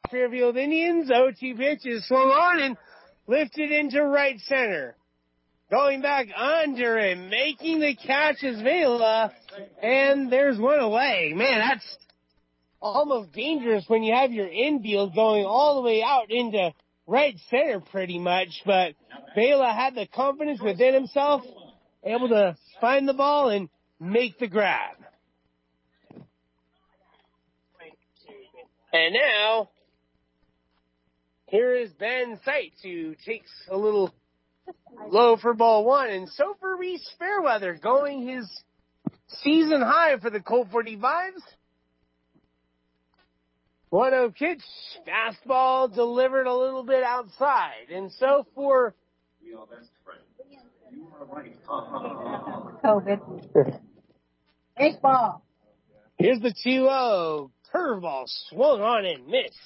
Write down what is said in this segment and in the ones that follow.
Fairfield Indians. 0-2 pitch is swung on and lifted into right center. Going back under and making the catch is Vela, and there's one away. Man, that's almost dangerous when you have your infield going all the way out into right center pretty much, but Vela had the confidence within himself, able to find the ball and make the grab. And now, here is Ben Seitz, who takes a little low for ball one, and so for Reese Fairweather, going his season high for the Colt 45s. 1-0 pitch, fastball delivered a little bit outside, and so for COVID. Baseball. Here's the 2-0. Curveball swung on and missed.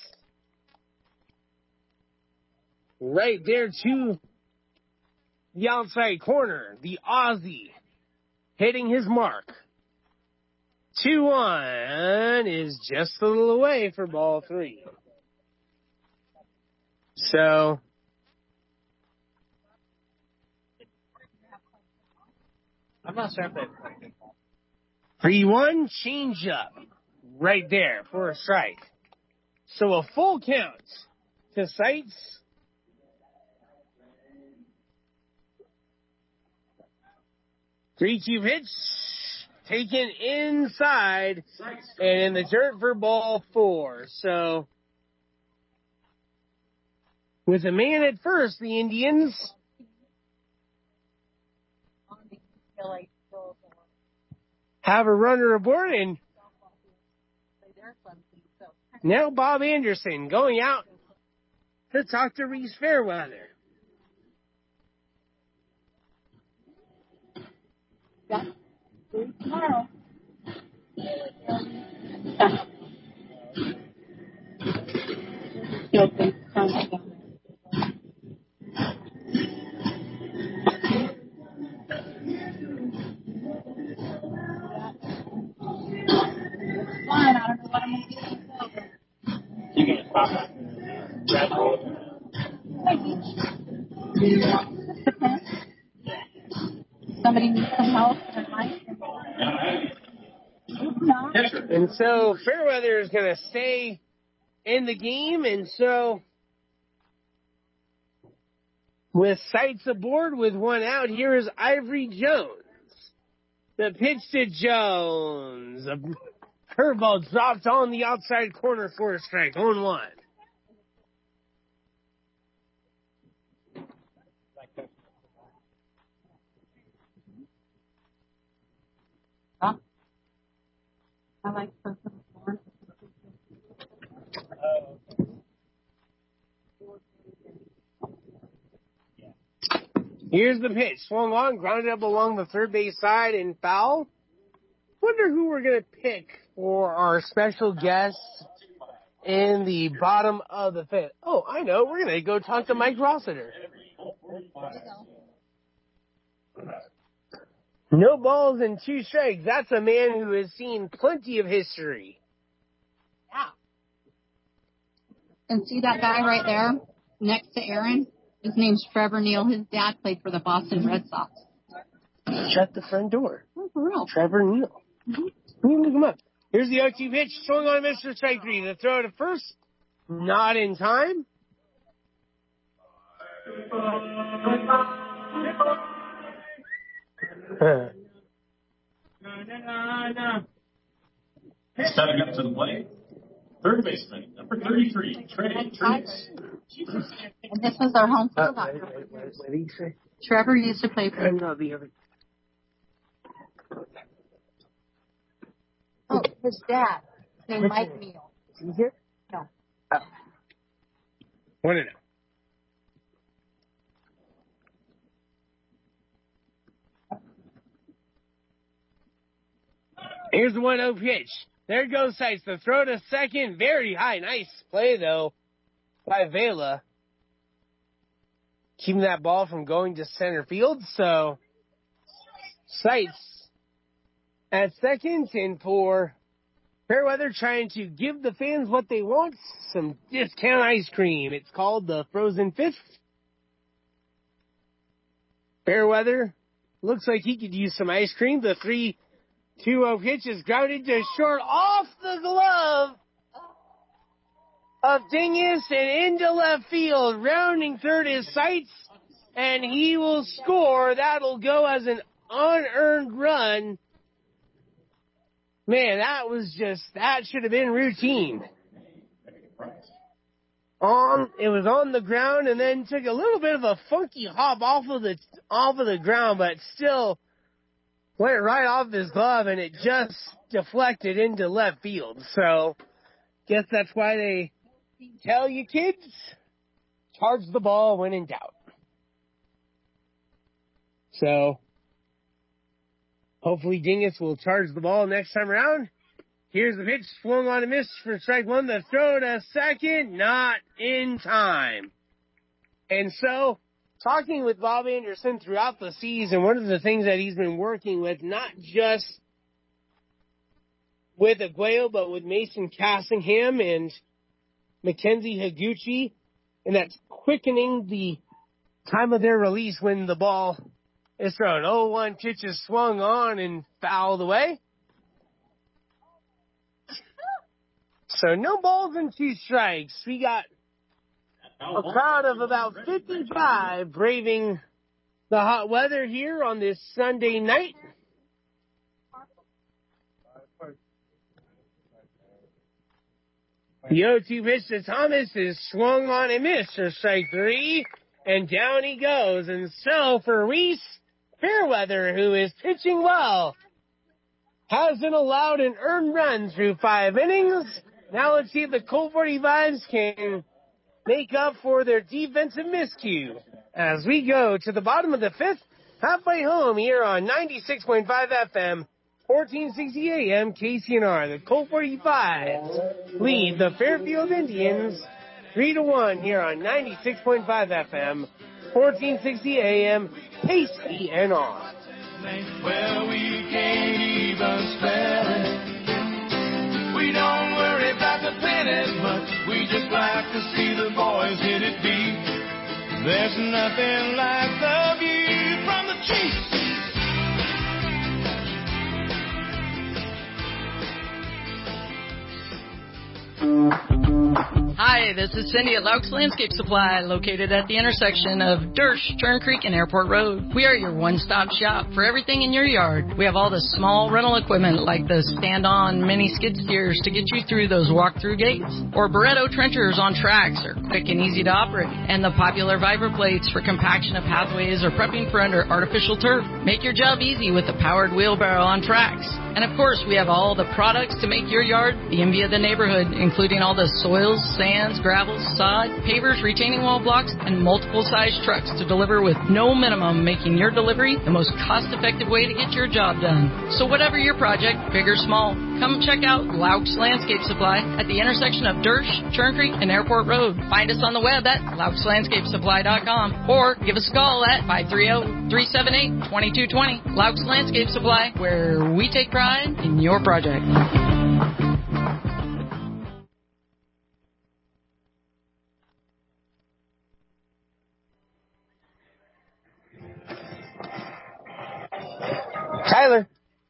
Right there to the outside corner. The Aussie hitting his mark. 2-1 is just a little away for ball three. So, I'm not sure if they 3-1 change up right there for a strike. So a full count to Seitz. Three-two pitch taken inside and in the dirt for ball four. So with a man at first, the Indians have a runner aboard, and now Bob Anderson going out to talk to Reese Fairweather. Tomorrow. Fine, I don't know what I'm going to do. You can just pop it. Depends. Somebody needs some help in life. No. And so Fairweather is going to stay in the game, and so with Seitz aboard with one out, here is Ivory Jones. The pitch to Jones. A curveball dropped on the outside corner for a strike. 0-1. Huh? I like personal form. Here's the pitch. Swung on, grounded up along the third base side and foul. Wonder who we're going to pick for our special guest in the bottom of the fifth. Oh, I know. We're going to go talk to Mike Rossiter. No balls and 2 strikes. That's a man who has seen plenty of history. Yeah. And see that guy right there next to Aaron? His name's Trevor Neal. His dad played for the Boston Red Sox. Shut the front door. Oh, for real? Trevor Neal. Mm-hmm. You can look him up. Here's the 0-2 pitch. Swung on Mr. Strike 3. The throw to first. Not in time. Stepping up to the plate, third baseman, number 33, Trey Trace. And this was our home field. What did he say? Trevor used to play for. No, the other. Oh, his dad, named Mike Neal. Is he here? No. Oh. Want to know. Here's the 1-0 pitch. There goes Seitz. The throw to second. Very high. Nice play, though, by Vela. Keeping that ball from going to center field. So, Seitz at second, and for Fairweather trying to give the fans what they want, some discount ice cream. It's called the Frozen Fifth. Fairweather looks like he could use some ice cream. The 3-2-0 pitch is grounded to short off the glove of Dingus and into left field. Rounding third is Seitz, and he will score. That'll go as an unearned run. Man, that should have been routine. It was on the ground and then took a little bit of a funky hop off of the ground, but still went right off his glove and it just deflected into left field. So, guess that's why they tell you kids, charge the ball when in doubt. So, hopefully Dingus will charge the ball next time around. Here's the pitch, swung on a miss for strike one. The throw to second, not in time. And so, talking with Bob Anderson throughout the season, one of the things that he's been working with, not just with Aguayo, but with Mason Cassingham and Mackenzie Higuchi, and that's quickening the time of their release when the ball is thrown. 0-1 pitch is swung on and fouled away. So no balls and 2 strikes. We got a crowd of about 55 braving the hot weather here on this Sunday night. The 0-2 pitch to Thomas is swung on and missed for strike 3, and down he goes. And so for Reese Fairweather, who is pitching well, hasn't allowed an earned run through 5 innings. Now let's see if the Colt 45s can make up for their defensive miscue as we go to the bottom of the 5th, halfway home here on 96.5 FM, 1460 AM, KCNR. The Colt 45s lead the Fairfield Indians 3-1 here on 96.5 FM, 1460 AM, KCNR. Well, we can't even spell it. We don't worry about the pennies much. We just like to see the boys hit it deep. There's nothing like the view from the Chiefs. Hi, this is Cindy at Laux Landscape Supply, located at the intersection of Dersh, Turn Creek, and Airport Road. We are your one-stop shop for everything in your yard. We have all the small rental equipment like the stand-on mini skid steers to get you through those walk-through gates, or Barretto trenchers on tracks are quick and easy to operate, and the popular Viper plates for compaction of pathways or prepping for under artificial turf. Make your job easy with a powered wheelbarrow on tracks. And of course, we have all the products to make your yard the envy of the neighborhood, including all the soils, sands, gravels, sod, pavers, retaining wall blocks, and multiple size trucks to deliver with no minimum, making your delivery the most cost-effective way to get your job done. So whatever your project, big or small, come check out Laux Landscape Supply at the intersection of Dersh, Churn Creek, and Airport Road. Find us on the web at LauxLandscapeSupply.com or give us a call at 530-378-2220. Laux Landscape Supply, where we take pride in your project. Tyler.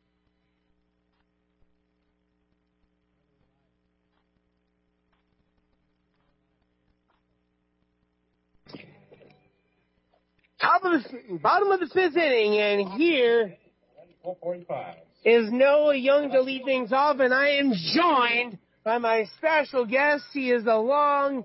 Bottom of the 5th inning, and here is Noah Young to lead things off, and I am joined by my special guest. He is a long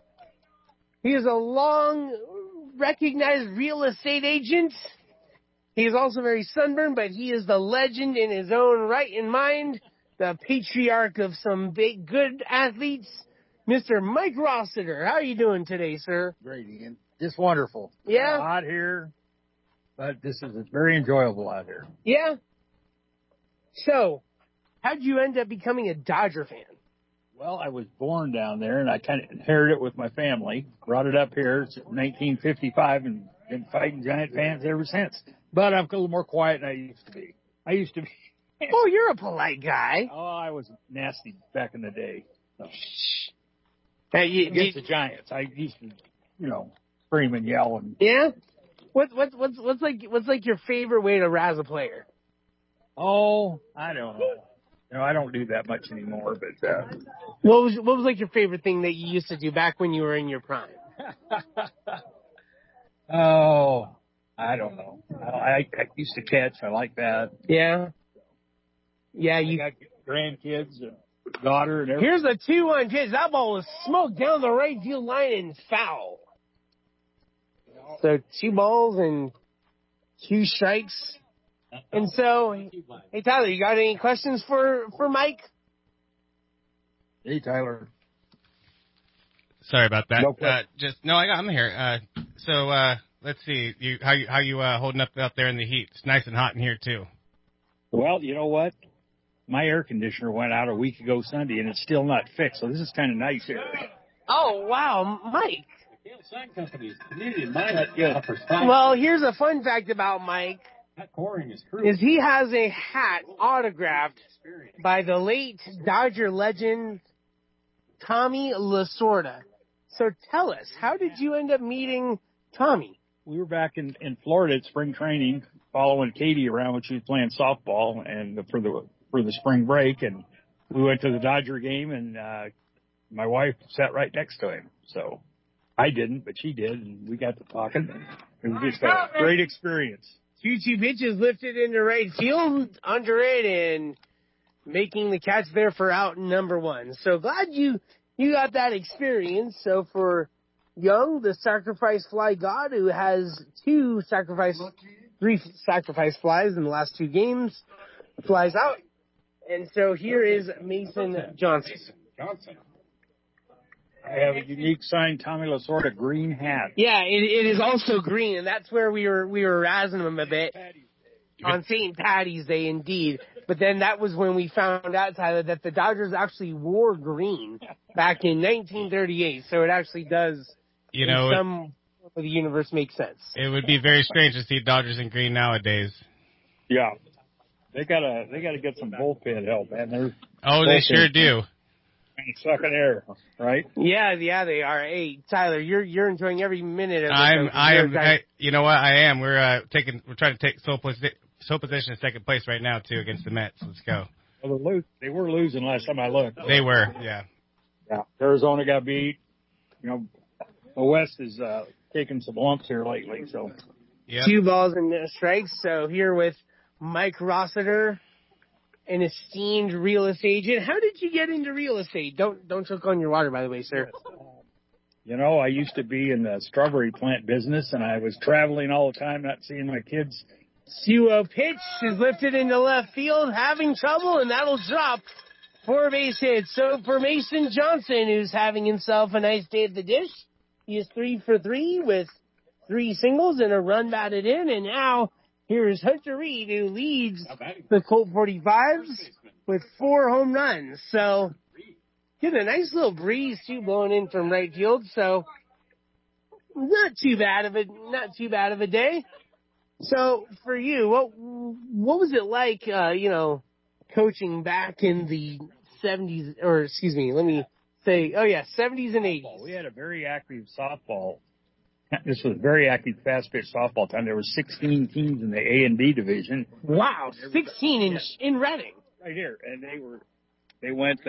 recognized real estate agent. He is also very sunburned, but he is the legend in his own right in mind, the patriarch of some big, good athletes, Mr. Mike Rossiter. How are you doing today, sir? Great, Ian. Just wonderful. Yeah? It's hot here, but this is very enjoyable out here. Yeah? So, how'd you end up becoming a Dodger fan? Well, I was born down there, and I kind of inherited it with my family. Brought it up here in 1955, and been fighting Giant fans ever since. But I'm a little more quiet than I used to be. Oh, you're a polite guy. Oh, I was nasty back in the day. So. Hey, Against the Giants, I used to, scream and yell and. Yeah. What's like your favorite way to razz a player? Oh, I don't know. I don't do that much anymore, but. What was like your favorite thing that you used to do back when you were in your prime? Oh, I don't know. I used to catch. I like that. Yeah. Yeah, I got grandkids and daughter and everything. Here's a 2-1 pitch. That ball was smoked down the right field line and foul. So 2 balls and 2 strikes. And so, hey Tyler, you got any questions for Mike? Hey Tyler. Sorry about that. No I'm here. Let's see. How you holding up out there in the heat? It's nice and hot in here too. Well, you know what? My air conditioner went out a week ago Sunday, and it's still not fixed. So this is kind of nice here. Oh wow, Mike. Sign companies, community, mine. Well, here's a fun fact about Mike. Is he has a hat autographed by the late Dodger legend Tommy Lasorda. So tell us, how did you end up meeting Tommy? We were back in Florida at spring training, following Katie around when she was playing softball, and for the spring break, and we went to the Dodger game, and my wife sat right next to him. So I didn't, but she did, and we got to talking. It was just a great experience. 2-2 pitches lifted into right field, under it, and making the catch there for out number 1. So glad you got that experience. So for Young, the sacrifice fly god, who has 3 sacrifice flies in the last 2 games, flies out. And so here is Mason Johnson. I have a unique signed Tommy Lasorda green hat. Yeah, it is also green, and that's where we were razzing him a bit on St. Patty's Day, indeed. But then that was when we found out, Tyler, that the Dodgers actually wore green back in 1938. So it actually does, some of the universe, make sense. It would be very strange to see Dodgers in green nowadays. Yeah, they gotta get some bullpen help, man. They sure do. Sucking air, right? Yeah, they are. Hey, Tyler, you're enjoying every minute of this. You know what? I am. We're trying to take sole position in second place right now too against the Mets. Let's go. Well, they were losing last time I looked. They were, yeah. Yeah. Arizona got beat. The West is taking some lumps here lately. So. Yep. 2 balls and strikes. So here with Mike Rossiter, an esteemed real estate agent. How did you get into real estate? Don't choke on your water, by the way, sir. I used to be in the strawberry plant business, and I was traveling all the time, not seeing my kids. 2-0 pitch is lifted into left field, having trouble, and that'll drop 4 base hits. So for Mason Johnson, who's having himself a nice day at the dish, he is 3 for 3 with 3 singles and a run batted in, and now here's Hunter Reed, who leads the Colt 45s with 4 home runs. So, getting a nice little breeze, too, blowing in from right field. So, not too bad of a day. So, for you, what was it like, coaching back in the 70s, or excuse me, let me say, 70s and 80s? We had a very active softball. This was very active fast pitch softball time. There were 16 teams in the A and B division. Wow, 16 in Reading. Right here, and they went.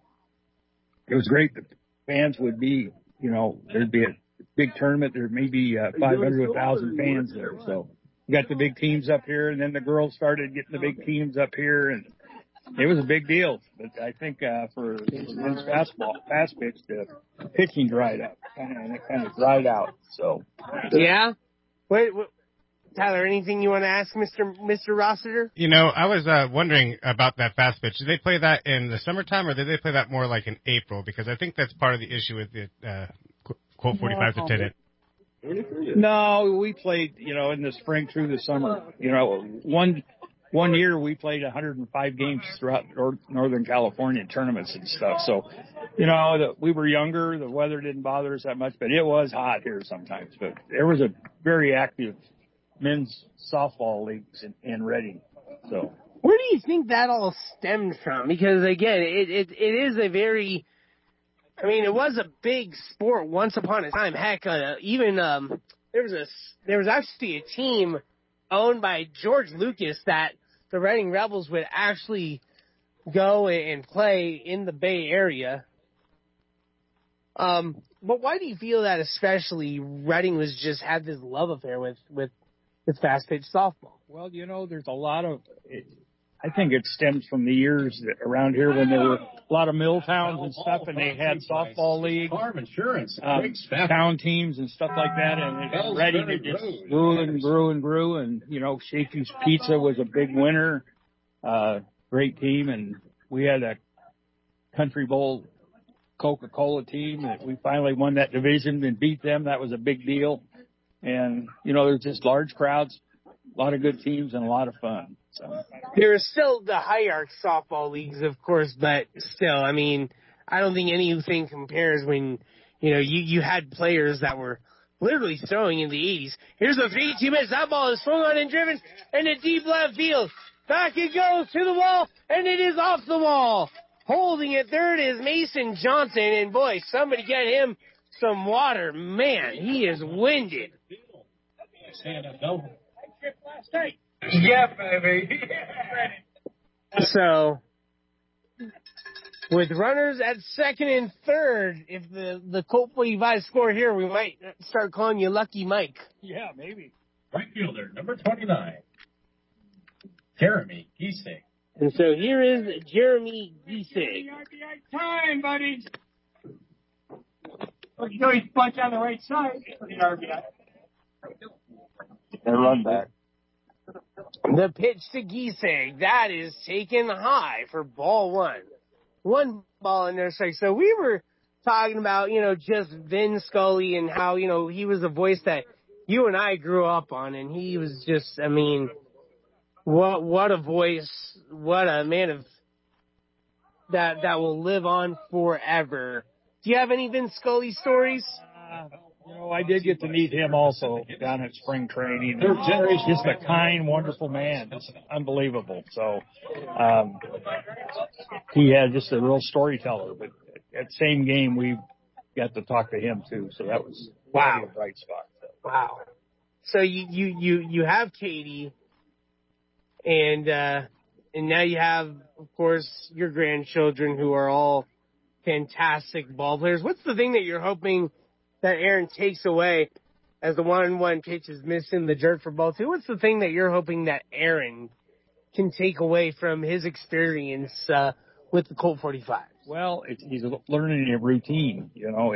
It was great. The fans would be, there'd be a big tournament. There may be 500 to 1,000 fans there. So you got the big teams up here, and then the girls started getting the big teams up here, and it was a big deal. But I think for men's basketball, fast pitch, the pitching dried up, and it kind of dried out. So yeah. What, Tyler, anything you want to ask Mr. Rossiter? I was wondering about that fast pitch. Do they play that in the summertime, or do they play that more like in April? Because I think that's part of the issue with the Colt 45 attendant. No, we played, in the spring through the summer. One year we played 105 games throughout Northern California tournaments and stuff. So, we were younger. The weather didn't bother us that much, but it was hot here sometimes. But there was a very active men's softball leagues in Reading. So Where do you think that all stemmed from? Because again, it is a very, I mean, it was a big sport once upon a time. Heck, even there was actually a team owned by George Lucas that the Reading Rebels would actually go and play in the Bay Area. But why do you feel that especially Reading was just had this love affair with fast pitch softball? Well, there's a lot of, I think it stems from the years around here when there were a lot of mill towns and stuff, and they had softball leagues, Farm Insurance, town teams and stuff like that, and Reading it just grew, and Shakey's Pizza was a big winner, great team, and we had a Country Bowl Coca-Cola team that we finally won that division and beat them. That was a big deal. And, there's just large crowds, a lot of good teams, and a lot of fun. So there are still the high-arc softball leagues, of course, but still, I mean, I don't think anything compares when, you had players that were literally throwing in the 80s. Here's a 3-2 miss. That ball is swung on and driven into deep left field. Back it goes to the wall, and it is off the wall. Holding it third is Mason Johnson, and boy, somebody get him some water. Man, he is winded. Yeah, baby. So, with runners at second and third, if the Colt 45 score here, we might start calling you Lucky Mike. Yeah, maybe. Right fielder, number 29, Jeremy Giesing. And so here is Jeremy Giesing. Time, buddy. Well, he's bunch on the right side. RBI. They run back. The pitch to Giesing, that is taken high for ball one. One ball in there, strike. So we were talking about, just Vin Scully and how, he was a voice that you and I grew up on, and he was just, I mean, what a voice, what a man of that will live on forever. Do you have any Vin Scully stories? I did get to meet him also down at spring training. Just a kind, wonderful man. It's unbelievable. So, he had just a real storyteller, but at the same game, we got to talk to him too. So that was wow, a bright spot. Wow. So you have Katie, and now you have, of course, your grandchildren who are all fantastic ball players. What's the thing that you're hoping that Aaron takes away as the 1-1 pitch is missing the jerk for ball two? What's the thing that you're hoping that Aaron can take away from his experience with the Colt 45? Well, he's learning a routine.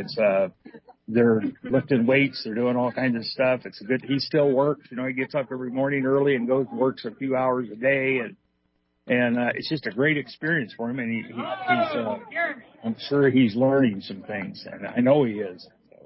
They're lifting weights, they're doing all kinds of stuff. He still works. He gets up every morning early and goes and works a few hours a day, and it's just a great experience for him. And he's I'm sure he's learning some things, and I know he is.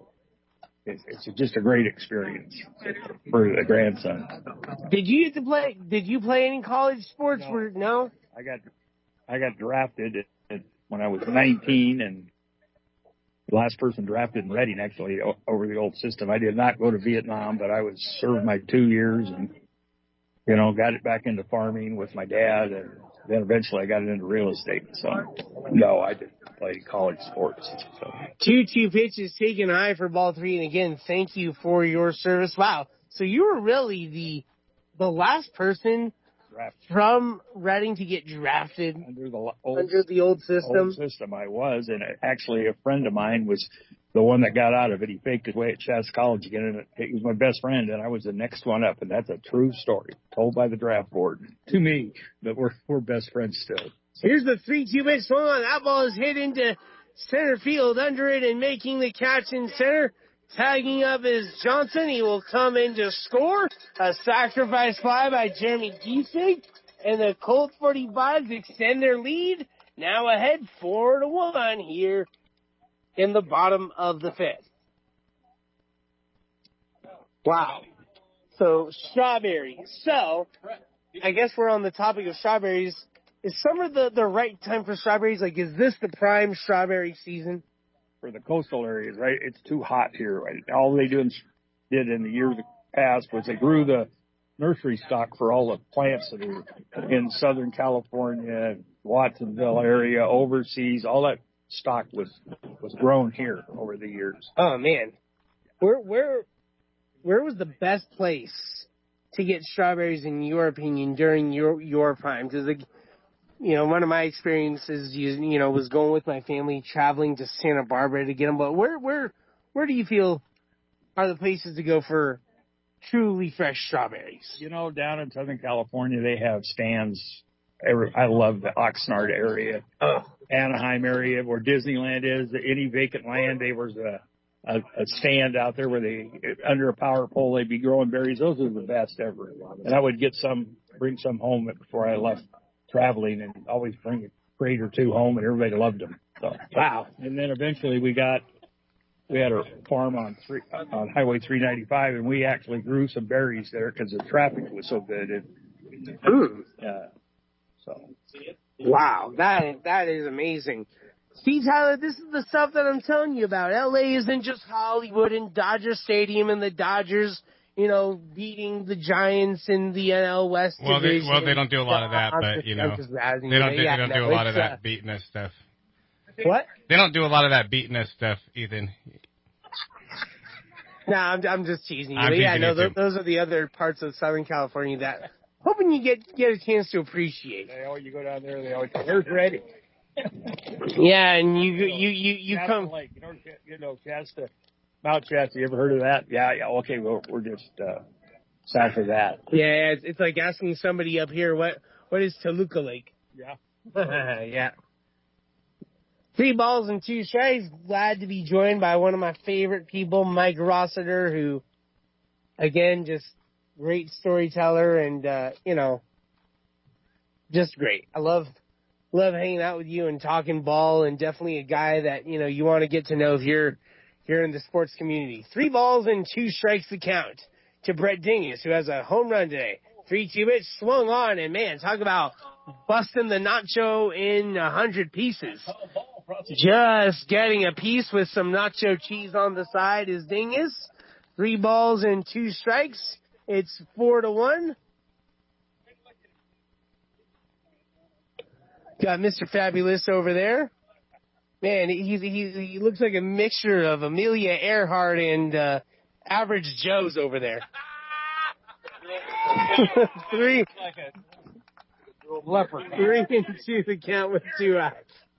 It's just a great experience for the grandson. Did you play any college sports? No. No? I got drafted when I was 19, and the last person drafted in Reading, actually, over the old system. I did not go to Vietnam, but I served my 2 years and, got it back into farming with my dad, and then eventually I got it into real estate. So, no, I didn't play college sports. So. 2-2 pitches taken high for ball three, and again, thank you for your service. Wow. So you were really the last person from Reading to get drafted under the old system. Old system, I was, and actually a friend of mine was the one that got out of it. He faked his way at Chas College again, and he was my best friend, and I was the next one up, and that's a true story told by the draft board to me. But we're best friends still. Here's the 3-2 pitch swung on. That ball is hit into center field under it, and making the catch in center. Tagging up is Johnson. He will come in to score. A sacrifice fly by Jeremy Giesing. And the Colt 45s extend their lead. Now ahead 4-1 here in the bottom of the fifth. Wow. So, strawberries. So, I guess we're on the topic of strawberries. Is summer the right time for strawberries? Like, is this the prime strawberry season? For the coastal areas, right? It's too hot here. Right? All they did in the years past was they grew the nursery stock for all the plants that are in Southern California, Watsonville area, overseas. All that stock was grown here over the years. Oh man, where was the best place to get strawberries in your opinion during your prime? Because one of my experiences, was going with my family traveling to Santa Barbara to get them. But where do you feel are the places to go for truly fresh strawberries? Down in Southern California, they have stands. I love the Oxnard area, Anaheim area where Disneyland is. Any vacant land, there was a stand out there where under a power pole, they'd be growing berries. Those are the best ever. And I would bring some home before I left traveling, and always bring a crate or two home, and everybody loved them. So, wow. And then eventually we had a farm on Highway 395, and we actually grew some berries there because the traffic was so good. Wow, that is amazing. See, Tyler, this is the stuff that I'm telling you about. LA isn't just Hollywood and Dodger Stadium and the Dodgers, beating the Giants in the NL West division. Well, they don't do a lot of that, but they don't do a lot of that beating us stuff. What? They don't do a lot of that beating us stuff, Ethan. Nah, I'm just teasing you. Those are the other parts of Southern California that hoping you get a chance to appreciate. You go down there, they always say, "Where's Redding?" Yeah, and you come. Lake, Shasta, Mount Shasta. You ever heard of that? Yeah. Okay, well, we're just south of that. Yeah, it's like asking somebody up here what is Toluca Lake. Yeah. Yeah. 3 balls and 2 strikes. Glad to be joined by one of my favorite people, Mike Rossiter, who, again, just great storyteller and, just great. I love hanging out with you and talking ball, and definitely a guy that, you want to get to know if you're in the sports community. 3 balls and 2 strikes to count to Brett Dingus, who has a home run today. 3-2 pitch swung on, and man, talk about busting the nacho in 100 pieces. Just getting a piece with some nacho cheese on the side is Dingus. 3 balls and 2 strikes. It's 4-1. Got Mr. Fabulous over there. Man, he looks like a mixture of Amelia Earhart and Average Joe's over there. 3 like a leopard. 3 and 2 to count with 2 outs.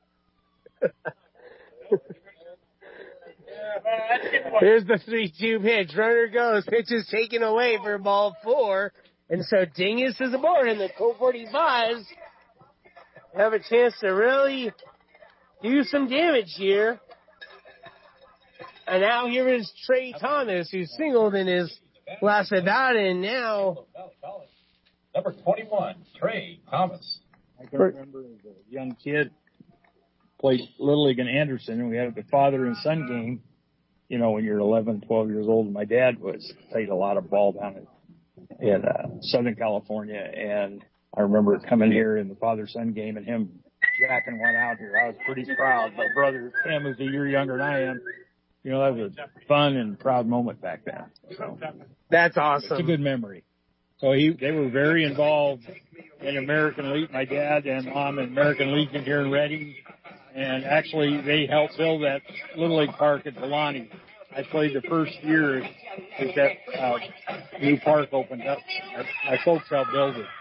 Here's the 3-2 pitch. Runner goes. Pitch is taken away for ball 4. And so Dingus is aboard, and the Colt 45s have a chance to really do some damage here. And now here is Trey Thomas, who singled in his last at bat, and now number 21, Trey Thomas. I can remember as a young kid, played Little League in Anderson, and we had the father and son game, when you're 11, 12 years old. My dad played a lot of ball down in Southern California, and I remember coming here in the father-son game and him jacking one out here. I was pretty proud. My brother, Tim, was a year younger than I am. That was a fun and proud moment back then. So that's awesome. It's a good memory. So they were very involved in American Legion, my dad and mom in American Legion here in Redding. And actually, they helped build that Little League park at Delaney. I played the first year as that new park opened up. My folks helped build it.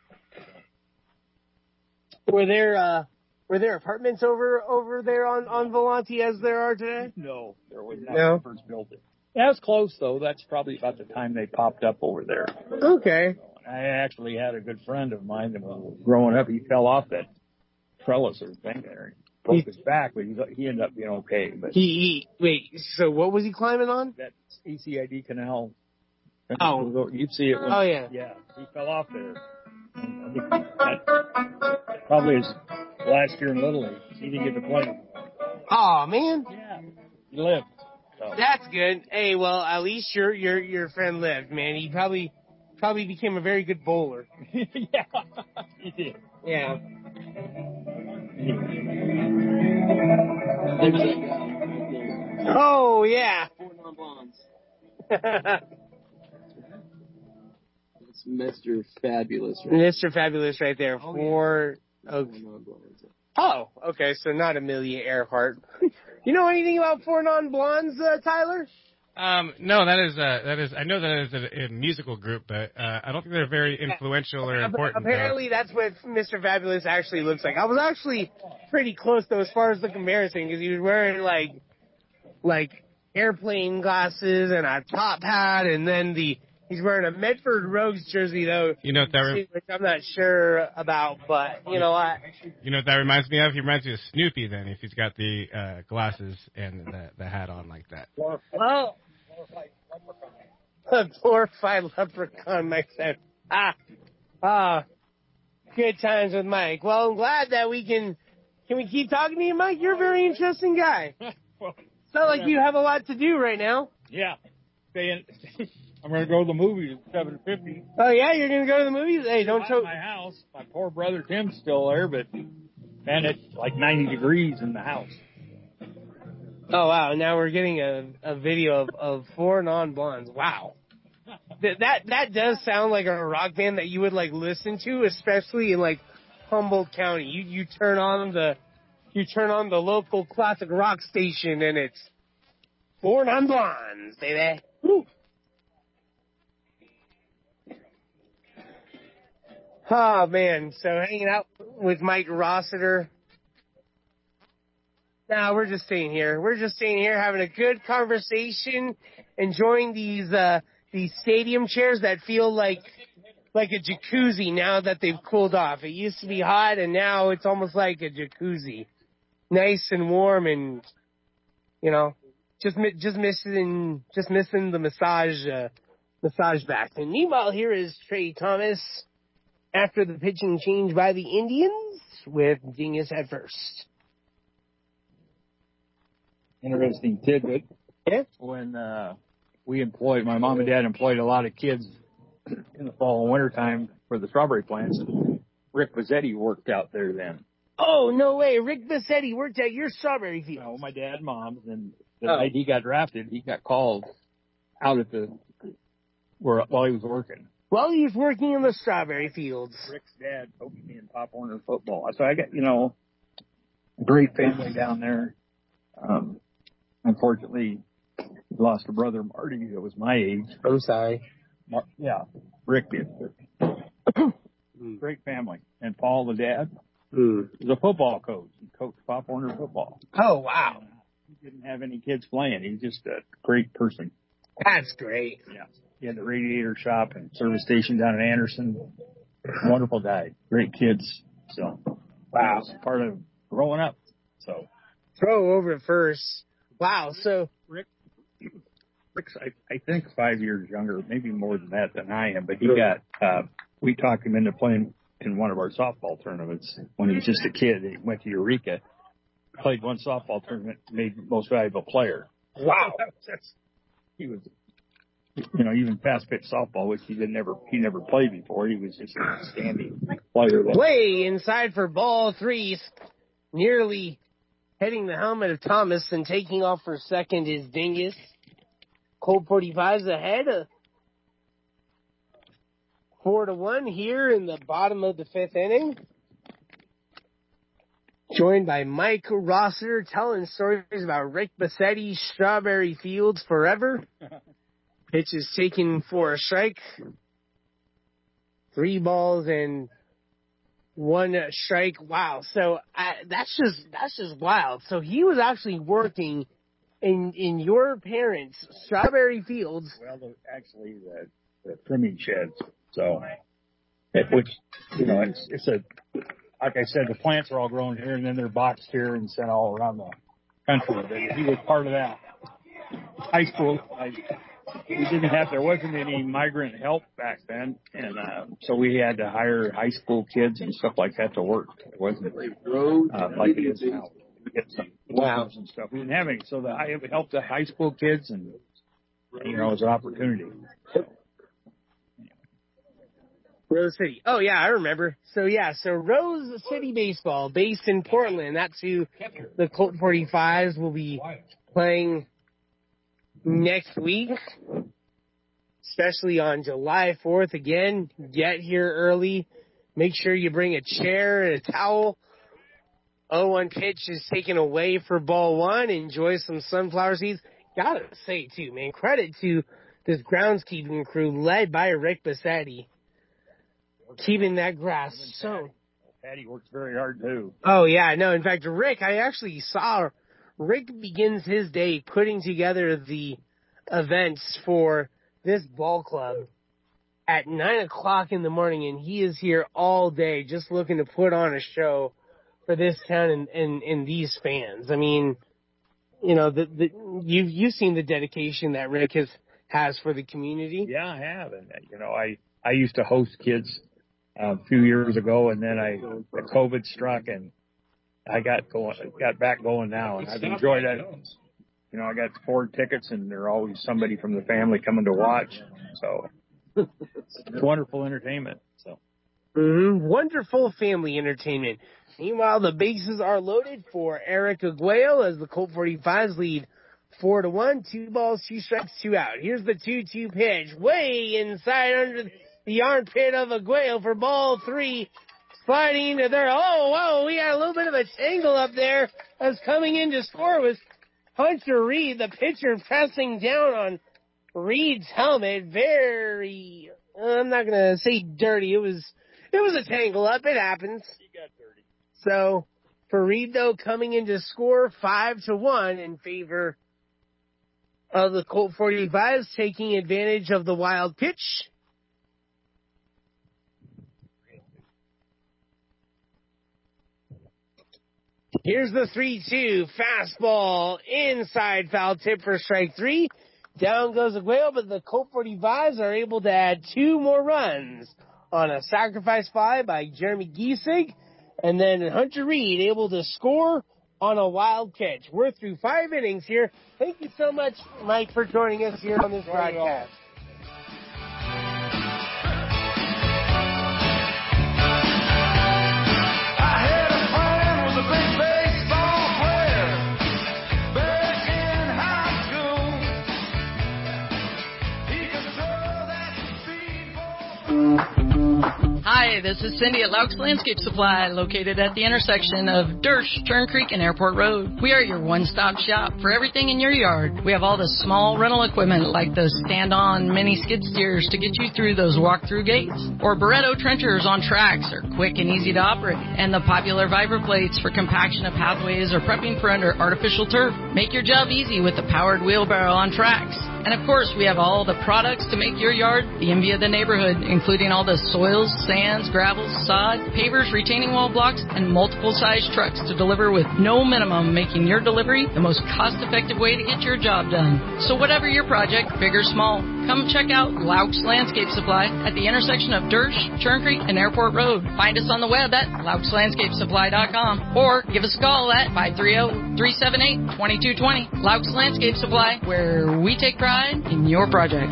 Were there apartments over there on Volante as there are today? No, there was not. No? When I first built it. Yeah, it's close though. That's probably about the time they popped up over there. Okay. I actually had a good friend of mine that was growing up. He fell off that trellis or thing there. Broke his back, but he ended up being okay. But wait. So what was he climbing on? That ECID canal. Oh, you'd see it. Yeah. Yeah, he fell off there. I think that probably his last year in Little League. He didn't get to play. Oh man. Yeah, he lived. So. That's good. Hey, well, at least your friend lived, man. He probably became a very good bowler. Yeah, he did. Yeah. Oh yeah. 4 non-bonds. That's Mr. Fabulous. Right? Mr. Fabulous right there. Oh, okay, so not Amelia Earhart. You know anything about Four Non-Blondes, Tyler? No, that is. I know that is a musical group, but I don't think they're very influential or important. Apparently, that's what Mr. Fabulous actually looks like. I was actually pretty close though, as far as the comparison, because he was wearing like airplane glasses and a top hat, and then he's wearing a Medford Rogues jersey though. You know what that which I'm not sure about, but you know what? You know what that reminds me of? He reminds me of Snoopy then, if he's got the glasses and the hat on like that. Well. A glorified leprechaun, Mike said. Good times with Mike. Well, I'm glad that can we keep talking to you, Mike? You're a very interesting guy. Sound like you have a lot to do right now. Yeah. I'm going to go to the movies at 7:50. Oh, yeah? You're going to go to the movies? Hey, don't show my house. My poor brother Tim's still there, but, man, it's like 90 degrees in the house. Oh, wow. Now we're getting a video of Four Non-Blondes. Wow. That does sound like a rock band that you would, like, listen to, especially in, like, Humboldt County. You turn on the local classic rock station, and it's Four Non-Blondes, baby. Woo. Oh, man. So hanging out with Mike Rossiter. No, we're just staying here. We're just staying here having a good conversation, enjoying these stadium chairs that feel like a jacuzzi now that they've cooled off. It used to be hot, and now it's almost like a jacuzzi. Nice and warm, and, you know, just missing the massage back. And meanwhile, here is Trey Thomas after the pitching change by the Indians with Dingus at first. Interesting tidbit. Yeah. When my mom and dad employed a lot of kids in the fall and winter time for the strawberry plants, and Rick Bazzetti worked out there then. Oh, no way. Rick Bazzetti worked at your strawberry field. No, my dad and mom's, and the night he got drafted, he got called out at while he was working. While he was working in the strawberry fields. Rick's dad coached me in Pop Warner football. So I got, a great family down there. Unfortunately, he lost a brother, Marty, that was my age. I'm sorry. Yeah, Rick did. Great family. And Paul, the dad, was a football coach. He coached Pop Warner football. Oh, wow. He didn't have any kids playing. He was just a great person. That's great. Yeah. He had the radiator shop and service station down in Anderson. Wonderful guy. Great kids. So, wow. It was part of growing up. So. Throw over first. Wow. So Rick's, I think 5 years younger, maybe more than that than I am, but he got, we talked him into playing in one of our softball tournaments when he was just a kid. He went to Eureka, played one softball tournament, made most valuable player. Wow. He was, even fast pitch softball, which he never played before. He was just an outstanding player. Play inside for ball 3, nearly hitting the helmet of Thomas and taking off for second is Dingus. Colt 45's ahead. 4-1 here in the bottom of the 5th inning. Joined by Mike Rossiter telling stories about Rick Bazzetti, Strawberry Fields forever. Pitch is taken for a strike. 3 balls and 1 strike. Wow. So that's just wild. So he was actually working in your parents' Strawberry Fields. Well, actually the trimming sheds. So, which, it's like I said, the plants are all grown here and then they're boxed here and sent all around the country. He was part of that. High school, there wasn't any migrant help back then. And, so we had to hire high school kids and stuff like that to work. It wasn't like it is now. We get some workers and stuff. We didn't have any. So it helped the high school kids and, it was an opportunity. So. Rose City. Oh, yeah, I remember. So Rose City Baseball, based in Portland. That's who the Colt 45s will be playing next week. especially on July 4th. Again, get here early. Make sure you bring a chair and a towel. 0-1 pitch is taken away for ball one. Enjoy some sunflower seeds. Gotta say, too, man, credit to this groundskeeping crew led by Rick Bassetti. Keeping that grass so... Patty works very hard, too. Oh, yeah, no, in fact, Rick, I actually saw Rick begins his day putting together the events for this ball club at 9 o'clock in the morning, and he is here all day just looking to put on a show for this town and these fans. I mean, you know, you've seen the dedication that Rick has for the community. Yeah, I have. And, you know, I used to host kids a few years ago, and then the COVID struck, and I got back going now, and I've enjoyed that. You know, I got 4 tickets, and there's always somebody from the family coming to watch. So it's wonderful entertainment. So wonderful family entertainment. Meanwhile, the bases are loaded for Eric Aguayo as the Colt 45s lead 4-1. 2 balls, 2 strikes, 2 out. Here's the 2-2 pitch, way inside under the armpit of Aguayo for ball 3. Sliding into there. Oh, whoa, we had a little bit of a tangle up there as coming in to score was Hunter Reed, the pitcher, pressing down on Reed's helmet. Very, I'm not going to say dirty. It was a tangle up. It happens. he got dirty. So for Reed, though, coming in to score 5-1 in favor of the Colt 45s, taking advantage of the wild pitch. Here's the 3-2 fastball inside, foul tip for strike 3. Down goes Aguayo, but the Colt 45s are able to add 2 more runs on a sacrifice fly by Jeremy Giesig. And then Hunter Reed able to score on a wild pitch. We're through 5 innings here. Thank you so much, Mike, for joining us here on this broadcast. Hi, this is Cindy at Laux Landscape Supply, located at the intersection of Dersh, Turn Creek, and Airport Road. We are your one-stop shop for everything in your yard. We have all the small rental equipment like those stand-on mini skid steers to get you through those walk-through gates, or Barretto trenchers on tracks are quick and easy to operate, and the popular Viper plates for compaction of pathways or prepping for under artificial turf. Make your job easy with the powered wheelbarrow on tracks. And of course, we have all the products to make your yard the envy of the neighborhood, including all the soils, sands, gravels, sod, pavers, retaining wall blocks, and multiple size trucks to deliver with no minimum, making your delivery the most cost-effective way to get your job done. So whatever your project, big or small, come check out Laux Landscape Supply at the intersection of Dersh, Churn Creek, and Airport Road. Find us on the web at LauxLandscapeSupply.com or give us a call at 530-378-2220. Laux Landscape Supply, where we take pride in your project.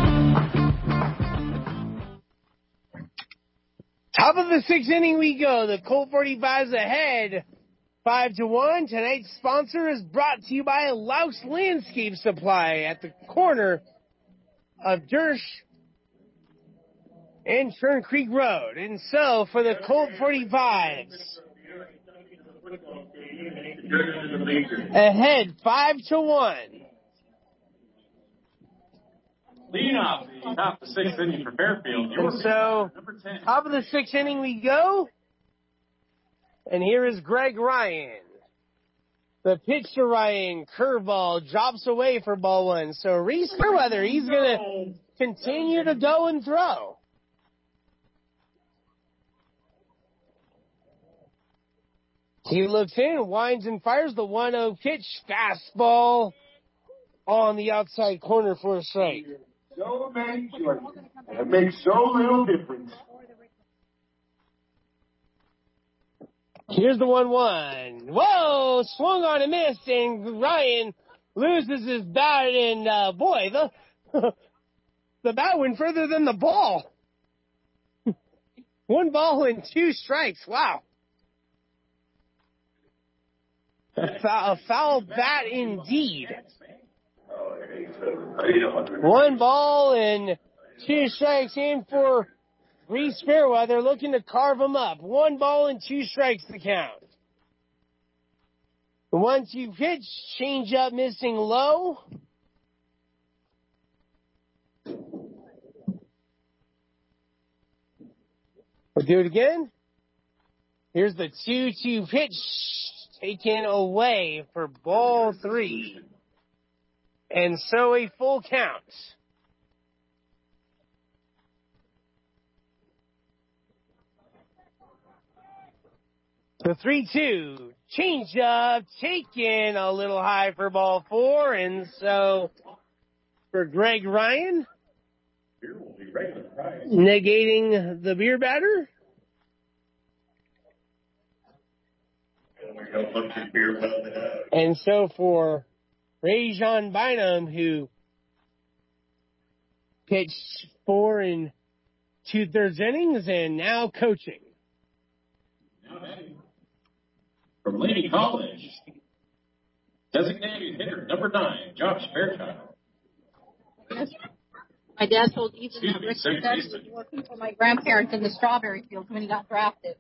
Top of the 6th inning we go. The Colt 45's ahead 5-1. Tonight's sponsor is brought to you by Laux Landscape Supply at the corner of Dersh and Churn Creek Road. And so for the Colt 45s, ahead 5-1. Leading off the top of the 6th inning for Fairfield. And so, top of the 6th inning we go. And here is Greg Ryan. The pitch to Ryan, curveball, drops away for ball 1. So Reese Fairweather, he's going to continue to go and throw. He looks in, winds and fires the 1-0 pitch, fastball on the outside corner for a strike. So many choices, and it makes so little difference. Here's the 1-1. Whoa, swung on and missed, and Ryan loses his bat, and boy, the bat went further than the ball. 1 ball and 2 strikes. Wow. A foul bat indeed. 1 ball and 2 strikes in for Reese Fairweather, looking to carve him up. 1 ball and 2 strikes to count. The 1-2 pitch, change up, missing low. We'll do it again. Here's the 2-2 pitch, taken away for ball 3. And so a full count. The 3-2 change up, taken a little high for ball 4, and so for Greg Ryan, negating the beer batter. And so for Rajon Bynum, who pitched 4 2/3 innings and now coaching. From Laney College, designated hitter number 9, Josh Fairchild. My dad told Ethan that Rick said he was working for my grandparents in the strawberry fields when he got drafted.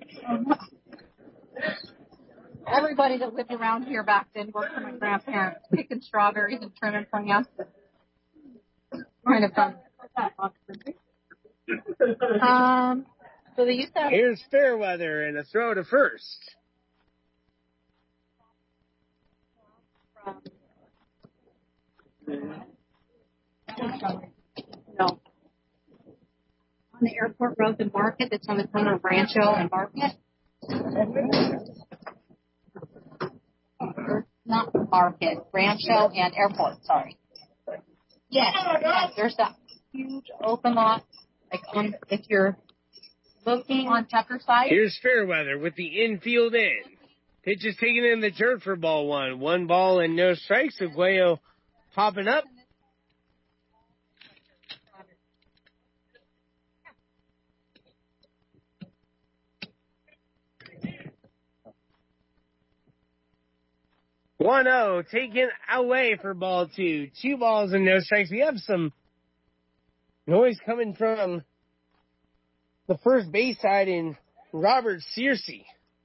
Everybody that lived around here back then worked for my grandparents, picking strawberries and trimming plants. Kind of fun. So they used to. Here's Fairweather and a throw to first. No. On the Airport Road and Market, that's on the corner of Rancho and Market. Not Market, Rancho and Airport, sorry. Yes, there's that huge open lot, like if you're looking on Tucker side. Here's Fairweather with the infield in. Pitch is taken in the dirt for ball 1. 1 ball and no strikes. Aguayo popping up. One 0 taken away for ball 2. 2 balls and no strikes. We have some noise coming from the first base side in Robert Searcy.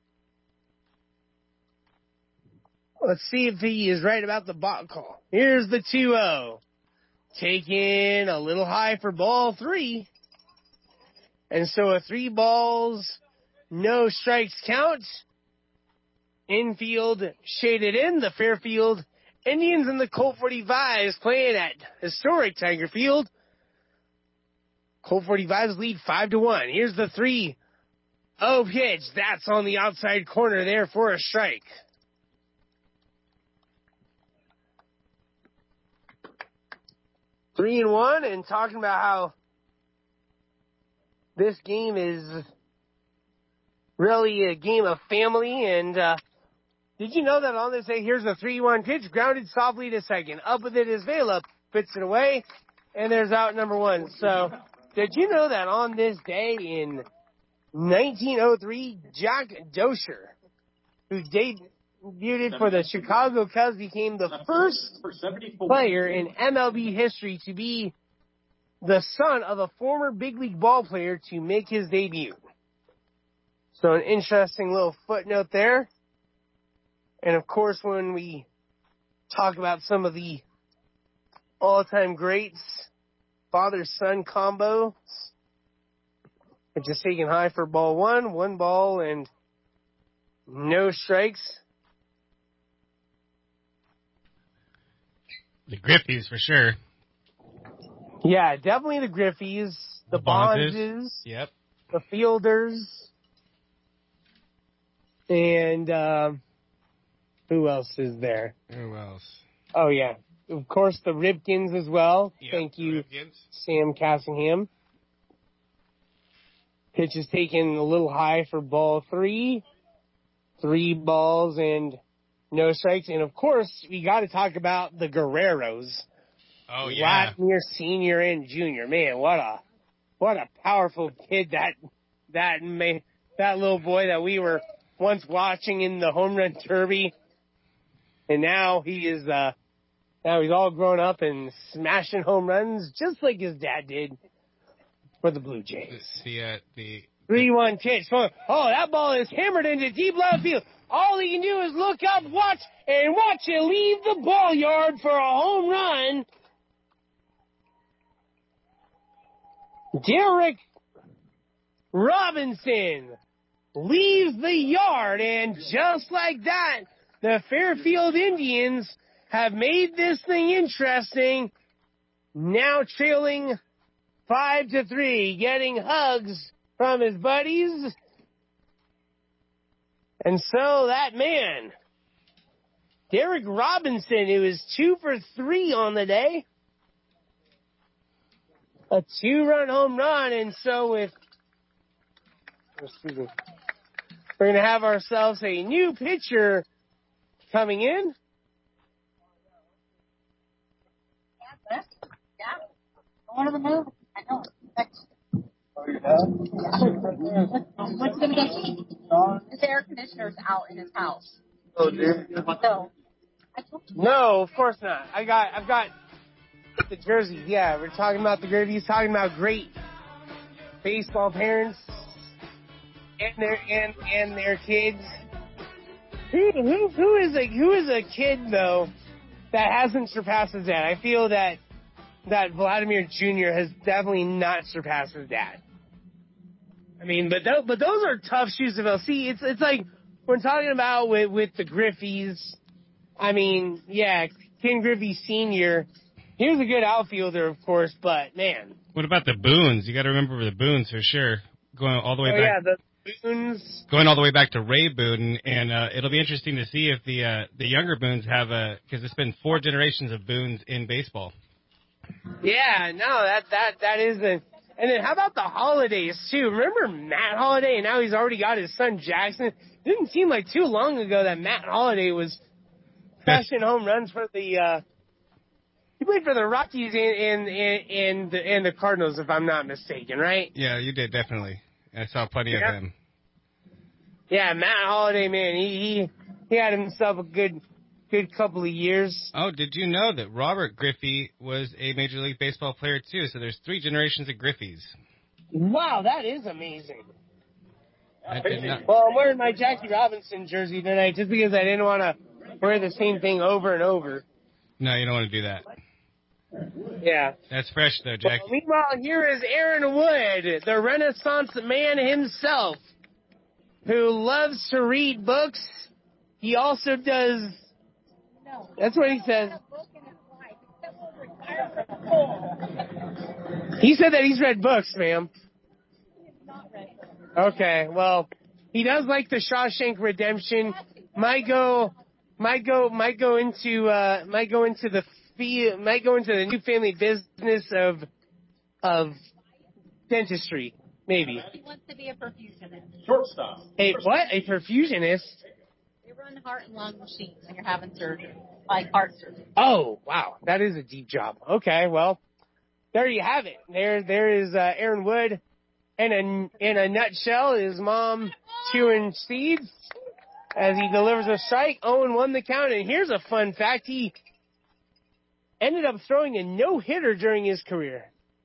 Let's see if he is right about the ball call. Here's the 2-0. Taken a little high for ball 3. And so a 3 balls, no strikes count. Infield shaded in. The Fairfield Indians and the Colt 45s playing at historic Tiger Field. Colt 45s lead 5-1. Here's the 3-0 pitch. That's on the outside corner there for a strike. Three and one, and talking about how this game is really a game of family. And did you know that on this day, here's a 3-1 pitch, grounded softly to second. Up with it is Vela, puts it away, and there's out number 1. So, did you know that on this day in 1903, Jack Dosher, who debuted for the Chicago Cubs, became the first player in MLB history to be the son of a former big league ball player to make his debut. So an interesting little footnote there. And of course, when we talk about some of the all-time greats, father-son combo, which is taken high for ball 1, 1 ball and no strikes. The Griffies for sure. Yeah, definitely the Griffies, the Bonses, yep, the Fielders, and who else is there? Who else? Oh, yeah. Of course, the Ripkins as well. Yep, thank you, Ripkins. Sam Cassingham. Pitch is taken a little high for ball 3. 3 balls and no strikes. And, of course, we got to talk about the Guerreros. Oh, yeah. Vladimir Sr. and Jr. Man, what a powerful kid that little boy that we were once watching in the home run derby. And now he is Now he's all grown up and smashing home runs just like his dad did for the Blue Jays. The 3-1 pitch. Oh, that ball is hammered into deep left field. All he can do is look up, watch it leave the ball yard for a home run. Derek Robinson leaves the yard, and just like that, the Fairfield Indians have made this thing interesting. Now trailing 5-3, getting hugs from his buddies. And so that man, Derek Robinson, who is 2 for 3 on the day, a 2-run home run. And so we're going to have ourselves a new pitcher coming in. Yeah. Going to the move. I know. What's going to go? His air conditioner's out in his house. Oh, dear. So, No, of course not. I've got the jerseys. Yeah, we're talking about the Griffey's, talking about great baseball parents and their kids. Who is a kid though that hasn't surpassed his dad? I feel that Vladimir Jr. has definitely not surpassed his dad. I mean, but those are tough shoes to fill. See, it's like we're talking about with the Griffeys. I mean, yeah, Ken Griffey Sr. He was a good outfielder, of course, but man. What about the Boones? You got to remember the Boones for sure. Going all the way back. Yeah, the Boones. Going all the way back to Ray Boone, and it'll be interesting to see if the younger Boones have because it's been 4 generations of Boones in baseball. Yeah, no, that isn't. And then how about the Holidays too? Remember Matt Holliday? And now he's already got his son Jackson. Didn't seem like too long ago that Matt Holliday was crashing home runs for the. He played for the Rockies and the Cardinals, if I'm not mistaken, right? Yeah, you did definitely. I saw plenty of him. Yeah, Matt Holliday, man, he had himself a good couple of years. Oh, did you know that Robert Griffey was a Major League Baseball player too? So there's 3 generations of Griffeys. Wow, that is amazing. Not... Well, I'm wearing my Jackie Robinson jersey tonight just because I didn't want to wear the same thing over and over. No, you don't want to do that. Yeah. That's fresh though, Jackie. Well, meanwhile, here is Aaron Wood, the Renaissance man himself, who loves to read books. He also does. That's what he says. He said that he's read books, ma'am. Okay, well, he does like the Shawshank Redemption. Might go into the new family business of dentistry, maybe. He wants to be a perfusionist. Shortstop. A what? A perfusionist? They run heart and lung machines when you're having surgery, like heart surgery. Oh, wow. That is a deep job. Okay, well, there you have it. There is Aaron Wood. And in a nutshell, his mom chewing seeds as he delivers a strike. Owen won the count. And here's a fun fact. He ended up throwing a no-hitter during his career.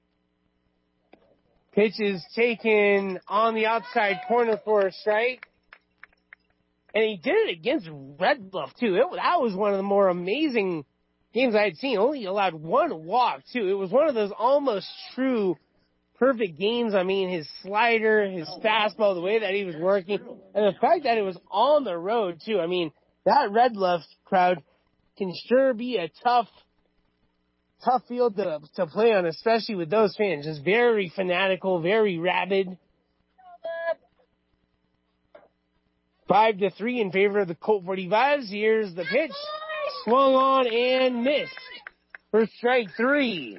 Pitch is taken on the outside corner for a strike. And he did it against Red Bluff, too. That was one of the more amazing games I had seen. Only allowed 1 walk, too. It was one of those almost true perfect games. I mean, his slider, his fastball, the way that he was working, and the fact that it was on the road, too. I mean, that Red Bluff crowd can sure be a tough field to play on, especially with those fans. Just very fanatical, very rabid. 5-3 in favor of the Colt 45s. Here's the pitch. Swung on and missed for strike 3.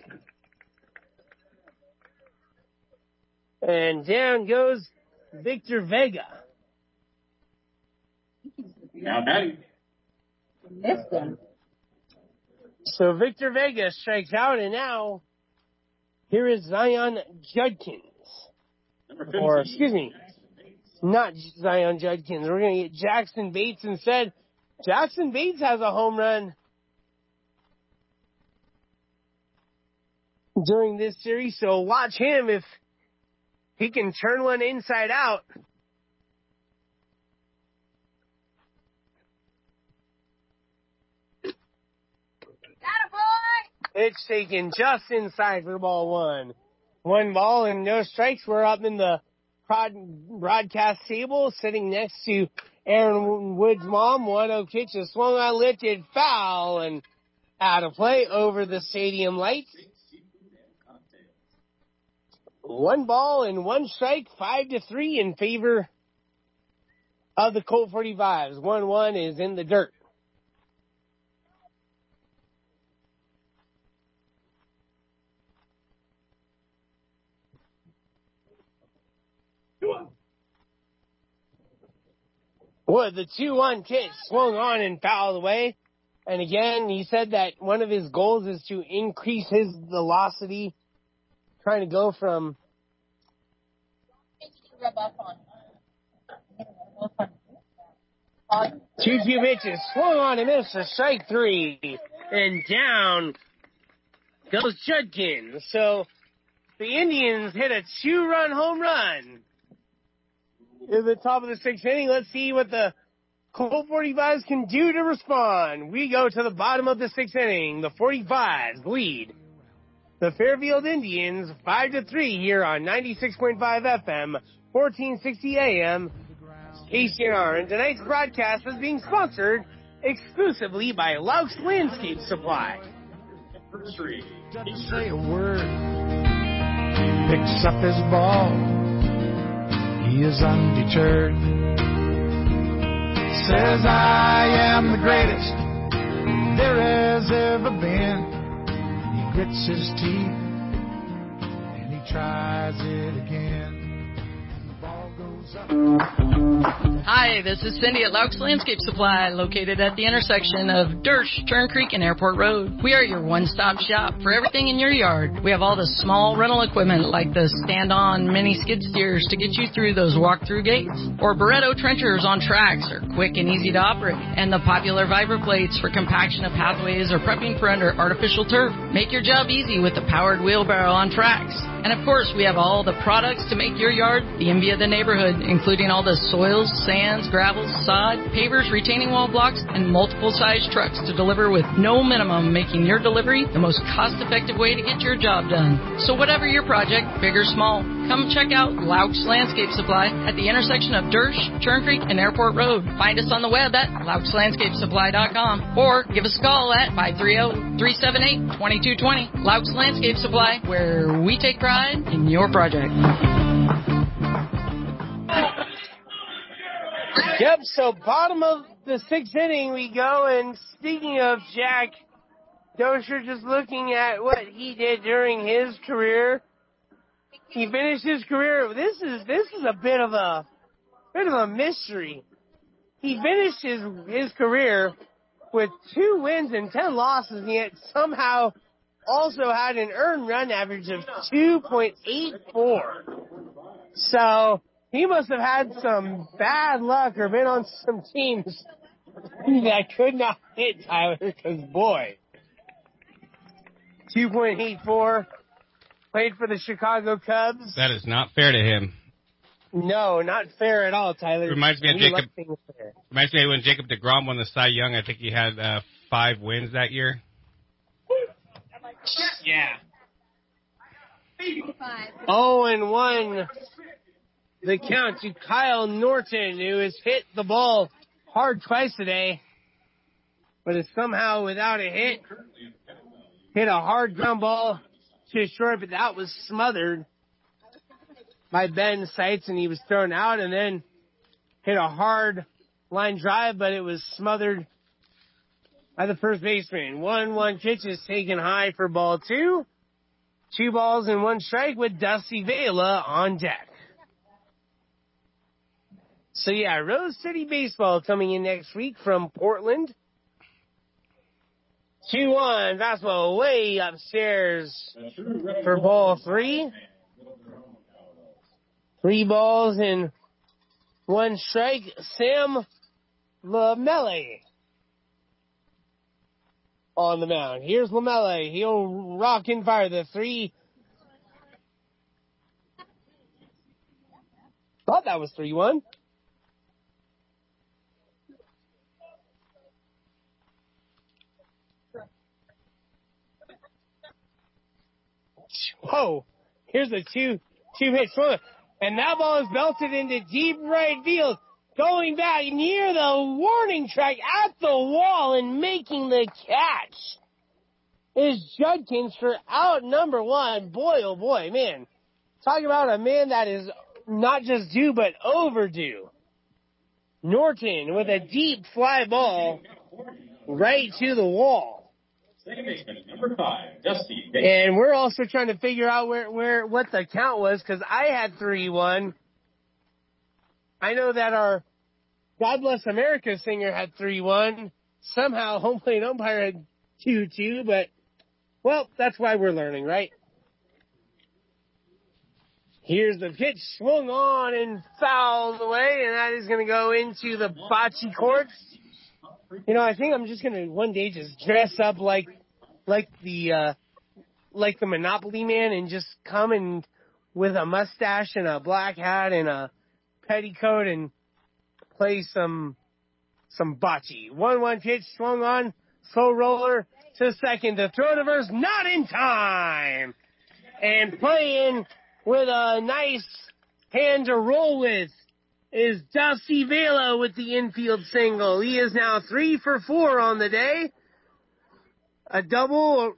And down goes Victor Vega. Now batting. Missed him. So Victor Vega strikes out, and now here is Zion Judkins. Or, excuse me, not Zion Judkins. We're going to get Jackson Bates instead. Jackson Bates has a home run. during this series, so watch him if he can turn one inside out. Pitch taken just inside for ball one. 1 ball and no strikes. We're up in the broadcast table sitting next to Aaron Wood's mom. 1-0 pitch is swung on, lifted, foul, and out of play over the stadium lights. 1 ball and 1 strike, 5-3 in favor of the Colt 45s. 1-1 is in the dirt. Well, the 2-1 pitch swung on and fouled away. And again, he said that one of his goals is to increase his velocity, trying to go from 2-2 pitches, swung on and missed for strike 3. And down goes Judkins. So the Indians hit a 2-run home run in the top of the 6th inning. Let's see what the Colt 45s can do to respond. We go to the bottom of the 6th inning. The 45s lead the Fairfield Indians 5-3 here on 96.5 FM, 1460 AM, KCNR. And tonight's broadcast is being sponsored exclusively by Laux Landscape Supply. Doesn't say a word. Picks up his ball. He is undeterred. Says, I am the greatest there has ever been. And he grits his teeth and he tries it again. And the ball goes up. Hi, this is Cindy at Laux Landscape Supply, located at the intersection of Dersh, Turn Creek, and Airport Road. We are your one-stop shop for everything in your yard. We have all the small rental equipment like the stand-on mini skid steers to get you through those walk-through gates, or Barretto trenchers on tracks are quick and easy to operate, and the popular Viper plates for compaction of pathways or prepping for under artificial turf. Make your job easy with the powered wheelbarrow on tracks. And of course, we have all the products to make your yard the envy of the neighborhood, including all the soils, sands, gravels, sod, pavers, retaining wall blocks, and multiple size trucks to deliver with no minimum, making your delivery the most cost-effective way to get your job done. So whatever your project, big or small, come check out Laux Landscape Supply at the intersection of Dersh, Turn Creek, and Airport Road. Find us on the web at LauxLandscapeSupply.com or give us a call at 530-378-2220. Laux Landscape Supply, where we take pride in your project. Yep, so bottom of the 6th inning we go, and speaking of Jack Dozier, just looking at what he did during his career, he finished his career. This is a bit of a mystery. He finished his career with 2 wins and 10 losses, and yet somehow also had an earned run average of 2.84. So he must have had some bad luck or been on some teams that could not hit, Tyler, because boy, 2.84, played for the Chicago Cubs. That is not fair to him. No, not fair at all, Tyler. Reminds me of when Jacob deGrom won the Cy Young. I think he had 5 wins that year. Yeah. 0-1. The count to Kyle Norton, who has hit the ball hard twice today, but is somehow without a hit. Hit a hard ground ball to short, but that was smothered by Ben Seitz, and he was thrown out, and then hit a hard line drive, but it was smothered by the first baseman. 1-1 pitch is taken high for ball 2. 2 balls and 1 strike with Dusty Vela on deck. So yeah, Rose City Baseball coming in next week from Portland. 2-1, fastball way upstairs for ball 3. 3 balls and 1 strike. Sam Lamele on the mound. Here's Lamella. He'll rock and fire the 3. Thought that was 3-1. Whoa. Here's a two hit swing. And that ball is belted into deep right field. Going back near the warning track at the wall and making the catch is Judkins for out number 1. Boy, oh boy, man. Talk about a man that is not just due, but overdue. Norton with a deep fly ball right to the wall. Second baseman, number 5, Dusty. And we're also trying to figure out what the count was, because I had 3-1. I know that our God Bless America singer had 3-1. Somehow home plate umpire had 2-2, but, well, that's why we're learning, right? Here's the pitch, swung on and fouled away, and that is going to go into the bocce courts. You know, I think I'm just going to one day just dress up like the Monopoly man and just come in with a mustache and a black hat and a petticoat and play some bocce. 1-1 pitch, swung on, slow roller to second. The throw to first, not in time. And playing with a nice hand to roll with is Dusty Vela with the infield single. He is now 3 for 4 on the day. A double,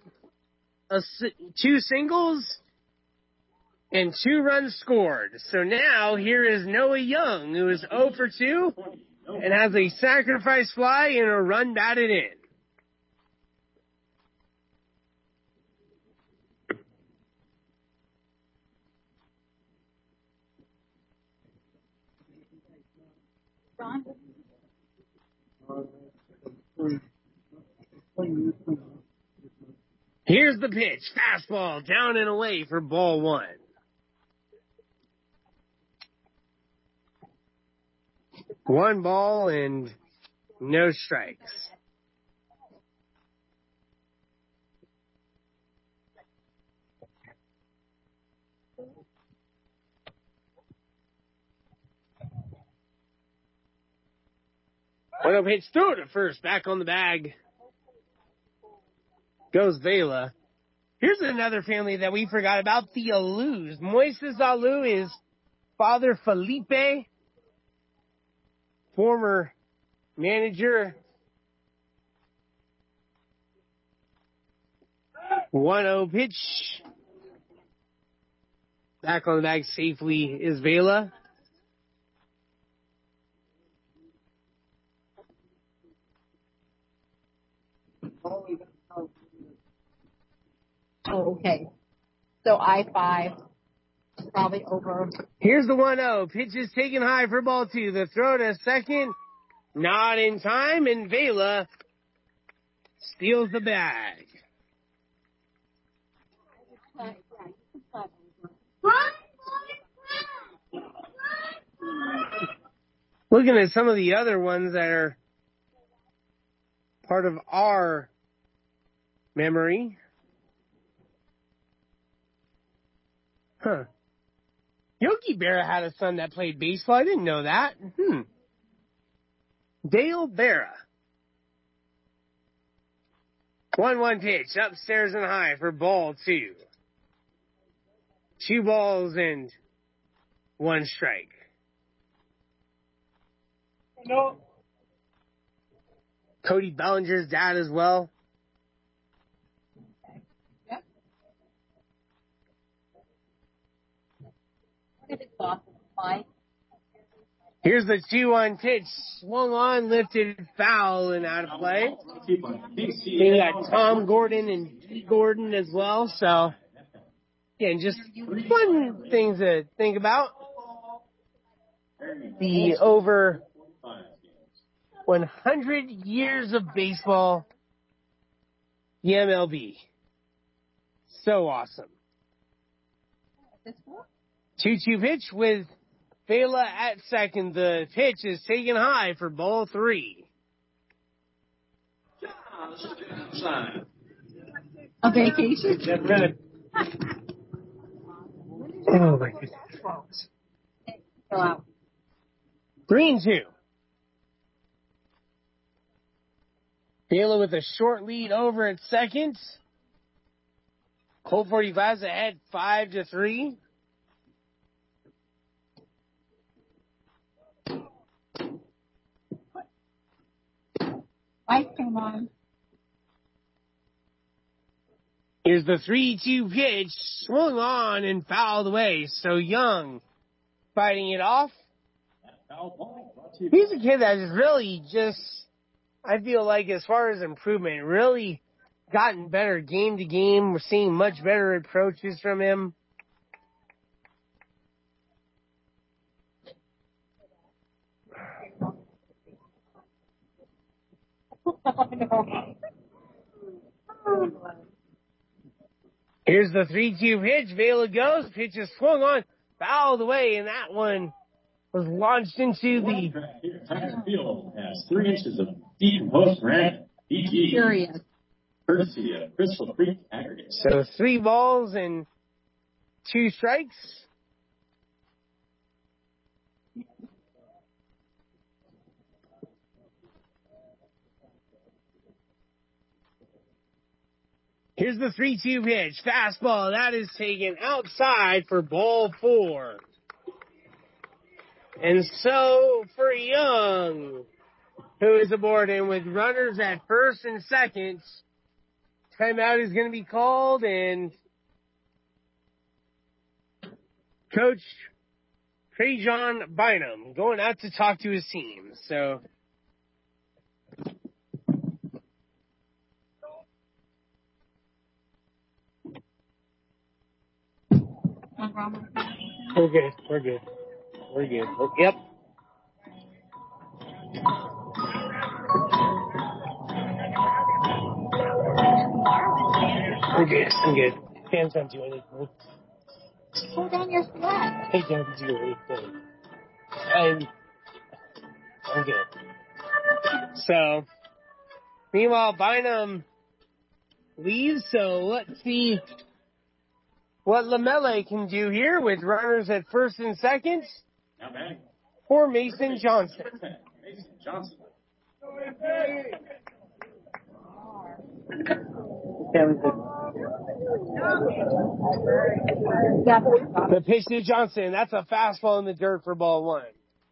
2 singles, and 2 runs scored. So now here is Noah Young, who is 0 for 2 and has a sacrifice fly and a run batted in. Here's the pitch. Fastball down and away for ball 1. One ball and no strikes. One pitch through to first. Back on the bag goes Vela. Here's another family that we forgot about, the Alous. Moises Alou is Father Felipe, former manager. 1-0 pitch. Back on the bag safely is Vela. Oh, okay. So I-5 is probably over. Here's the 1-0. Pitch is taken high for ball 2. The throw to second. Not in time, and Vela steals the bag. Looking at some of the other ones that are part of our memory. Huh. Yogi Berra had a son that played baseball. I didn't know that. Dale Berra. 1-1 pitch. Upstairs and high for ball 2. 2 balls and 1 strike. No. Cody Bellinger's dad as well. Yep. Here's the 2-1 pitch. Swung on, lifted, foul, and out of play. We got Tom Gordon and Dee Gordon as well. So, again, just fun things to think about. The over 100 years of baseball, the MLB. So awesome. 2-2 pitch with Vela at second. The pitch is taken high for ball 3. A vacation? Oh my goodness. Go out. 3-2. Baylor with a short lead over at second. Colt 45's ahead 5-3. Lights came on. Here's the 3-2 pitch, swung on and fouled away. So Young fighting it off. He's a kid that has really just, I feel like as far as improvement, really gotten better game to game. We're seeing much better approaches from him. Here's the 3-2 pitch. Vela goes. Pitch is swung on, fouled away, and that one was launched into the Field has 3 inches of decomposed granite. DG. Curious. Courtesy of Crystal Creek Aggregate. So 3 balls and 2 strikes. Here's the 3-2 pitch. Fastball. That is taken outside for ball 4. And so for Young, who is aboard and with runners at first and second, timeout is going to be called, and Coach Trajan Bynum going out to talk to his team. So we're good. We're good. We're good. Yep. I'm good. I'm good. Fans don't do anything. Pull down your sweat. They don't do anything. I'm good. So, meanwhile, Bynum leaves, so let's see what LaMelle can do here with runners at first and second for Mason Johnson. Mason Johnson. The pitch to Johnson. That's a fastball in the dirt for ball 1.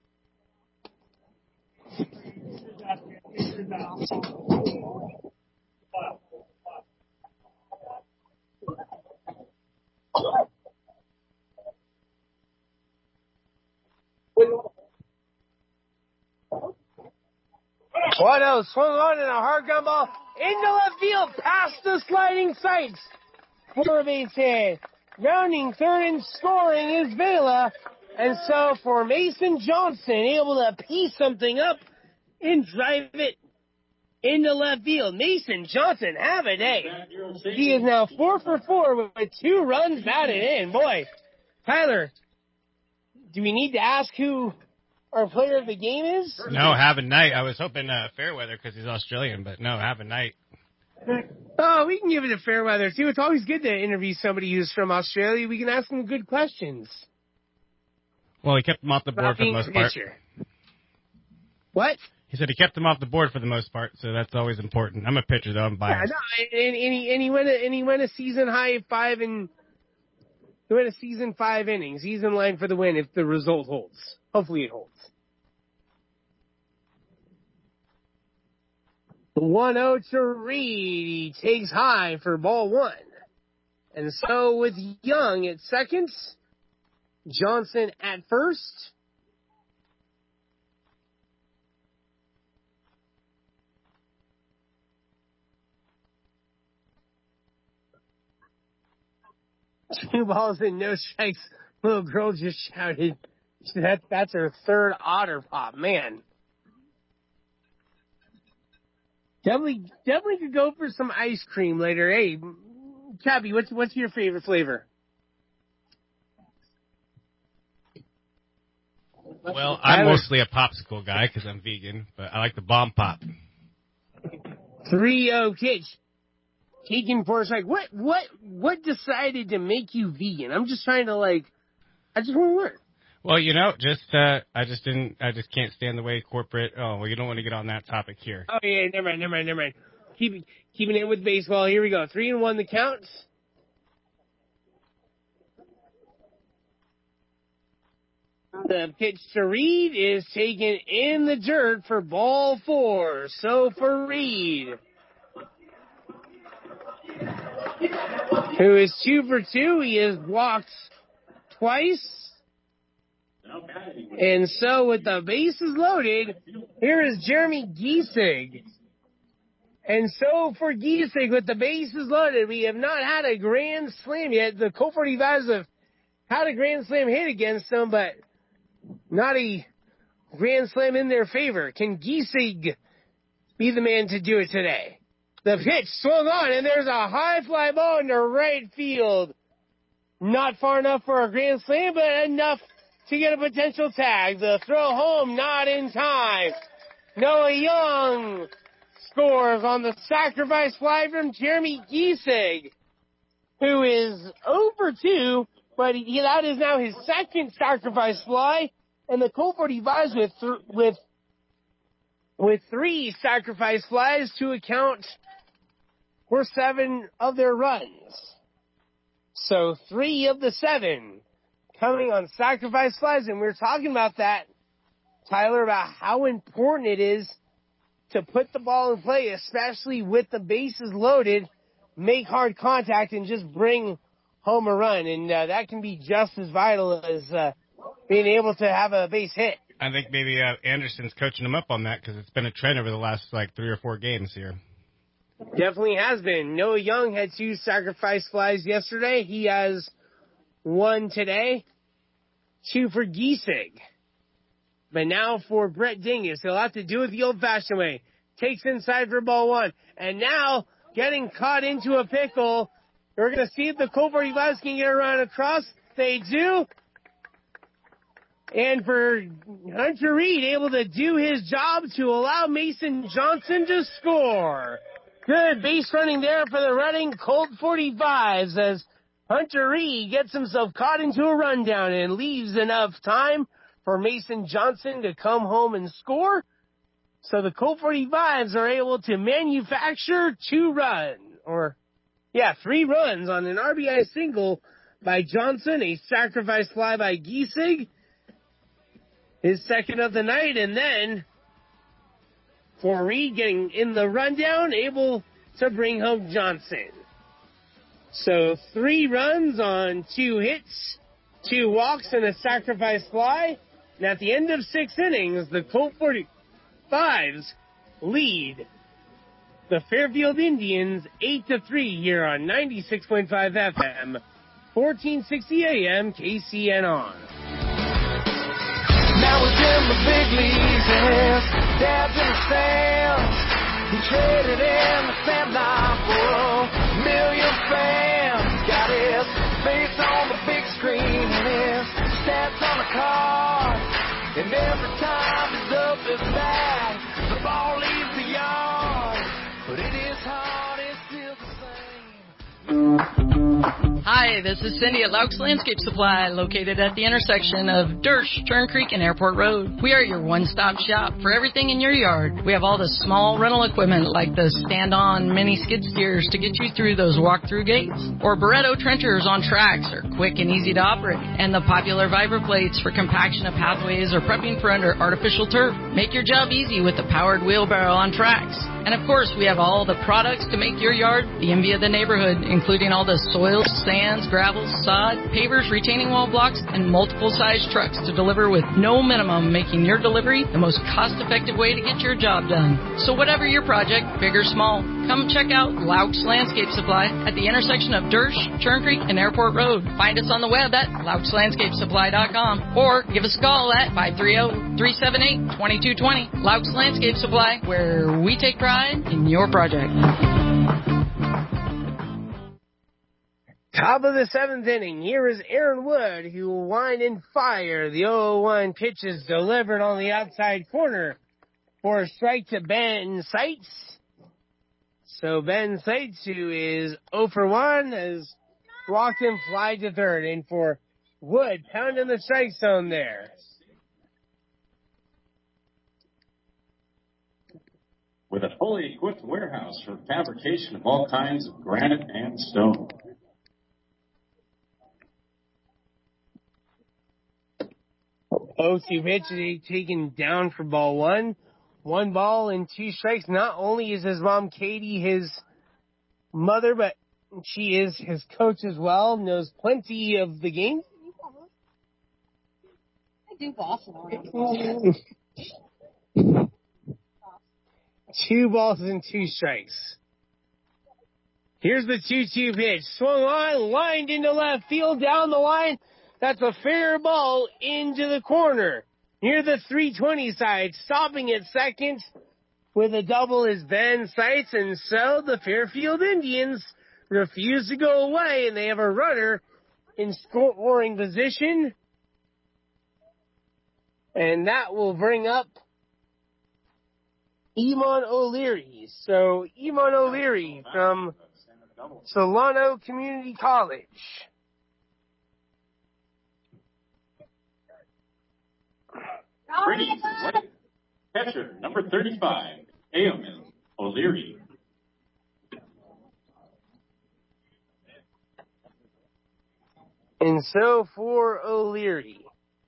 Guado swung on and a hard ground ball into left field past the sliding sights. For a base hit. Rounding third and scoring is Vela. And so for Mason Johnson, able to piece something up and drive it into left field. Mason Johnson, have a day. He is now 4 for 4 with 2 runs batted in. Boy, Tyler, do we need to ask who our player of the game is? No, have a night. I was hoping Fairweather because he's Australian, but no, have a night. Oh, we can give it a Fairweather, too. It's always good to interview somebody who's from Australia. We can ask them good questions. Well, he kept them off the board for the most part. What? He said he kept them off the board for the most part, so that's always important. I'm a pitcher, though. I'm biased. Yeah, no, and he went a season high 5 and he went a season 5 innings. He's in line for the win if the result holds. Hopefully it holds. 1-0 to Reed. He takes high for ball 1. And so with Young at second, Johnson at first. Two balls and no strikes. Little girl just shouted. That's her 3rd otter pop. Man. Definitely could go for some ice cream later. Hey, Cabby, what's your favorite flavor? Well, I'm mostly a popsicle guy because I'm vegan, but I like the bomb pop. 3-0 pitch. Taken for a strike. What decided to make you vegan? I'm just trying to I just want to learn. Well, I just can't stand the way corporate. Oh, well, you don't want to get on that topic here. Oh yeah, never mind. Keeping it with baseball. Here we go. 3-1 the count. The pitch to Reed is taken in the dirt for ball 4. So for Reed, who is 2 for 2, he has walked twice. And so with the bases loaded, here is Jeremy Giesig. And so for Giesig, with the bases loaded, we have not had a grand slam yet. The Colt 45s have had a grand slam hit against them, but not a grand slam in their favor. Can Giesig be the man to do it today? The pitch swung on, and there's a high fly ball into right field. Not far enough for a grand slam, but enough to get a potential tag. The throw home, not in time. Noah Young scores on the sacrifice fly from Jeremy Giesig, who is 0 for 2, but that is now his second sacrifice fly, and the Colt 45s with 3 sacrifice flies to account for 7 of their runs. So 3 of the 7 coming on sacrifice flies, and we're talking about that, Tyler, about how important it is to put the ball in play, especially with the bases loaded, make hard contact, and just bring home a run. And that can be just as vital as being able to have a base hit. I think maybe Anderson's coaching him up on that because it's been a trend over the last 3 or 4 games here. Definitely has been. Noah Young had 2 sacrifice flies yesterday. He has 1 today. 2 for Giesig. But now for Brett Dingus, he'll have to do it the old-fashioned way. Takes inside for ball 1. And now, getting caught into a pickle. We're going to see if the Colt 45s can get around across. They do. And for Hunter Reed, able to do his job to allow Mason Johnson to score. Good base running there for the running Colt 45s as Hunter Reed gets himself caught into a rundown and leaves enough time for Mason Johnson to come home and score. So the Colt 45s are able to manufacture 3 runs on an RBI single by Johnson, a sacrifice fly by Giesig, his second of the night, and then for Reed getting in the rundown, able to bring home Johnson. So 3 runs on 2 hits, 2 walks, and a sacrifice fly. And at the end of 6 innings, the Colt 45s lead the Fairfield Indians 8-3 here on 96.5 FM, 1460 AM, KCNR. Now it's in the big leagues and his dad's in the stands. He traded in the Sandlot for $1 million fans. Got his face on the big screen and his stats on the card. And every time he's up his bat, the ball leaves the yard. But in his heart, it's still the same. Hi, this is Cindy at Laux Landscape Supply, located at the intersection of Dersh, Turn Creek, and Airport Road. We are your one-stop shop for everything in your yard. We have all the small rental equipment like the stand-on mini skid steers to get you through those walk-through gates, or Barretto trenchers on tracks are quick and easy to operate, and the popular Vibra plates for compaction of pathways or prepping for under artificial turf. Make your job easy with the powered wheelbarrow on tracks. And of course, we have all the products to make your yard the envy of the neighborhood, including all the soils, sands, gravels, sod, pavers, retaining wall blocks, and multiple size trucks to deliver with no minimum, making your delivery the most cost-effective way to get your job done. So whatever your project, big or small, come check out Laux Landscape Supply at the intersection of Dersh, Churn Creek, and Airport Road. Find us on the web at LauxLandscapeSupply.com or give us a call at 530-378-2220. Laux Landscape Supply, where we take pride in your project. Top of the 7th inning. Here is Aaron Wood, who will wind and fire. The 0-1 pitch is delivered on the outside corner for a strike to Ben Seitz. So Ben Seitz, who is 0 for 1, has walked him fly to third. And for Wood, pounding the strike zone there. With a fully equipped warehouse for fabrication of all kinds of granite and stone. O2 pitch taken down for ball 1. 1 ball and 2 strikes. Not only is his mom, Katie, his mother, but she is his coach as well. Knows plenty of the game. I do boss around. 2 balls and 2 strikes. Here's the 2-2 pitch. Swung on, lined into left field, down the line. That's a fair ball into the corner. Near the 320 side, stopping at second with a double is Ben Seitz, and so the Fairfield Indians refuse to go away, and they have a runner in scoring position. And that will bring up Eamon O'Leary. So Eamon O'Leary from Solano Community College. Pretty late. Catcher, number 35, Eamon O'Leary. And so for O'Leary.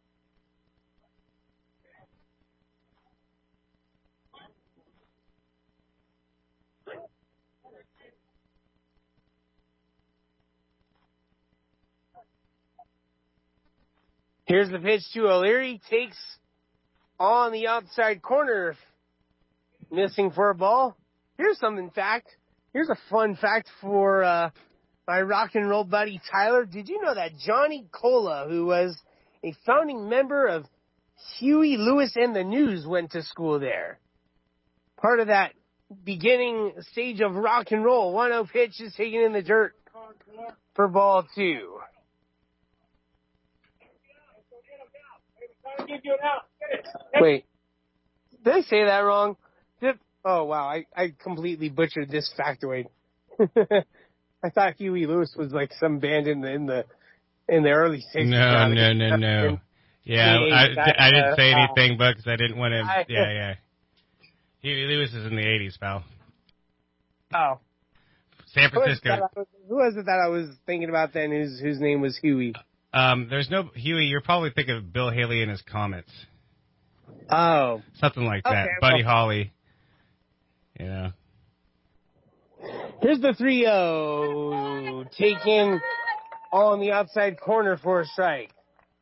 Here's the pitch to O'Leary. Takes on the outside corner. Missing for a ball. Here's a fun fact for my rock and roll buddy Tyler. Did you know that Johnny Cola, who was a founding member of Huey Lewis and the News, went to school there? Part of that beginning stage of rock and roll. 1-0 pitch is taken in the dirt for ball 2. Wait, did I say that wrong? Oh wow, I completely butchered this factoid. I thought Huey Lewis was like some band in the early 60s. No. Yeah, I didn't say anything, but because I didn't want to. Yeah. Huey Lewis is in the 80s, pal. Oh. San Francisco. Who was it that I was thinking about then whose name was Huey? There's no Huey. You're probably thinking of Bill Haley and his Comets. Oh. Something like that. Okay, Buddy Holly. You know. Here's the 3-0. Taken on the outside corner for a strike.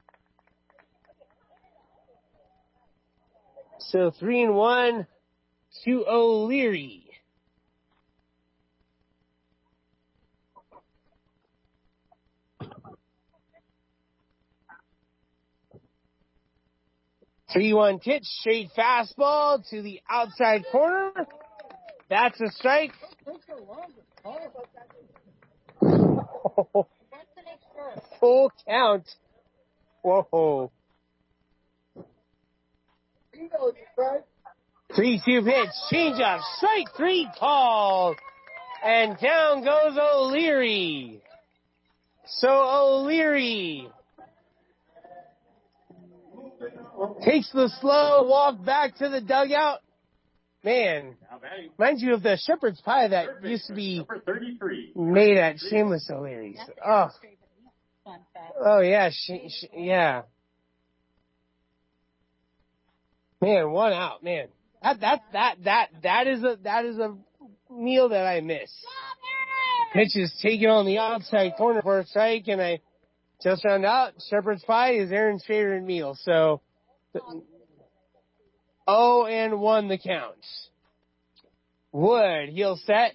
So 3-1 to O'Leary. Three-one pitch, straight fastball to the outside corner. That's a strike. Full count. Whoa. 3-2 pitch, change up, strike 3 called. And down goes O'Leary. So O'Leary takes the slow walk back to the dugout. Man, reminds you of the shepherd's pie that used to be made at Shameless O'Leary's. Oh yeah, yeah. Man, 1 out. Man, that is a meal that I miss. Pitch is taken on the outside corner for a strike, and I just found out shepherd's pie is Aaron's favorite meal. So 0-1 the count. Wood, he'll set.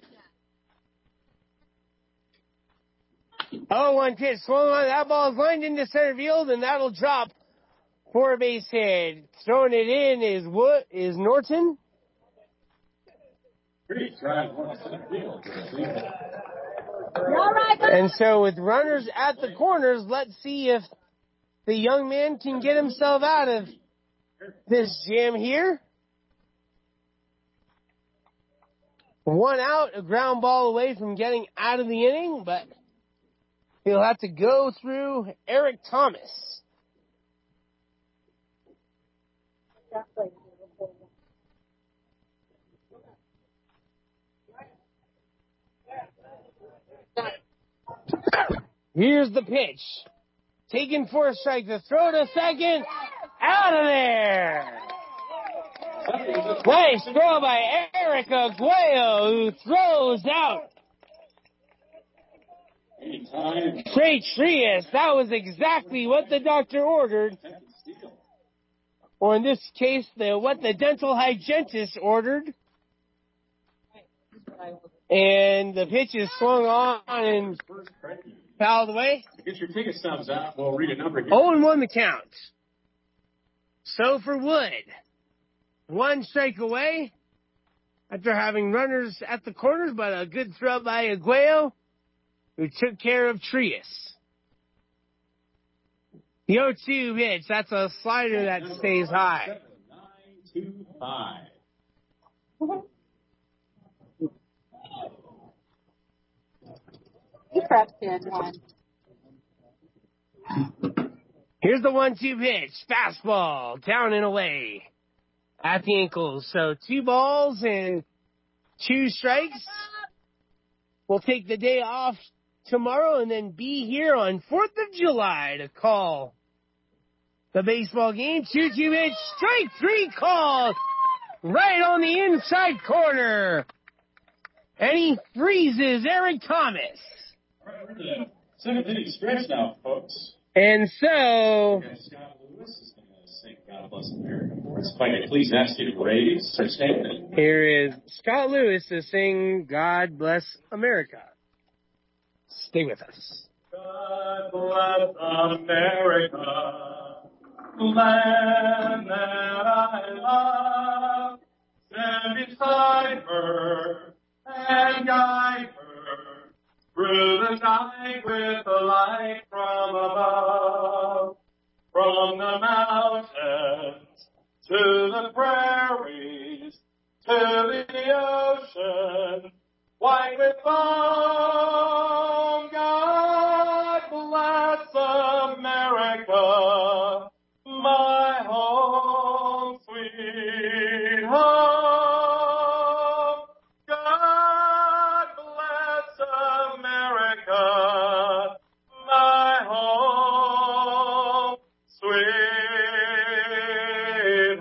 0-1 pitch, swung on. That ball is lined into center field, and that'll drop for a base hit. Throwing it in is Norton. And so with runners at the corners, let's see if the young man can get himself out of this jam here. 1 out, a ground ball away from getting out of the inning, but he'll have to go through Eric Thomas. Here's the pitch. Taken for a strike. The throw to second. Out of there. Nice throw by Eric Aguayo, who throws out Trey Trias. That was exactly what the doctor ordered. Or in this case, what the dental hygienist ordered. And the pitch is swung on and fouled away. Get your ticket stubs out. We'll read a number here. 0-1 the count. So for Wood, 1 strike away after having runners at the corners, but a good throw by Aguayo, who took care of Trias. The 0-2 pitch, that's a slider that stays high. 9-2-5. You prepped in one. Here's the 1-2 pitch. Fastball, down and away at the ankles. So 2 balls and 2 strikes. We'll take the day off tomorrow and then be here on 4th of July to call the baseball game. 2-2 pitch, strike 3 call right on the inside corner. And he freezes Eric Thomas. Right, we're the 7th inning stretch now, folks. And so Scott Lewis is going to sing God Bless America for us. If I could please ask you to raise or stand. Here is Scott Lewis to sing God Bless America. Stay with us. God bless America, land that I love. Stand beside her and guide her through the night with the light from above. From the mountains to the prairies to the ocean, white with foam. God bless America, my home, sweet home. God bless America, my home, sweet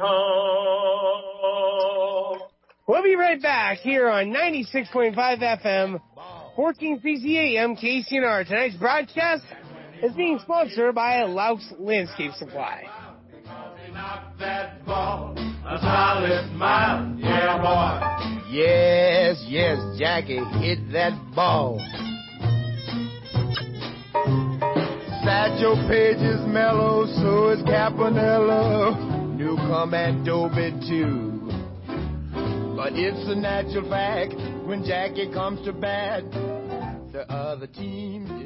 home. We'll be right back here on 96.5 FM, 1460 AM, KCNR. Tonight's broadcast is being sponsored by Laux Landscape Supply. That ball, a solid mile, yeah, boy. Yes, Jackie hit that ball. Satchel Paige is mellow, so is Campanella. Newcomb and Dobie too. But it's a natural fact, when Jackie comes to bat, the other team is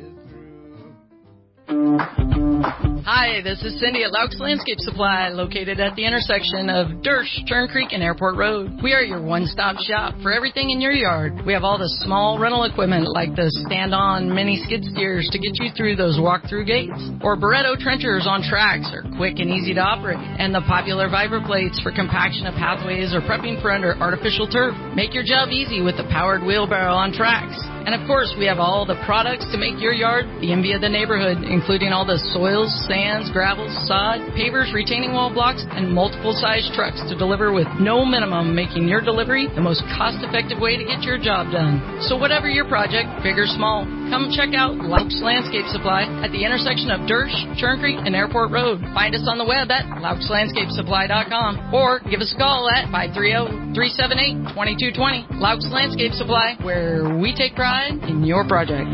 Hi, this is Cindy at Laux Landscape Supply, located at the intersection of Dersh, Turn Creek, and Airport Road. We are your one-stop shop for everything in your yard. We have all the small rental equipment like the stand-on mini skid steers to get you through those walk-through gates, or Barretto trenchers on tracks are quick and easy to operate, and the popular Viper plates for compaction of pathways or prepping for under artificial turf. Make your job easy with the powered wheelbarrow on tracks. And of course, we have all the products to make your yard the envy of the neighborhood, including all the soils, sands, gravels, sod, pavers, retaining wall blocks, and multiple size trucks to deliver with no minimum, making your delivery the most cost-effective way to get your job done. So whatever your project, big or small, come check out Laux Landscape Supply at the intersection of Dersh, Churn Creek, and Airport Road. Find us on the web at LauxLandscapeSupply.com or give us a call at 530-378-2220. Laux Landscape Supply, where we take pride in your project.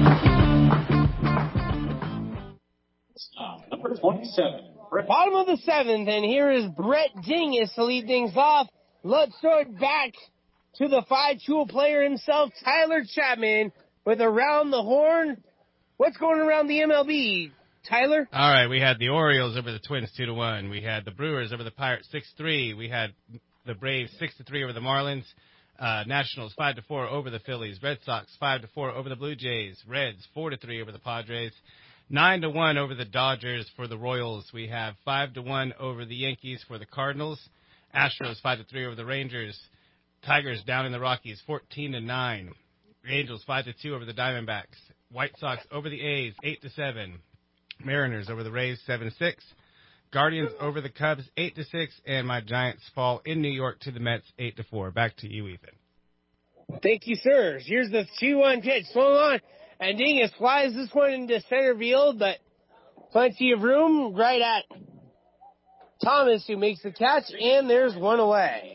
Number 27. Bottom of the 7th, and here is Brett Dingus to lead things off. Let's throw it back to the 5-tool player himself, Tyler Chapman, with Around the Horn. What's going around the MLB, Tyler? All right, we had the Orioles over the Twins 2-1. We had the Brewers over the Pirates 6-3. We had the Braves 6-3 over the Marlins. Nationals 5-4 over the Phillies. Red Sox 5-4 over the Blue Jays. Reds 4-3 over the Padres. 9-1 over the Dodgers for the Royals. We have 5-1 over the Yankees for the Cardinals. Astros 5-3 over the Rangers. Tigers down in the Rockies 14-9. Angels 5-2 over the Diamondbacks. White Sox over the A's 8-7. Mariners over the Rays 7-6. Guardians over the Cubs 8-6, and my Giants fall in New York to the Mets 8-4. Back to you, Ethan. Thank you, sir. Here's the 2-1 pitch. Swung on, and Dingus flies this one into center field, but plenty of room right at Thomas, who makes the catch, and there's one away.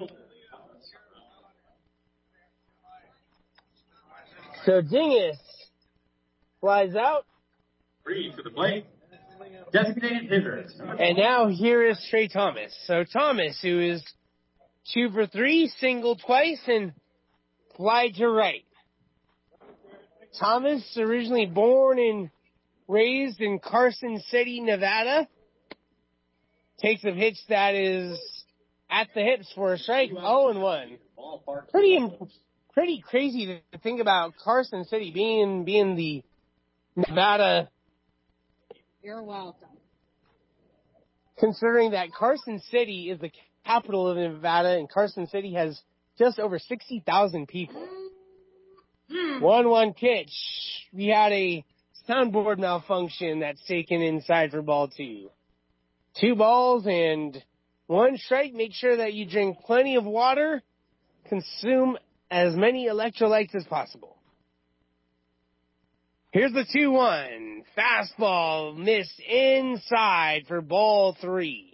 So Dingus flies out. Free to the plate. Designated hitter. And now here is Trey Thomas. So Thomas, who is 2 for 3, singled twice, and fly to right. Thomas, originally born and raised in Carson City, Nevada, takes a pitch that is at the hips for a strike, 0-1. Pretty crazy to think about Carson City being the Nevada. You're welcome. Considering that Carson City is the capital of Nevada, and Carson City has just over 60,000 people. 1-1 pitch. We had a soundboard malfunction that's taken inside for ball 2. 2 balls and 1 strike. Make sure that you drink plenty of water. Consume as many electrolytes as possible. Here's the 2-1. Fastball missed inside for ball 3.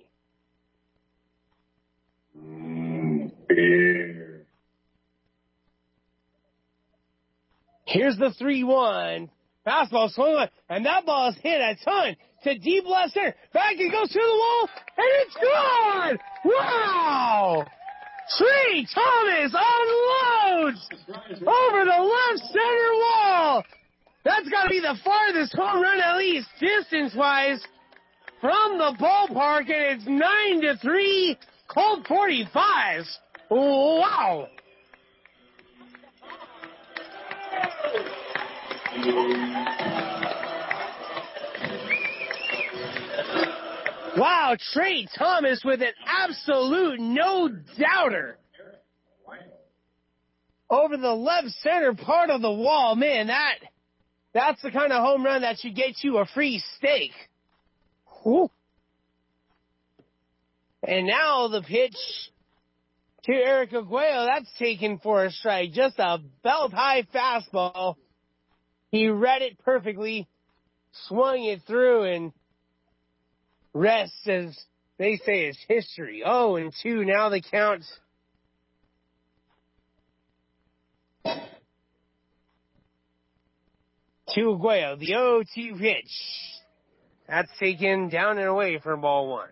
Here's the 3-1. Fastball swung on, and that ball is hit a ton to deep left center. Back it goes to the wall, and it's gone! Wow! Trey Thomas unloads over the left center wall. That's got to be the farthest home run, at least distance-wise, from the ballpark, and it's 9-3, Colt 45s. Wow! Wow, Trey Thomas with an absolute no-doubter over the left center part of the wall. Man, that's the kind of home run that should get you a free steak. Whew. And now the pitch to Eric Aguayo. That's taken for a strike. Just a belt-high fastball. He read it perfectly, swung it through, and rest, as they say, is history. 0-2. Now the count. To Aguayo, the 0-2 pitch. That's taken down and away for ball 1.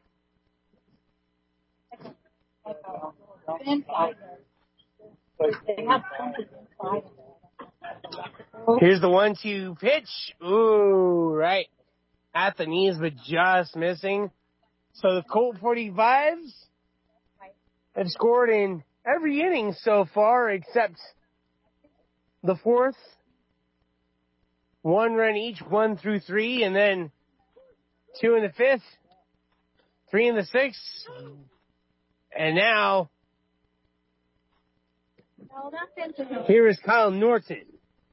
Here's the 1-2 pitch. Ooh, right at the knees, but just missing. So the Colt 45s have scored in every inning so far except the 4th. 1 run each, 1 through 3, and then 2 in the 5th, 3 in the 6th, and now here is Kyle Norton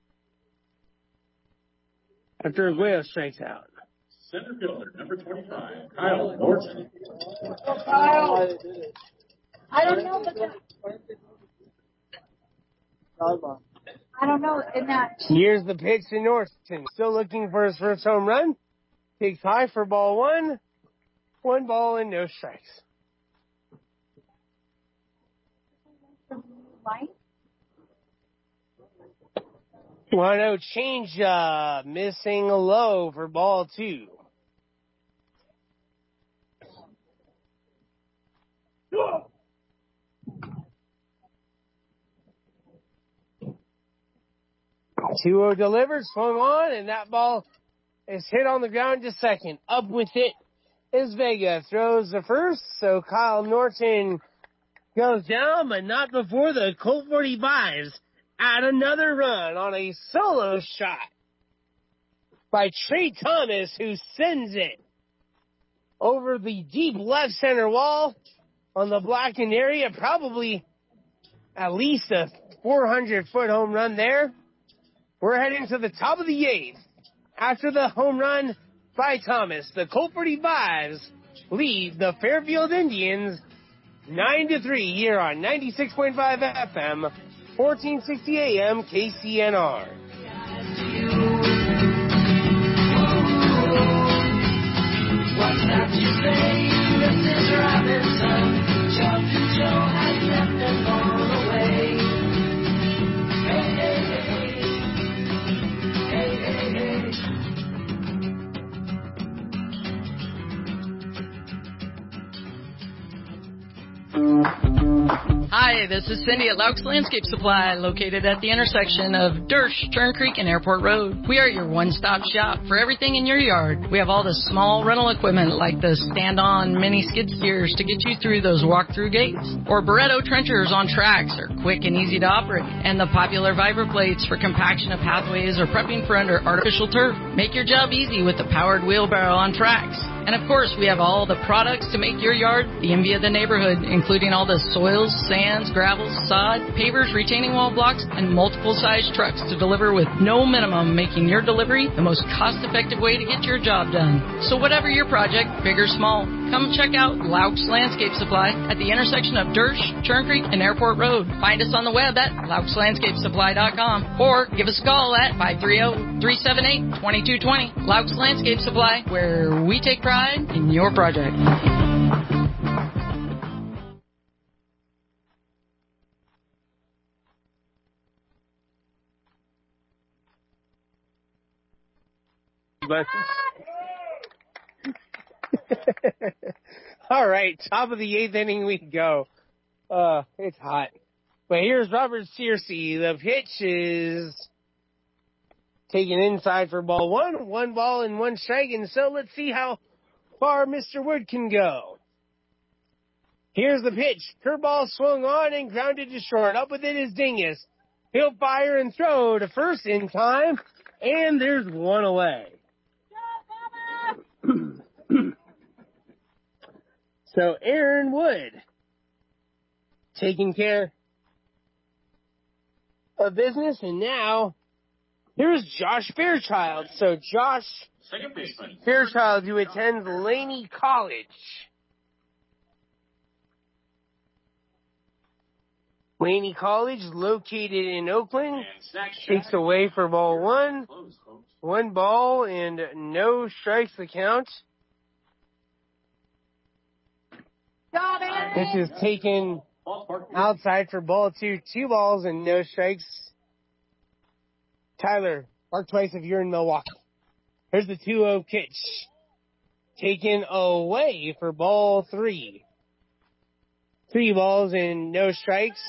after Aguayo strikes out. Center fielder, number 25, Kyle Norton. I don't know, I don't know. In that. Here's the pitch to Norton. Still looking for his first home run. Takes high for ball 1. 1 ball and no strikes. Light? 1-0 change, missing low for ball 2. Two-0 delivered, swung on, and that ball is hit on the ground to second. Up with it is Vega. Throws the first, so Kyle Norton goes down, but not before the Colt 45s add another run on a solo shot by Trey Thomas, who sends it over the deep left center wall on the blackened area, probably at least a 400-foot home run there. We're heading to the top of the 8th. After the home run by Thomas, the Colt 45s lead the Fairfield Indians 9-3 here on 96.5 FM, 1460 AM KCNR. What's that you say? Mrs. Robinson, Jumping Joe has left and gone away. Hey, hey, hey. Hey, hey, hey. Hi, this is Cindy at Laux Landscape Supply, located at the intersection of Dersh, Turn Creek, and Airport Road. We are your one-stop shop for everything in your yard. We have all the small rental equipment like the stand-on mini skid steers to get you through those walk-through gates, or Barretto trenchers on tracks are quick and easy to operate, and the popular Viper plates for compaction of pathways or prepping for under artificial turf. Make your job easy with the powered wheelbarrow on tracks. And of course, we have all the products to make your yard the envy of the neighborhood, including all the soils, sands, gravels, sod, pavers, retaining wall blocks, and multiple size trucks to deliver with no minimum, making your delivery the most cost-effective way to get your job done. So whatever your project, big or small, come check out Laux Landscape Supply at the intersection of Dersh, Turn Creek, and Airport Road. Find us on the web at LauxLandscapeSupply.com or give us a call at 530-378-2220. Laux Landscape Supply, where we take pride in your project. All right, top of the 8th inning we go. It's hot. But here's Robert Searcy. The pitch is taken inside for ball 1. 1 ball and 1 strike, and so let's see how far Mr. Wood can go. Here's the pitch. Curveball swung on and grounded to short. Up with it is Dingus. He'll fire and throw to first in time, and there's 1 away. So Aaron Wood taking care of business, and now here's Josh Fairchild. So Josh Second baseman. Fairchild, who attends Laney College. Laney College, located in Oakland, takes away for ball 1. 1 ball and no strikes the count. This is taken outside for ball 2. 2 balls and no strikes. Tyler, bark twice if you're in Milwaukee. Here's the 2-0 pitch. Taken away for ball 3. 3 balls and no strikes.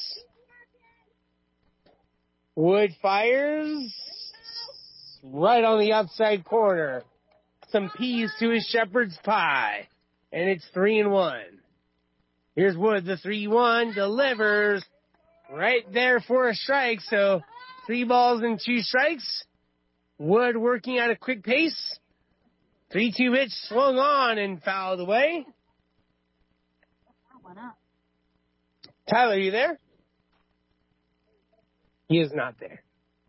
Wood fires right on the outside corner. Some peas to his shepherd's pie. And it's 3-1. Here's Wood, the 3-1, delivers right there for a strike. So 3 balls and 2 strikes. Wood working at a quick pace. 3-2 pitch swung on and fouled away. Tyler, you there? He is not there.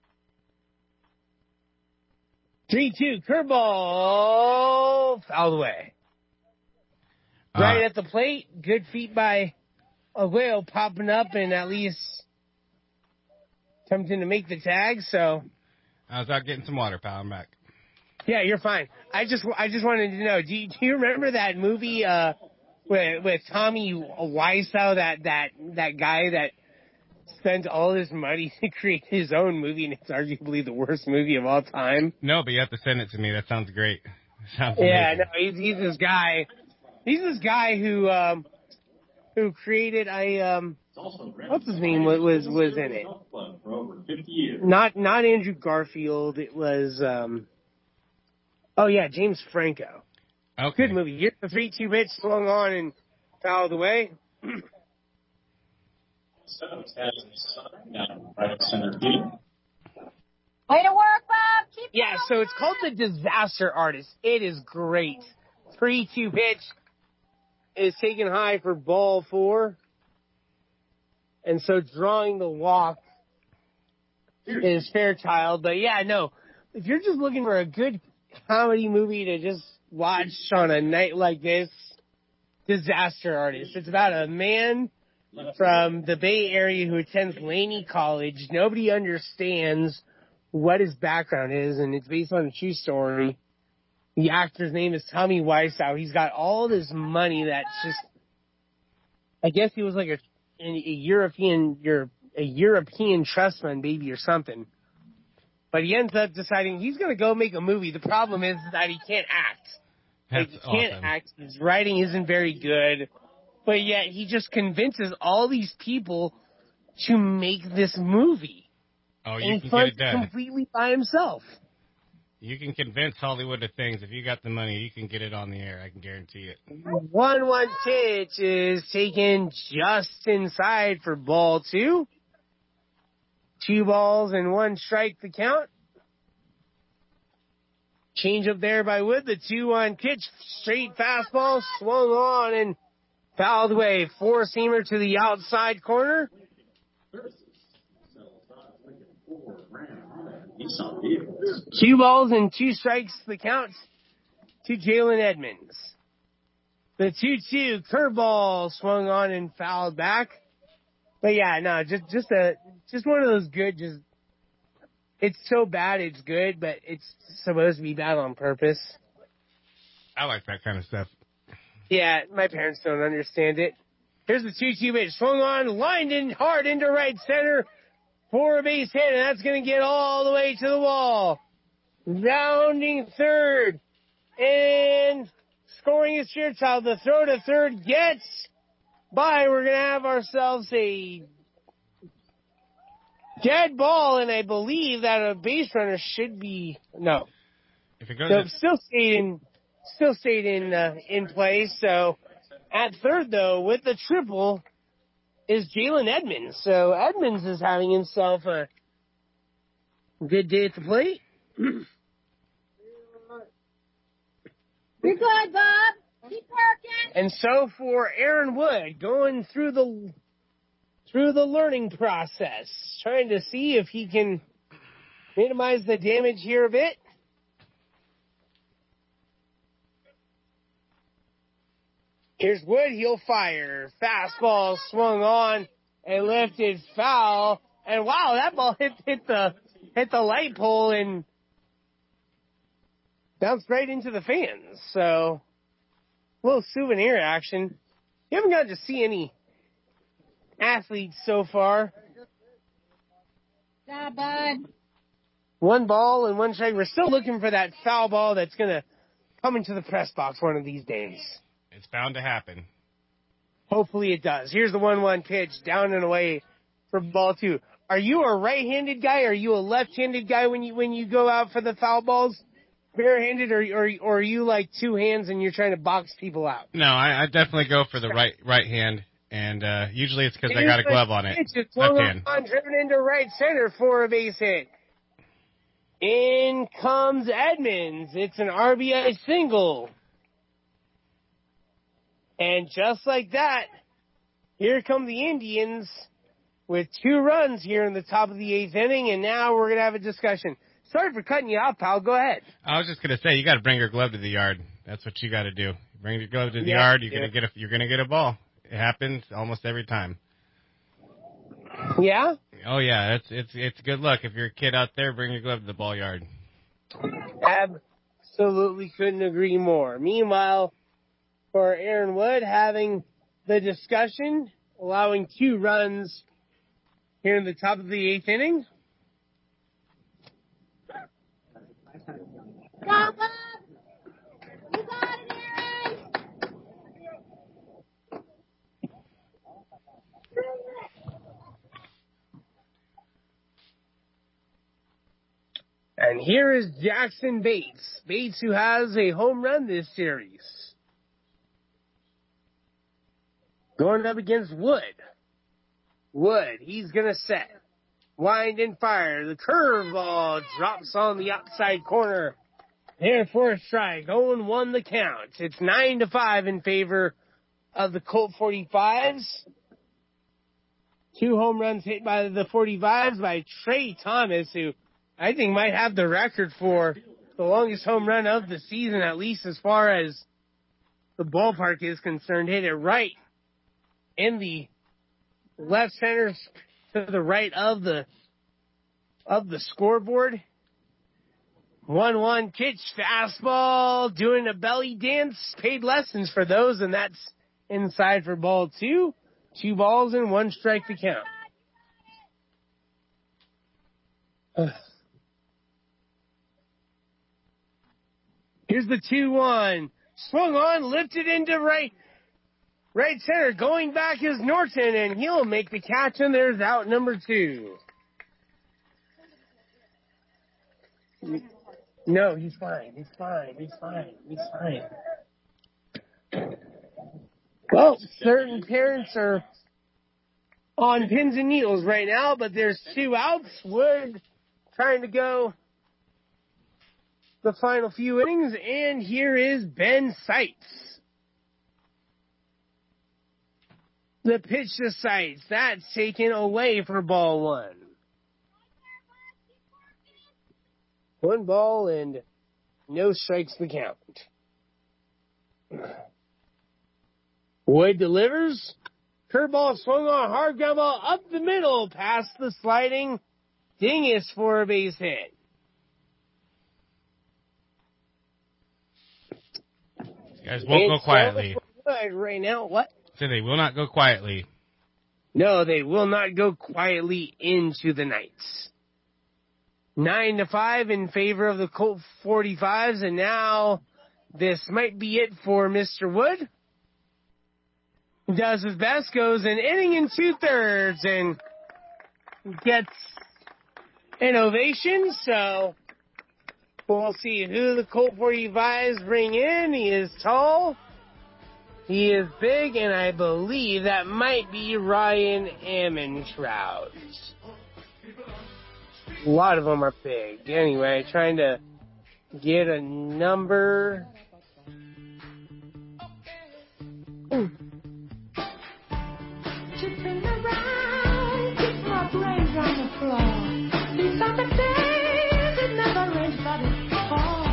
3-2 curveball fouled away. Right at the plate. Good feet by Aguayo popping up and at least attempting to make the tag. So I was out getting some water, pal. I'm back. Yeah, you're fine. I just wanted to know. Do you remember that movie with Tommy Wiseau, that guy that spent all his money to create his own movie, and it's arguably the worst movie of all time? No, but you have to send it to me. That sounds great. Sounds yeah, amazing. no, he's this guy. He's this guy who created what's his name was in it? For over 50 years. Not Andrew Garfield. It was James Franco. Okay. Good movie. Here's the 3-2 pitch swung on and fouled away. So it's has a sign down right center field. Way to work, Bob. Keep Yeah, so it's called The Disaster Artist. It is great. 3-2 pitch is taken high for ball 4. And so drawing the walk is Fairchild. But yeah, no, if you're just looking for a good comedy movie to just watch on a night like this, Disaster Artist. It's about a man from the Bay Area who attends Laney College. Nobody understands what his background is, and it's based on a true story. The actor's name is Tommy Wiseau. He's got all this money that's just, I guess he was like a European trust fund baby or something. But he ends up deciding he's going to go make a movie. The problem is that he can't act. He can't act. His writing isn't very good. But yet he just convinces all these people to make this movie. Oh, you and can funds get it done. Completely by himself. You can convince Hollywood of things. If you got the money, you can get it on the air. I can guarantee it. 1-1 pitch is taken just inside for ball 2. 2 balls and 1 strike the count. Change up there by Wood. The 2-1 pitch, straight fastball, swung on and fouled away. 4-seamer to the outside corner. 2 balls and 2 strikes the count to Jalen Edmonds. The 2-2 curveball swung on and fouled back. But yeah, no, just one of those good, it's so bad it's good, but it's supposed to be bad on purpose. I like that kind of stuff. Yeah, my parents don't understand it. Here's the 2-2 pitch, swung on, lined in hard into right center for a base hit, and that's going to get all the way to the wall. Rounding third and scoring is Fairchild. The throw to third gets by. We're going to have ourselves a dead ball, and I believe that a base runner should be no. If it goes, so still stayed in place. So at third though, with the triple, is Jalen Edmonds. So Edmonds is having himself a good day at the plate. You're good, Bob. Keep working. And so for Aaron Wood, going through the learning process, trying to see if he can minimize the damage here a bit. Here's Wood, he'll fire. Fastball swung on and lifted foul. And wow, that ball hit the light pole and bounced right into the fans. So, a little souvenir action. You haven't gotten to see any athletes so far. Yeah, bud. 1 ball and 1 strike. We're still looking for that foul ball that's going to come into the press box one of these days. It's bound to happen. Hopefully it does. Here's the 1-1 pitch, down and away for ball 2. Are you a right-handed guy? Or are you a left-handed guy when you go out for the foul balls? Barehanded, or are you like 2 hands and you're trying to box people out? No, I definitely go for the right hand, and usually it's because I got a glove on it. It's left hand. Driven into right center for a base hit. In comes Edmonds. It's an RBI single. And just like that, here come the Indians with 2 runs here in the top of the 8th inning, and now we're going to have a discussion. Sorry for cutting you off, pal. Go ahead. I was just going to say, you got to bring your glove to the yard. That's what you got to do. Bring your glove to the yard. You're going to get a ball. It happens almost every time. Yeah? Oh yeah, it's good luck. If you're a kid out there, bring your glove to the ball yard. Absolutely couldn't agree more. Meanwhile, for Aaron Wood having the discussion, allowing 2 runs here in the top of the 8th inning. Go, Bob. You got it, Aaron. And here is Jackson Bates. Bates, who has a home run this series. Going up against Wood. Wood, he's going to set. Wind and fire. The curveball drops on the outside corner. There for a strike. 0-1 the count. It's 9-5 in favor of the Colt 45s. 2 home runs hit by the 45s by Trey Thomas, who I think might have the record for the longest home run of the season, at least as far as the ballpark is concerned. Hit it right in the left center to the right of the scoreboard. 1-1 pitch, fastball, doing a belly dance. Paid lessons for those, and that's inside for ball 2. 2 balls and 1 strike to count. Here's the 2-1. Swung on, lifted into right center. Going back is Norton, and he'll make the catch, and there's out number 2. No, he's fine. He's fine. Well, certain parents are on pins and needles right now, but there's 2 outs. Wood trying to go the final few innings, and here is Ben Seitz. The pitch to Seitz. That's taken away for ball 1. 1 ball and no strikes to count. Wood delivers. Curveball swung on, hard ground ball up the middle, past the sliding Dingus for a base hit. These guys won't go quietly. Right now, what? So they will not go quietly. No, they will not go quietly into the night. 9-5 in favor of the Colt 45s, and now this might be it for Mr. Wood. Does his best, goes an inning and 2/3, and gets an ovation. So we'll see who the Colt 45s bring in. He is tall, he is big, and I believe that might be Ryan Ammentrout. A lot of them are big. Anyway, trying to get a number. Chipping around, keep my brains on the floor. These are the days it never rains, but it falls.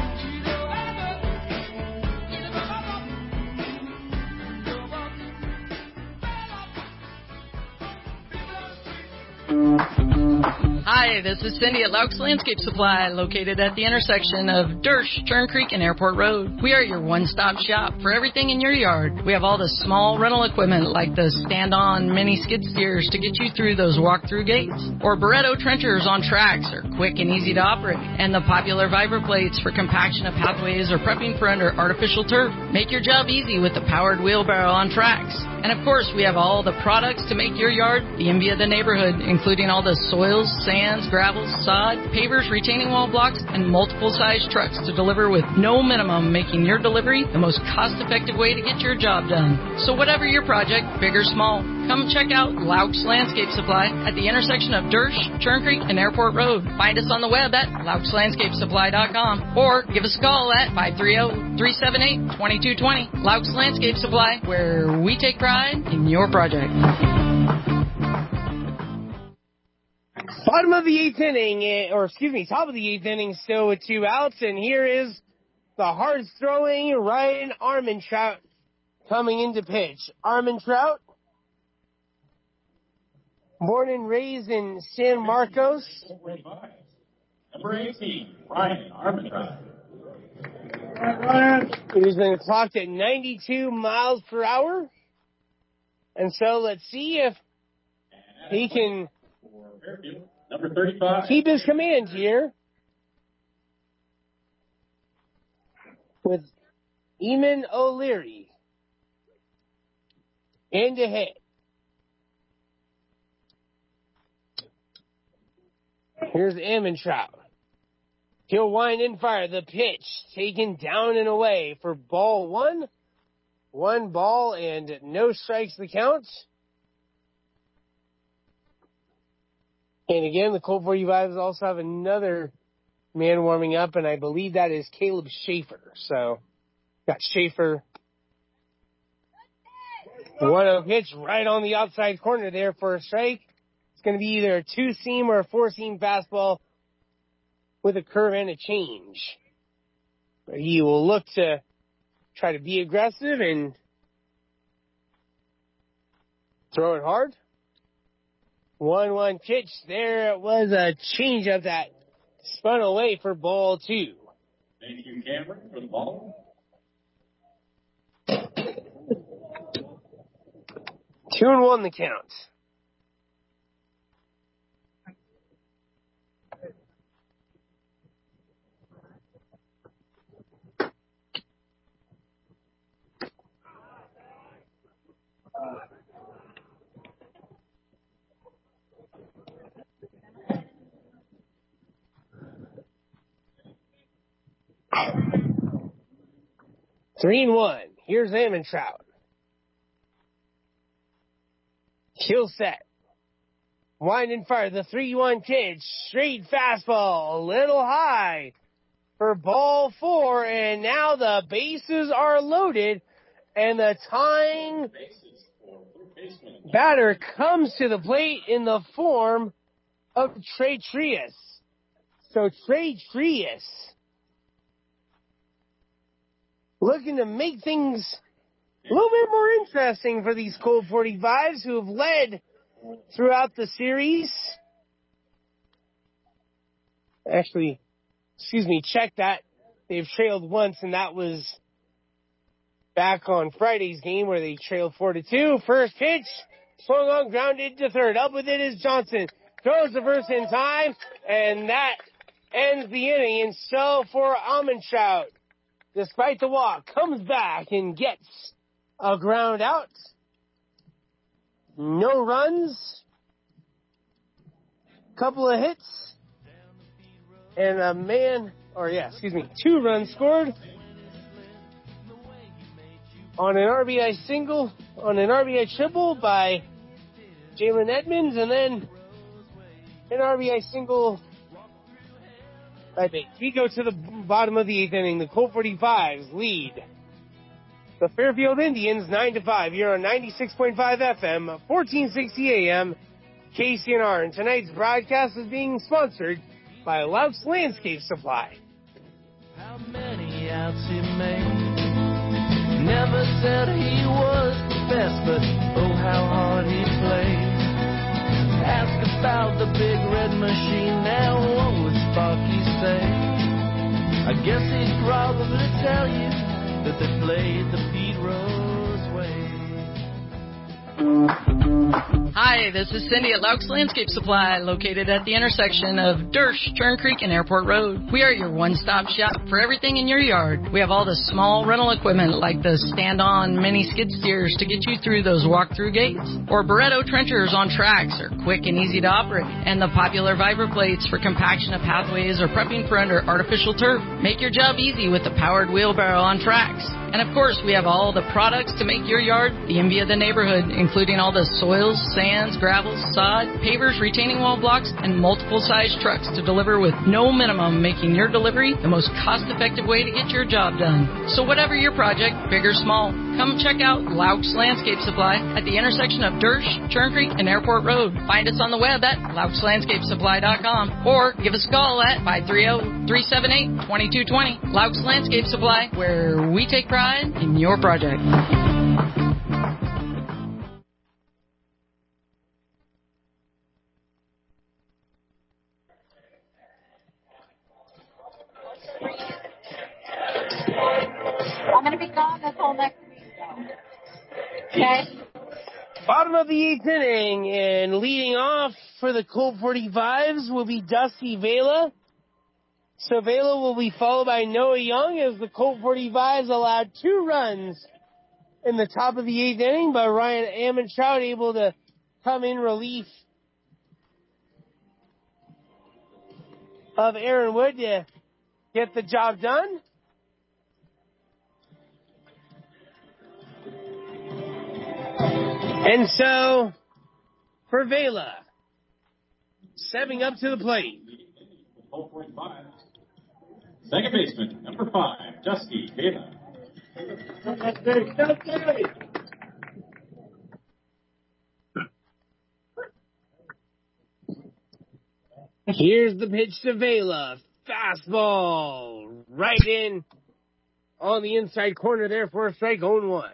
Hi, this is Cindy at Laux Landscape Supply, located at the intersection of Dersh, Turn Creek, and Airport Road. We are your one-stop shop for everything in your yard. We have all the small rental equipment like the stand-on mini skid steers to get you through those walk-through gates, or Barretto trenchers on tracks are quick and easy to operate, and the popular Viper plates for compaction of pathways or prepping for under artificial turf. Make your job easy with the powered wheelbarrow on tracks. And of course, we have all the products to make your yard the envy of the neighborhood, including all the soils, sands, gravels, sod, pavers, retaining wall blocks, and multiple size trucks to deliver with no minimum, making your delivery the most cost-effective way to get your job done. So whatever your project, big or small, come check out Laux Landscape Supply at the intersection of Dersh, Turn Creek, and Airport Road. Find us on the web at LauxLandscapeSupply.com or give us a call at 530-378-2220. Laux Landscape Supply, where we take pride in your project. Bottom of the 8th inning, top of the 8th inning, still with 2 outs, and here is the hard-throwing Ryan Ammentrout coming into pitch. Ammentrout, born and raised in San Marcos. Number 18, Ryan Ammentrout. He's been clocked at 92 miles per hour. And so let's see if he can Number 35. keep his command here with Eamon O'Leary. In to hit. Here's Ammentrout. He'll wind and fire. The pitch taken down and away for ball 1. 1 ball and no strikes to count. And again, the Colt 45s also have another man warming up, and I believe that is Caleb Schaefer. So, got Schaefer. 1-0 pitch right on the outside corner there for a strike. It's going to be either a 2-seam or a 4-seam fastball with a curve and a change. But he will look to try to be aggressive and throw it hard. 1-1 pitch. There it was a changeup that spun away for ball 2. Thank you, Cameron, for the ball. 2-1 the count. Three and 1. Here's Ammontrout. Kill set. Wind and fire. The 3-1 pitch. Straight fastball. A little high for ball 4. And now the bases are loaded. And the tying batter comes to the plate in the form of Trey Trias. So Trey Trias looking to make things a little bit more interesting for these Colt 45s who have led throughout the series. Actually, check that. They've trailed once, and that was back on Friday's game where they trailed 4-2. First pitch, swung on, grounded to third. Up with it is Johnson. Throws the first in time, and that ends the inning. And so for Ammontrout, despite the walk, comes back and gets a ground out. No runs. Couple of hits. And 2 runs scored on an RBI single, on an RBI triple by Jalen Edmonds, and then an RBI single by Bates. We go to the bottom of the 8th inning. The Colt 45s lead the Fairfield Indians 9-5. You're on 96.5 FM, 1460 AM, KCNR. And tonight's broadcast is being sponsored by Laux Landscape Supply. How many outs he made? Never said he was the best, but oh how hard he played. Ask about the big red machine now, what would Sparky say? I guess he'd probably tell you that they played the Pete Rose way. Hi, this is Cindy at Laux Landscape Supply, located at the intersection of Dersh, Turn Creek, and Airport Road. We are your one-stop shop for everything in your yard. We have all the small rental equipment like the stand-on mini skid steers to get you through those walk-through gates, or Barretto trenchers on tracks are quick and easy to operate, and the popular Viper plates for compaction of pathways or prepping for under artificial turf. Make your job easy with the powered wheelbarrow on tracks. And of course, we have all the products to make your yard the envy of the neighborhood, including all the soils, sands, gravels, sod, pavers, retaining wall blocks, and multiple size trucks to deliver with no minimum, making your delivery the most cost-effective way to get your job done. So whatever your project, big or small, come check out Laux Landscape Supply at the intersection of Dersh, Turn Creek, and Airport Road. Find us on the web at LauxLandscapeSupply.com or give us a call at 530-378-2220. Laux Landscape Supply, where we take pride in your project. I'm going to be gone this whole next week, though. Okay? Bottom of the 8th inning, and leading off for the Colt 45s will be Dusty Vela. So Vela will be followed by Noah Young as the Colt 45s allowed 2 runs in the top of the 8th inning, but Ryan Ammontrout able to come in relief of Aaron Wood to get the job done. And so, for Vela, stepping up to the plate. 12.5. Second baseman, number 5, Dusty Vela. Here's the pitch to Vela. Fastball right in on the inside corner there for a strike, 0-1.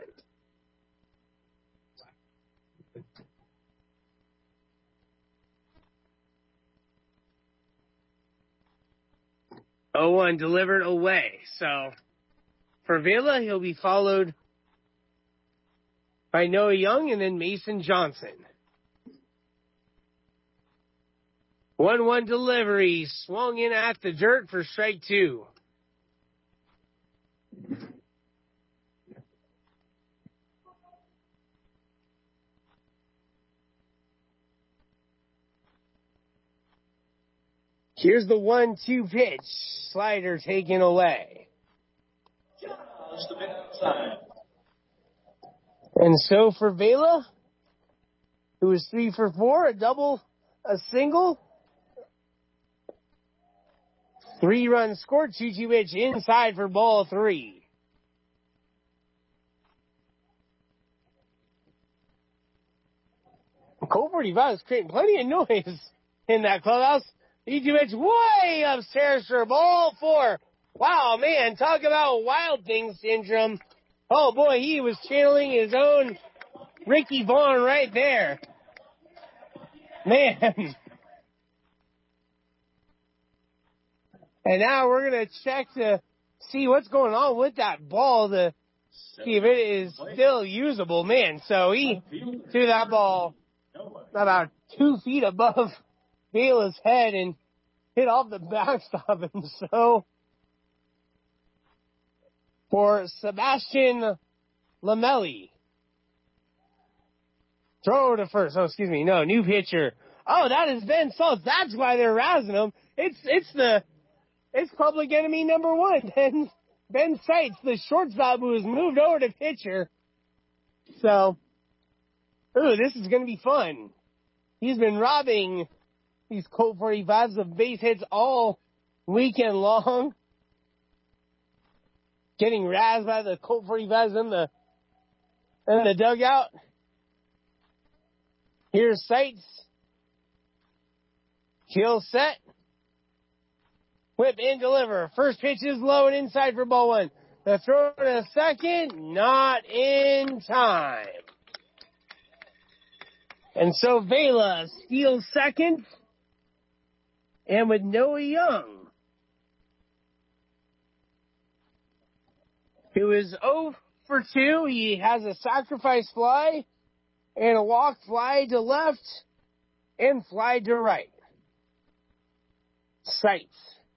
0-1 delivered away. So for Vela, he'll be followed by Noah Young and then Mason Johnson. 1-1 delivery, swung in at the dirt for strike 2. Here's the 1-2 pitch. Slider taken away. And so for Vela, who is 3 for 4, a double, a single, 3-run score, 2-2 pitch inside for ball 3. Colt 45 is creating plenty of noise in that clubhouse. 2-2 pitch way upstairs for ball 4. Wow, man, talk about Wild Thing syndrome. Oh boy, he was channeling his own Ricky Vaughn right there. Man. And now we're going to check to see what's going on with that ball to see if it is still usable. Man, so he threw that ball about 2 feet above Vela's head and hit off the backstop. And so for Sebastian Lamelli, throw to first. Oh, excuse me. No, new pitcher. Oh, that is Ben Saltz. That's why they're rousing him. It's public enemy number 1, Ben Seitz, the shortstop who has moved over to pitcher. So, this is going to be fun. He's been robbing these Colt 45s of base hits all weekend long. Getting razzed by the Colt 45s in the dugout. Here's Seitz. Kill set. Whip in, deliver. First pitch is low and inside for ball 1. The throw to second, not in time. And so Vela steals second. And with Noah Young, who is 0 for 2, he has a sacrifice fly and a walk fly to left and fly to right. Seitz.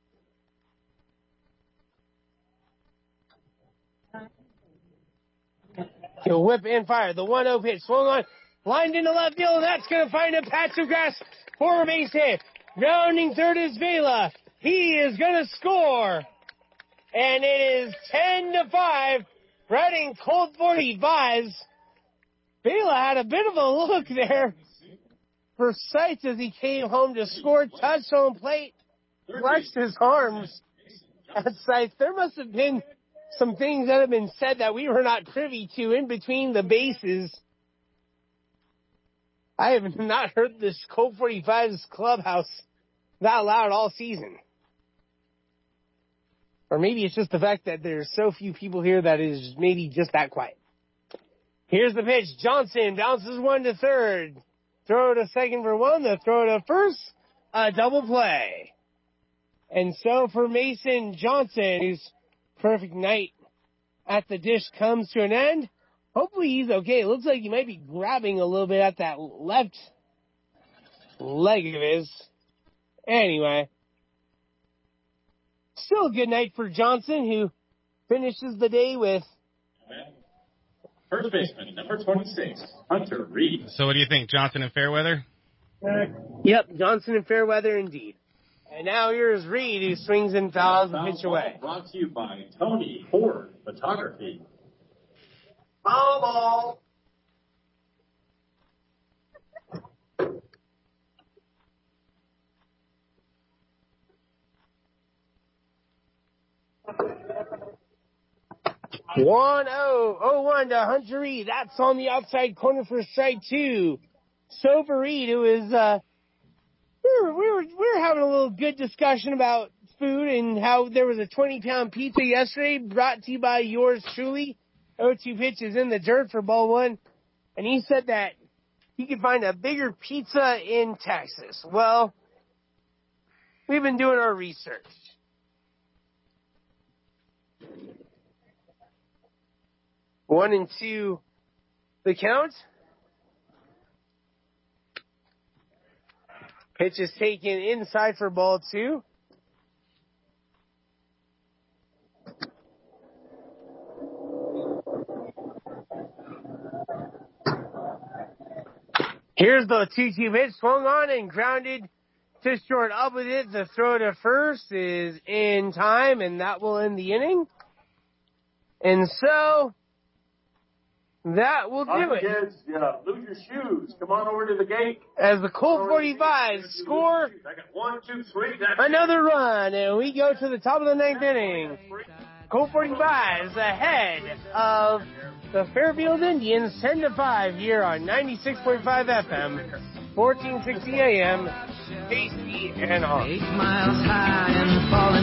He'll whip and fire. The 1-0 pitch swung on, lined into left field. That's going to find a patch of grass for a base hit. Rounding third is Vela. He is going to score. And it is 10-5. Reading Colt 45s. Vela had a bit of a look there for Seitz as he came home to score. Touched home plate. Flexed his arms at Seitz. There must have been some things that have been said that we were not privy to in between the bases. I have not heard this Colt 45's clubhouse that loud all season. Or maybe it's just the fact that there's so few people here that is maybe just that quiet. Here's the pitch. Johnson bounces 1 to third. Throw to second for 1. The throw to first. A double play. And so for Mason Johnson, his perfect night at the dish comes to an end. Hopefully he's okay. It looks like he might be grabbing a little bit at that left leg of his. Anyway. Still a good night for Johnson, who finishes the day with first baseman, number 26, Hunter Reed. So what do you think, Johnson in fair weather? Yep, Johnson in fair weather indeed. And now here's Reed, who swings and fouls the pitch away. Brought to you by Tony Ford Photography. Foul ball. 1-0-0-1 to Hunter Reed. That's on the outside corner for strike two. So for Reed, who is we were having a little good discussion about food and how there was a 20-pound pizza yesterday brought to you by yours truly. 0-2 pitch is in the dirt for ball one, and he said that he could find a bigger pizza in Texas. Well, we've been doing our research. 1-2 the count. Pitch is taken inside for ball two. Here's the 2-2 pitch, swung on and grounded to short. Up with it. The throw to first is in time, and that will end the inning. And so that will do it. Kids, lose your shoes. Come on over to the gate. As the Colt 45 score I got 1, 2, 3. another run, and we go to the top of the ninth inning. Colt 45 is ahead of the Fairfield Indians 10-5 here on 96.5 FM, 1460 AM, tasty and on. 8 miles high and falling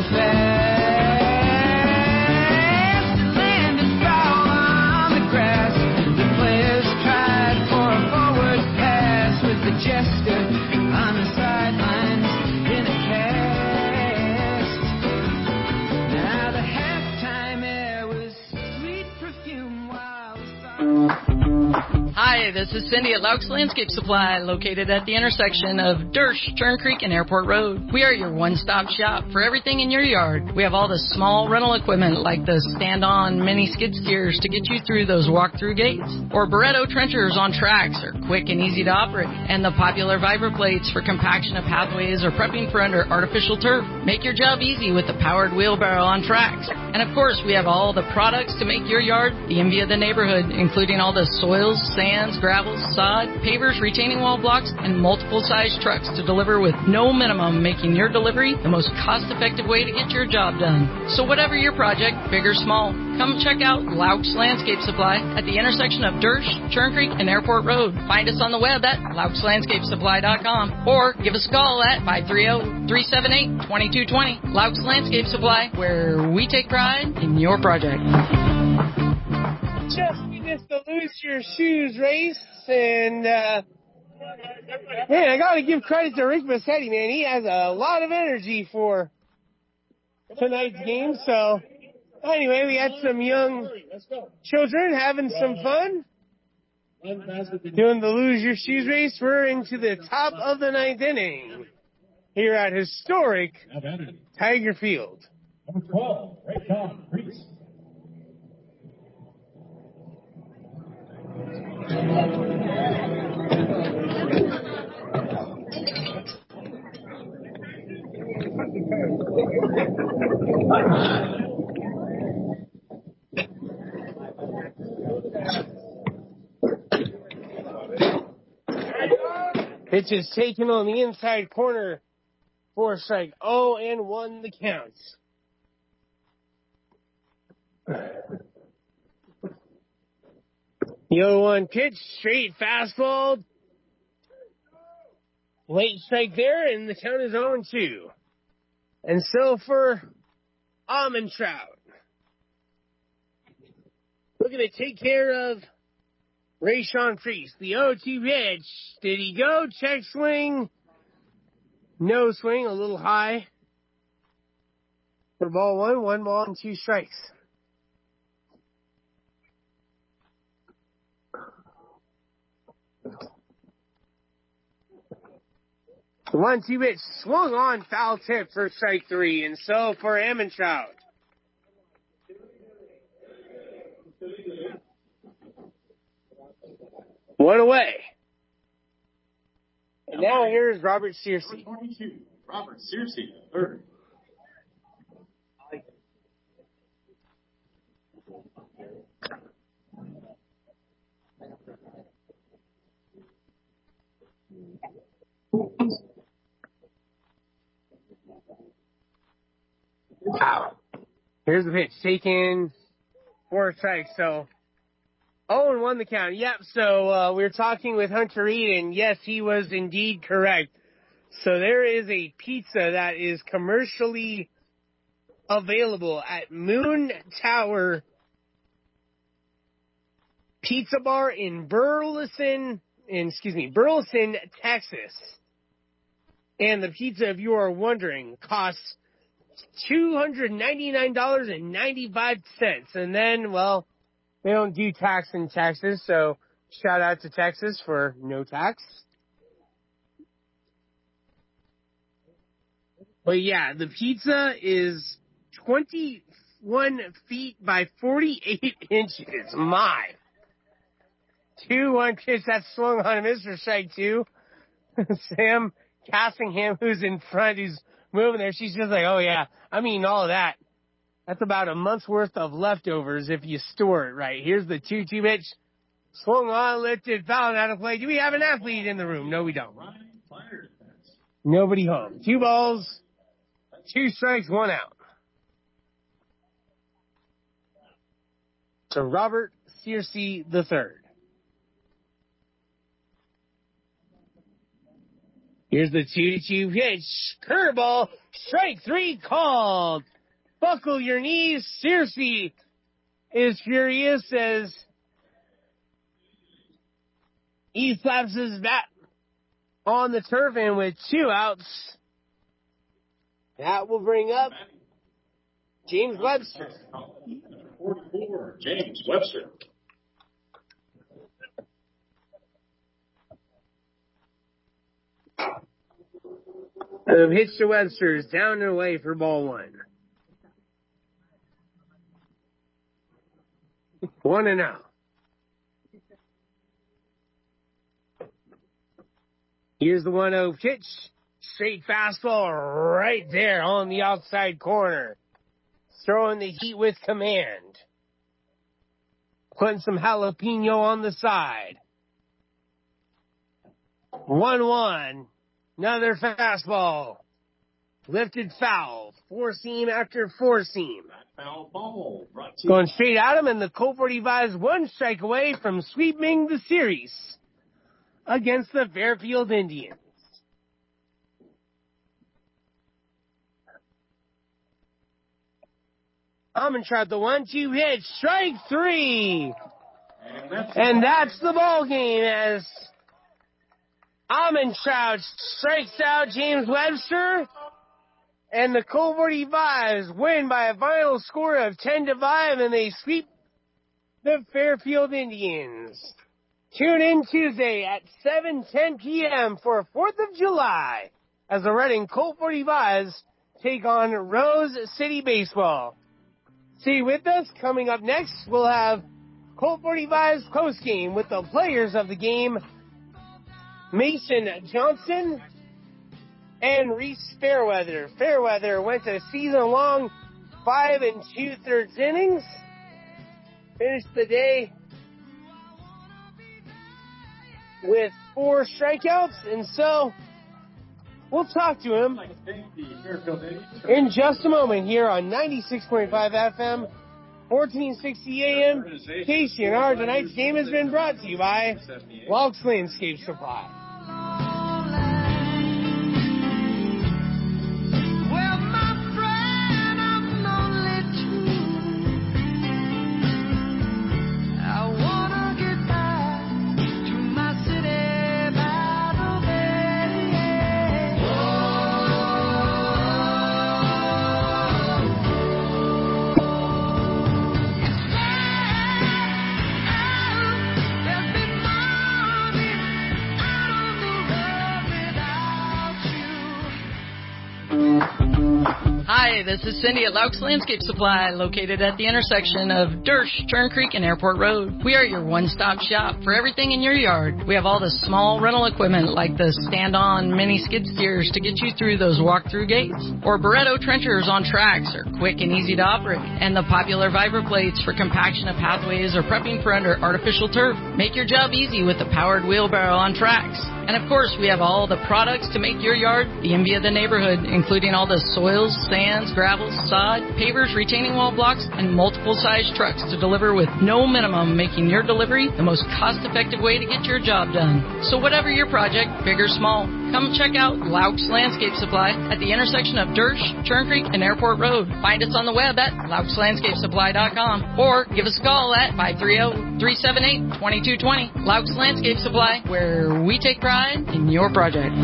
fast. The land is foul on the grass. The players tried for a forward pass with the jester on the sidelines in a cast. Now the halftime air was sweet perfume while the Hi, this is Cindy at Laux Landscape Supply, located at the intersection of Dersh, Turn Creek, and Airport Road. We are your one-stop shop for everything in your yard. We have all the small rental equipment like the stand-on mini skid steers to get you through those walk-through gates, or Barretto trenchers on tracks are quick and easy to operate, and the popular Viper plates for compaction of pathways or prepping for under artificial turf. Make your job easy with the powered wheelbarrow on tracks. And of course, we have all the products to make your yard the envy of the neighborhood, including all the soils, sands, gravels, sod, pavers, retaining wall blocks, and multiple size trucks to deliver with no minimum, making your delivery the most cost-effective way to get your job done. So whatever your project, big or small, come check out Laux Landscape Supply at the intersection of Dersh, Churn Creek, and Airport Road. Find us on the web at LauxLandscapeSupply.com or give us a call at 530-378-2220. Laux Landscape Supply, where we take pride in your project. Just finished the Lose Your Shoes race, and man, I got to give credit to Rick Massetti, man. He has a lot of energy for tonight's game. So anyway, we had some young children having some fun doing the Lose Your Shoes race. We're into the top of the ninth inning here at historic Tiger Field. Number 12, Raycon Priest. Pitch is taken on the inside corner for strike 0-1 the counts. The 0-1 pitch, straight fastball. Late strike there, and the count is 0-2. And so for Almond Trout, looking to take care of Raycon Priest. The 0-2 pitch. Did he go? Check swing. No swing, a little high. For ball one, 1 ball and 2 strikes. The 1-2 pitch swung on, foul tip for strike 3. And so for Ammontrout, one away. And now here's Robert Searcy. 22, Robert Searcy, third. Wow. Here's the pitch taken 4 strikes. So 0-1 the count. Yep. So we were talking with Hunter Reed, and yes, he was indeed correct. So there is a pizza that is commercially available at Moon Tower Pizza Bar in Burleson, Texas. And the pizza, if you are wondering, costs $299.95. And then, well, they don't do tax in Texas, so shout out to Texas for no tax. But yeah, the pizza is 21 feet by 48 inches. My. 2-1 pitch that swung on Mr. Strike 2. Sam Cassingham, who's in front, who's moving there, she's just like, oh yeah, I mean all of that. That's about a month's worth of leftovers if you store it right. Here's the 2-2 pitch. Swung on, lifted, foul, out of play. Do we have an athlete in the room? No, we don't. Nobody home. 2 balls, 2 strikes, 1 out. To Robert Searcy III. Here's the 2-2 pitch. Curveball. Strike 3 called. Buckle your knees. Searcy is furious as he slaps his bat on the turf, and with 2 outs, that will bring up James Webster. 44, James Webster. The pitch to Webster is down and away for ball 1. 1-0. Here's the 1-0 pitch. Straight fastball right there on the outside corner. Throwing the heat with command. Putting some jalapeno on the side. 1-1. Another fastball. Lifted foul. 4-seam after 4-seam. Foul ball. Going straight at him, and the Colt 45 is 1 strike away from sweeping the series against the Fairfield Indians. Armentrout, the 1-2 pitch. Strike 3. And that's the ball game as Armentrout strikes out James Webster, and the Colt 45s win by a final score of 10-5, and they sweep the Fairfield Indians. Tune in Tuesday at 7:10 p.m. for 4th of July as the Reading Colt 45s take on Rose City Baseball. Stay with us. Coming up next, we'll have Colt 45's postgame with the players of the game, Mason Johnson and Reese Fairweather. Fairweather went a season-long 5 2/3 innings. Finished the day with 4 strikeouts, and so we'll talk to him in just a moment here on 96.5 FM, 1460 AM, KCNR. Tonight's game has been brought to you by Walks Landscape Supply. Hi, this is Cindy at Laux Landscape Supply, located at the intersection of Dersh, Turn Creek, and Airport Road. We are your one-stop shop for everything in your yard. We have all the small rental equipment like the stand-on mini skid steers to get you through those walk-through gates, or Barretto trenchers on tracks are quick and easy to operate, and the popular Vibra plates for compaction of pathways or prepping for under artificial turf. Make your job easy with the powered wheelbarrow on tracks. And of course, we have all the products to make your yard the envy of the neighborhood, including all the soils, sands, gravels, sod, pavers, retaining wall blocks, and multiple size trucks to deliver with no minimum, making your delivery the most cost-effective way to get your job done. So whatever your project, big or small, come check out Laux Landscape Supply at the intersection of Dersh, Churn Creek, and Airport Road. Find us on the web at LauxLandscapeSupply.com or give us a call at 530-378-2220. Laux Landscape Supply, where we take pride in your project.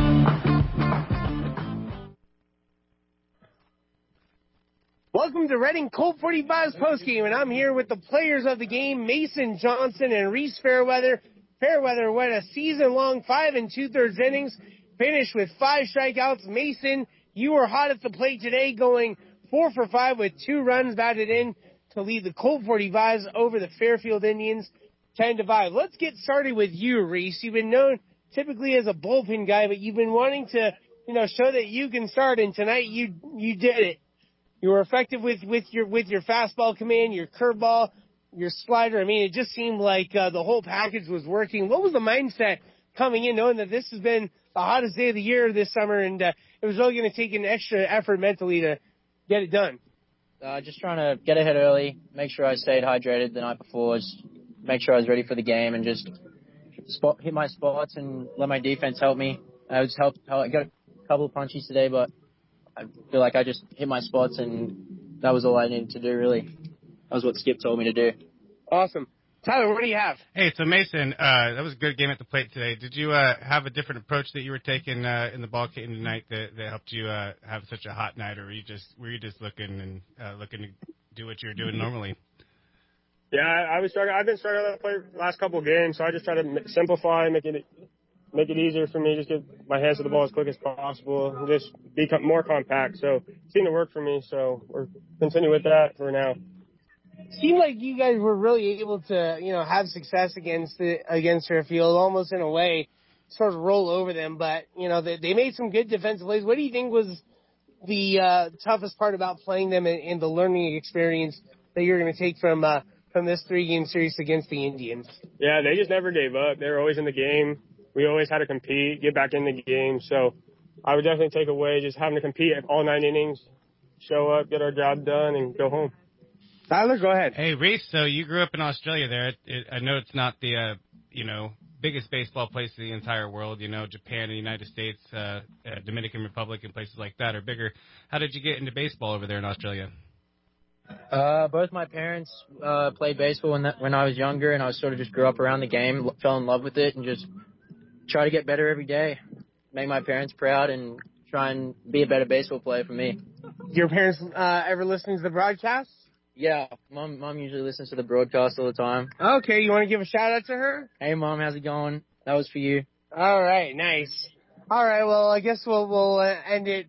Welcome to Reading Colt 45's postgame, and I'm here with the players of the game, Mason Johnson and Reese Fairweather. Fairweather went a season-long 5 2/3 innings, finished with 5 strikeouts. Mason, you were hot at the plate today, going 4 for 5 with 2 runs batted in to lead the Colt 45s over the Fairfield Indians 10-5. Let's get started with you, Reese. You've been known typically as a bullpen guy, but you've been wanting to, show that you can start, and tonight you did it. You were effective with your fastball command, your curveball, your slider. I mean, it just seemed like the whole package was working. What was the mindset coming in, knowing that this has been the hottest day of the year this summer, and it was really going to take an extra effort mentally to get it done? Just trying to get ahead early, make sure I stayed hydrated the night before, just make sure I was ready for the game, and just hit my spots and let my defense help me. I got a couple of punchies today, but I feel like I just hit my spots, and that was all I needed to do, really. That was what Skip told me to do. Awesome. Tyler, what do you have? Hey, so Mason, that was a good game at the plate today. Did you have a different approach that you were taking in the ball game tonight that helped you have such a hot night, or were you just looking to do what you were doing normally? Yeah, I've been struggling at the plate last couple of games, so I just try to simplify, make it easier for me, just get my hands to the ball as quick as possible, and just become more compact. So it seemed to work for me, so we're continuing with that for now. It seemed like you guys were really able to, have success against Fairfield, almost in a way, sort of roll over them. But, they made some good defensive plays. What do you think was the toughest part about playing them and the learning experience that you're going to take from this 3-game series against the Indians? Yeah, they just never gave up. They were always in the game. We always had to compete, get back in the game. So I would definitely take away just having to compete all 9 innings, show up, get our job done, and go home. Tyler, go ahead. Hey, Reese, so you grew up in Australia there. I know it's not the, biggest baseball place in the entire world. Japan and the United States, Dominican Republic and places like that are bigger. How did you get into baseball over there in Australia? Both my parents played baseball when I was younger, and I sort of just grew up around the game, fell in love with it, and just try to get better every day, make my parents proud, and try and be a better baseball player for me. Your parents ever listen to the broadcast? Yeah, Mom usually listens to the broadcast all the time. Okay, you want to give a shout-out to her? Hey, Mom, how's it going? That was for you. All right, nice. All right, well, I guess we'll end it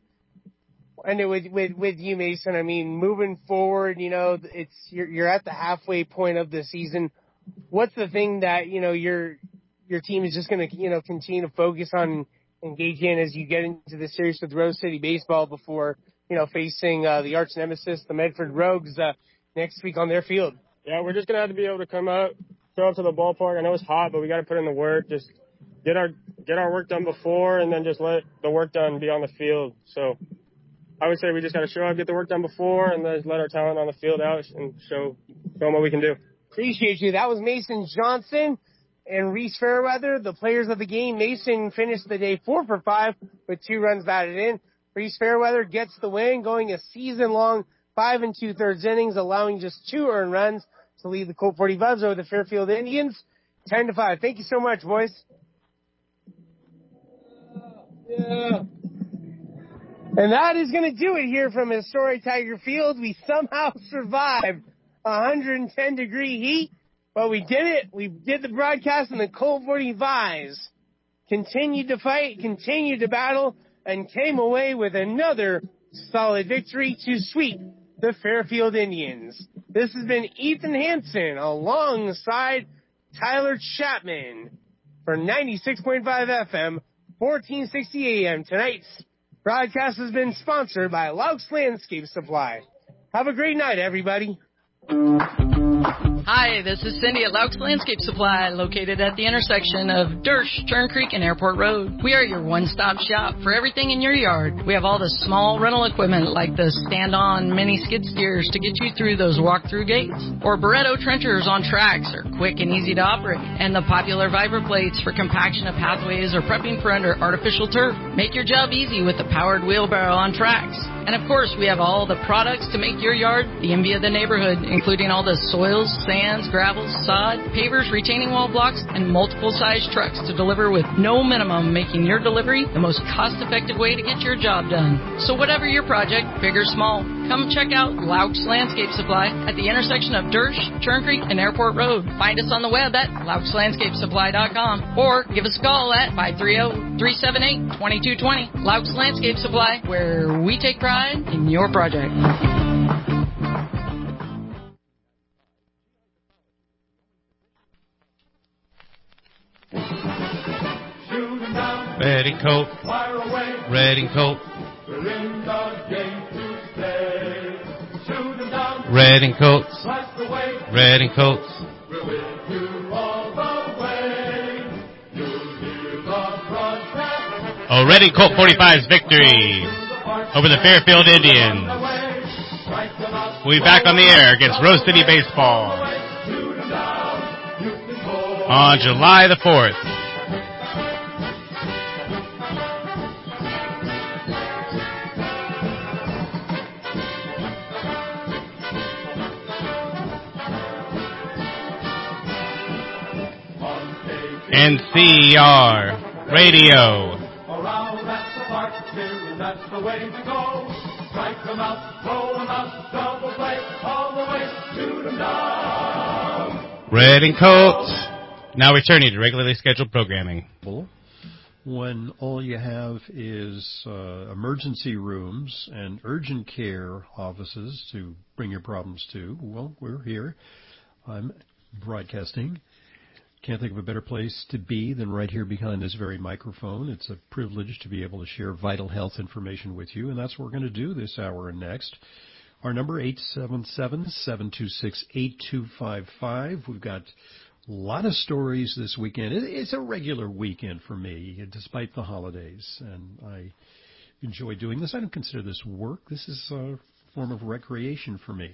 with you, Mason. I mean, moving forward, you're at the halfway point of the season. What's the thing that, your team is just going to, continue to focus on and engage in as you get into the series with Rose City Baseball before, facing the arch nemesis, the Medford Rogues, next week on their field? Yeah, we're just going to have to be able to come up, show up to the ballpark. I know it's hot, but we got to put in the work. Just get our work done before, and then just let the work done be on the field. So I would say we just got to show up, get the work done before, and then just let our talent on the field out and show them what we can do. Appreciate you. That was Mason Johnson and Reese Fairweather, the players of the game. Mason finished the day 4 for 5 with 2 runs batted in. Reese Fairweather gets the win, going a season-long 5 2/3 innings, allowing just 2 earned runs to lead the Colt 45s over the Fairfield Indians 10-5. Thank you so much, boys. Yeah. And that is going to do it here from historic Tiger Field. We somehow survived 110-degree heat, but we did it. We did the broadcast, and the Colt 45s continued to fight, continued to battle, and came away with another solid victory to sweep the Fairfield Indians. This has been Ethan Hansen alongside Tyler Chapman for 96.5 FM, 1460 AM. Tonight's broadcast has been sponsored by Laux Landscape Supply. Have a great night, everybody. Hi, this is Cindy at Laux Landscape Supply, located at the intersection of Dersh, Turn Creek, and Airport Road. We are your one-stop shop for everything in your yard. We have all the small rental equipment like the stand-on mini skid steers to get you through those walk-through gates, or Barretto trenchers on tracks are quick and easy to operate, and the popular Vibra plates for compaction of pathways or prepping for under artificial turf. Make your job easy with the powered wheelbarrow on tracks. And of course, we have all the products to make your yard the envy of the neighborhood, including all the soils, sands, gravels, sod, pavers, retaining wall blocks, and multiple size trucks to deliver with no minimum, making your delivery the most cost-effective way to get your job done. So whatever your project, big or small, come check out Laux Landscape Supply at the intersection of Dersh, Turn Creek, and Airport Road. Find us on the web at LauxLandscapeSupply.com or give us a call at 530-378-2220. Laux Landscape Supply, where we take pride in your project. Red and coat. Red and coat. Red and coats. Red and coats. Oh, Red and Colt 45's victory over the Fairfield Indians. We'll be back on the air against Rose City Baseball on July the 4th. NCR Radio. Around at the park, here, that's the way to go. Strike them out, throw them out, double play, all the way, shoot them down. Red and Colts. Now returning to regularly scheduled programming. When all you have is emergency rooms and urgent care offices to bring your problems to, well, we're here. I'm broadcasting. Can't think of a better place to be than right here behind this very microphone. It's a privilege to be able to share vital health information with you, and that's what we're going to do this hour and next. Our number, 877-726-8255. We've got a lot of stories this weekend. It's a regular weekend for me, despite the holidays, and I enjoy doing this. I don't consider this work. This is a form of recreation for me.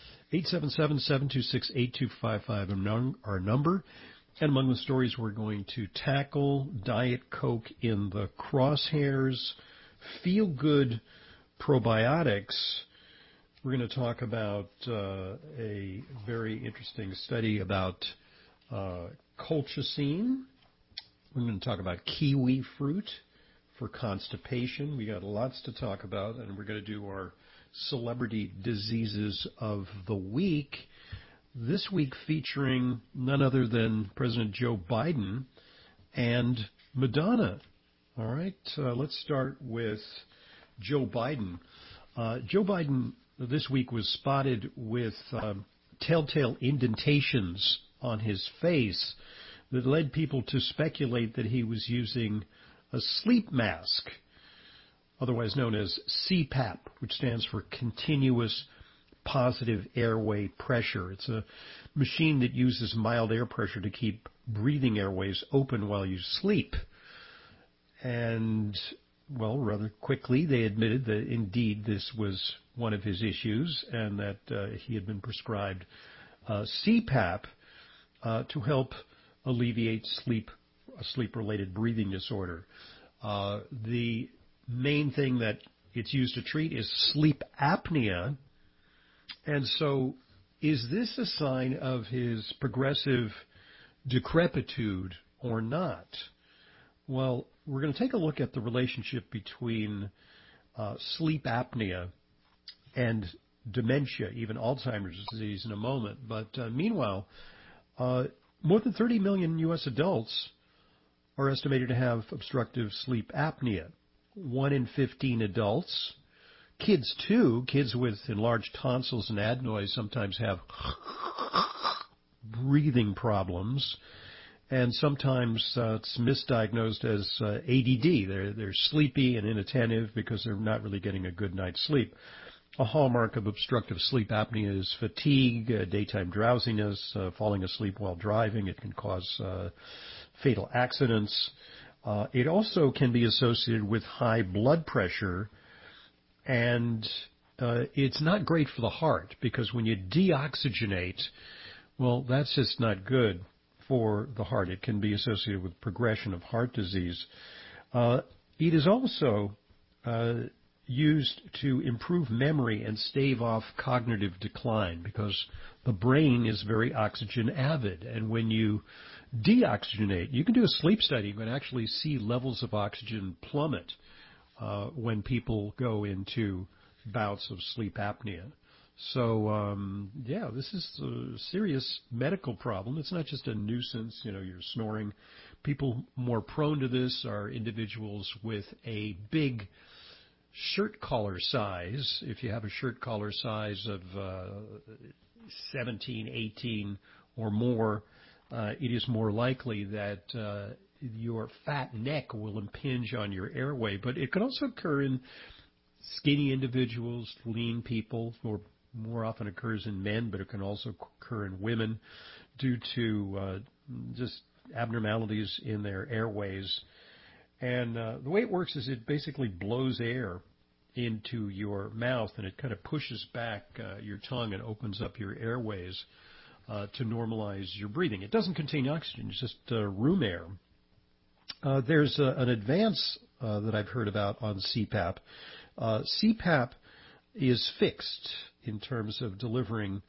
877-726-8255, our number. And among the stories we're going to tackle, Diet Coke in the crosshairs, feel-good probiotics. We're going to talk about a very interesting study about colchicine. We're going to talk about kiwi fruit for constipation. We got lots to talk about, and we're going to do our celebrity diseases of the week. This week featuring none other than President Joe Biden and Madonna. All right, let's start with Joe Biden. Joe Biden this week was spotted with telltale indentations on his face that led people to speculate that he was using a sleep mask, otherwise known as CPAP, which stands for Continuous Positive Airway Pressure. It's a machine that uses mild air pressure to keep breathing airways open while you sleep. And, well, rather quickly they admitted that indeed this was one of his issues and that he had been prescribed CPAP to help alleviate a sleep-related breathing disorder. The main thing that it's used to treat is sleep apnea. And so is this a sign of his progressive decrepitude or not? Well, we're going to take a look at the relationship between sleep apnea and dementia, even Alzheimer's disease, in a moment. But meanwhile, more than 30 million U.S. adults are estimated to have obstructive sleep apnea. 1 in 15 adults. Kids, too. Kids with enlarged tonsils and adenoids sometimes have breathing problems. And sometimes it's misdiagnosed as ADD. They're sleepy and inattentive because they're not really getting a good night's sleep. A hallmark of obstructive sleep apnea is fatigue, daytime drowsiness, falling asleep while driving. It can cause fatal accidents. It also can be associated with high blood pressure, and it's not great for the heart because when you deoxygenate, well, that's just not good for the heart. It can be associated with progression of heart disease. It is also used to improve memory and stave off cognitive decline because the brain is very oxygen avid. And when you deoxygenate, you can do a sleep study. You can actually see levels of oxygen plummet when people go into bouts of sleep apnea. So, this is a serious medical problem. It's not just a nuisance, you're snoring. People more prone to this are individuals with a big shirt collar size. If you have a shirt collar size of 17, 18 or more, it is more likely that your fat neck will impinge on your airway. But it can also occur in skinny individuals, lean people, or more often occurs in men, but it can also occur in women due to just abnormalities in their airways. And the way it works is it basically blows air into your mouth, and it kind of pushes back your tongue and opens up your airways to normalize your breathing. It doesn't contain oxygen, it's just room air. There's an advance that I've heard about on CPAP. CPAP is fixed in terms of delivering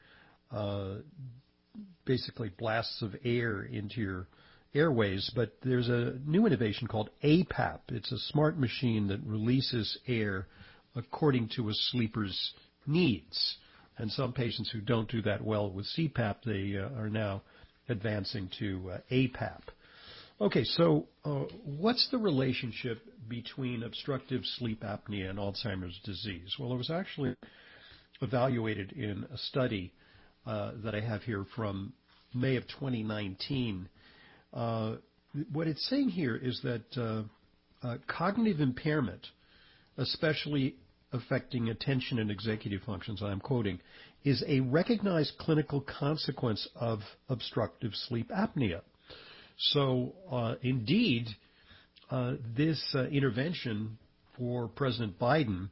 basically blasts of air into your airways, but there's a new innovation called APAP. It's a smart machine that releases air according to a sleeper's needs. And some patients who don't do that well with CPAP, they are now advancing to APAP. Okay, so what's the relationship between obstructive sleep apnea and Alzheimer's disease? Well, it was actually evaluated in a study that I have here from May of 2019. What it's saying here is that cognitive impairment, especially affecting attention and executive functions, I'm quoting, is a recognized clinical consequence of obstructive sleep apnea. So, indeed, this intervention for President Biden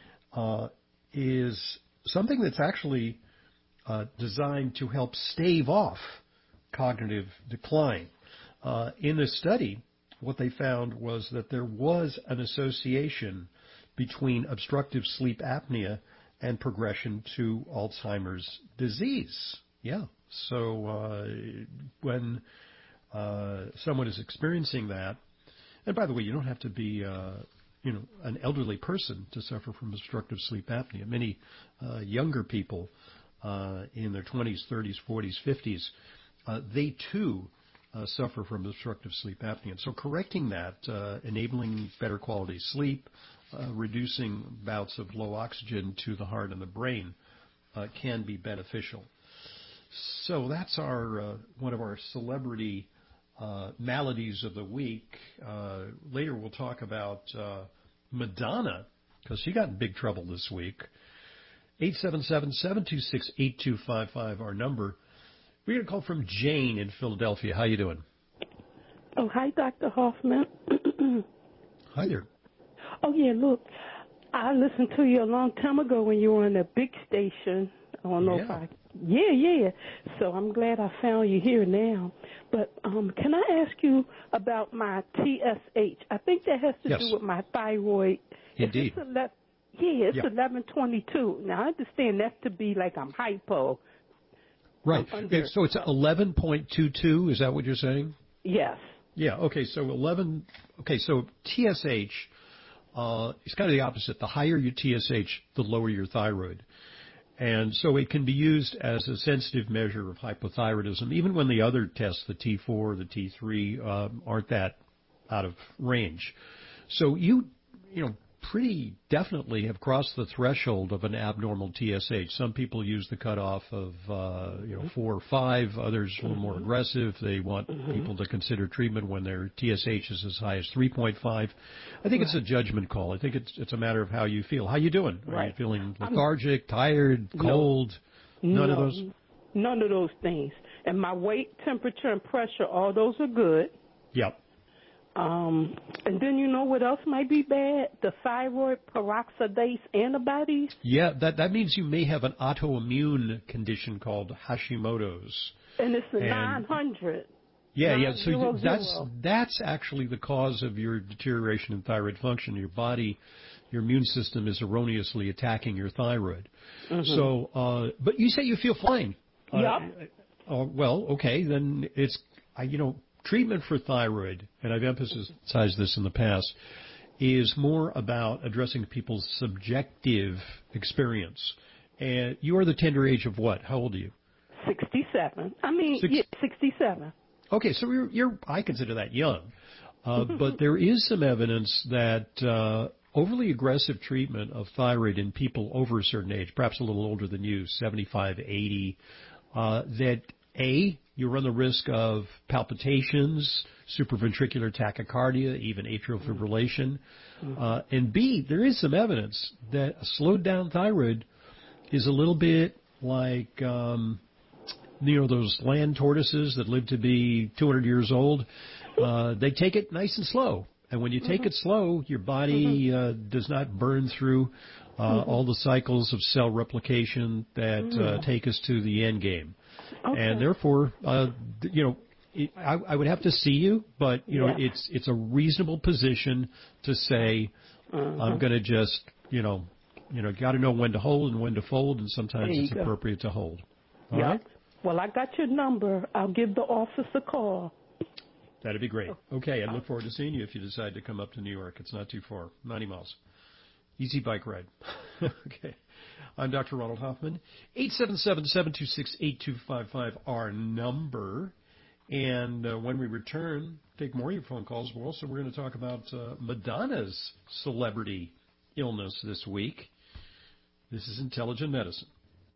is something that's actually designed to help stave off cognitive decline. In this study, what they found was that there was an association between obstructive sleep apnea and progression to Alzheimer's disease. Yeah. So when someone is experiencing that, and by the way, you don't have to be an elderly person to suffer from obstructive sleep apnea. Many younger people in their 20s, 30s, 40s, 50s, they too suffer from obstructive sleep apnea. And so correcting that, enabling better quality sleep, reducing bouts of low oxygen to the heart and the brain can be beneficial. So that's our one of our celebrity maladies of the week. Later we'll talk about Madonna, because she got in big trouble this week. 877-726-8255, our number. We're going to call from Jane in Philadelphia. How you doing? Oh, hi, Dr. Hoffman. Hi there. Oh, yeah, look, I listened to you a long time ago when you were on a big station. I don't know if I... Yeah. So I'm glad I found you here now. But can I ask you about my TSH? I think that has to do with my thyroid. Indeed. It's 1122. Now, I understand that's to be like I'm hypo. Right. So it's 11.22. Is that what you're saying? Yes. Yeah. Okay. So So TSH is kind of the opposite. The higher your TSH, the lower your thyroid. And so it can be used as a sensitive measure of hypothyroidism, even when the other tests, the T4, the T3, aren't that out of range. So you pretty definitely have crossed the threshold of an abnormal TSH. Some people use the cutoff of 4 or 5. Others are more aggressive. They want people to consider treatment when their TSH is as high as 3.5. I think it's a judgment call. I think it's a matter of how you feel. How you doing? Are you feeling lethargic, tired, cold? None of those? None of those things. And my weight, temperature, and pressure, all those are good. Yep. And then you know what else might be bad? The thyroid peroxidase antibodies. Yeah, that means you may have an autoimmune condition called Hashimoto's. And it's 900. Yeah. So that's actually the cause of your deterioration in thyroid function. Your body, your immune system is erroneously attacking your thyroid. So, but you say you feel fine. Yep. Well, okay, then it's treatment for thyroid, and I've emphasized this in the past, is more about addressing people's subjective experience. And you are the tender age of what? How old are you? 67. 67. Okay, so you're I consider that young. But there is some evidence that overly aggressive treatment of thyroid in people over a certain age, perhaps a little older than you, 75, 80, that you run the risk of palpitations, supraventricular tachycardia, even atrial fibrillation. And B, there is some evidence that a slowed down thyroid is a little bit like, those land tortoises that live to be 200 years old. They take it nice and slow. And when you take it slow, your body does not burn through all the cycles of cell replication that take us to the end game. Okay. And therefore, I would have to see you, but it's a reasonable position to say I'm going to just got to know when to hold and when to fold, and sometimes it's appropriate to hold. All right? Well, I got your number. I'll give the office a call. That'd be great. Okay, I look forward to seeing you if you decide to come up to New York. It's not too far, 90 miles. Easy bike ride. Okay. I'm Dr. Ronald Hoffman. 877-726-8255, our number. And when we return, take more of your phone calls. We're going to talk about Madonna's celebrity illness this week. This is Intelligent Medicine.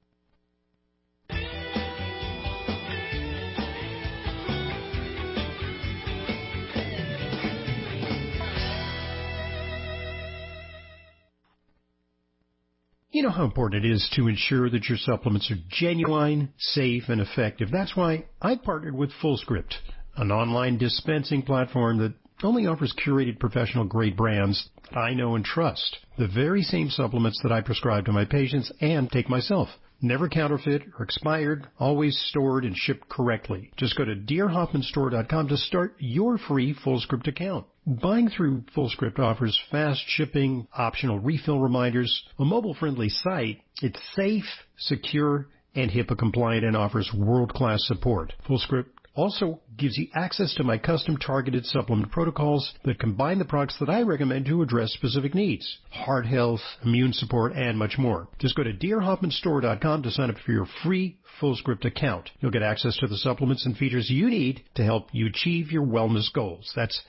You know how important it is to ensure that your supplements are genuine, safe, and effective. That's why I partnered with FullScript, an online dispensing platform that only offers curated professional-grade brands that I know and trust. The very same supplements that I prescribe to my patients and take myself. Never counterfeit or expired, always stored and shipped correctly. Just go to drhoffmanstore.com to start your free FullScript account. Buying through FullScript offers fast shipping, optional refill reminders, a mobile-friendly site. It's safe, secure, and HIPAA-compliant and offers world-class support. FullScript also gives you access to my custom targeted supplement protocols that combine the products that I recommend to address specific needs. Heart health, immune support, and much more. Just go to drhoffmanstore.com to sign up for your free FullScript account. You'll get access to the supplements and features you need to help you achieve your wellness goals. That's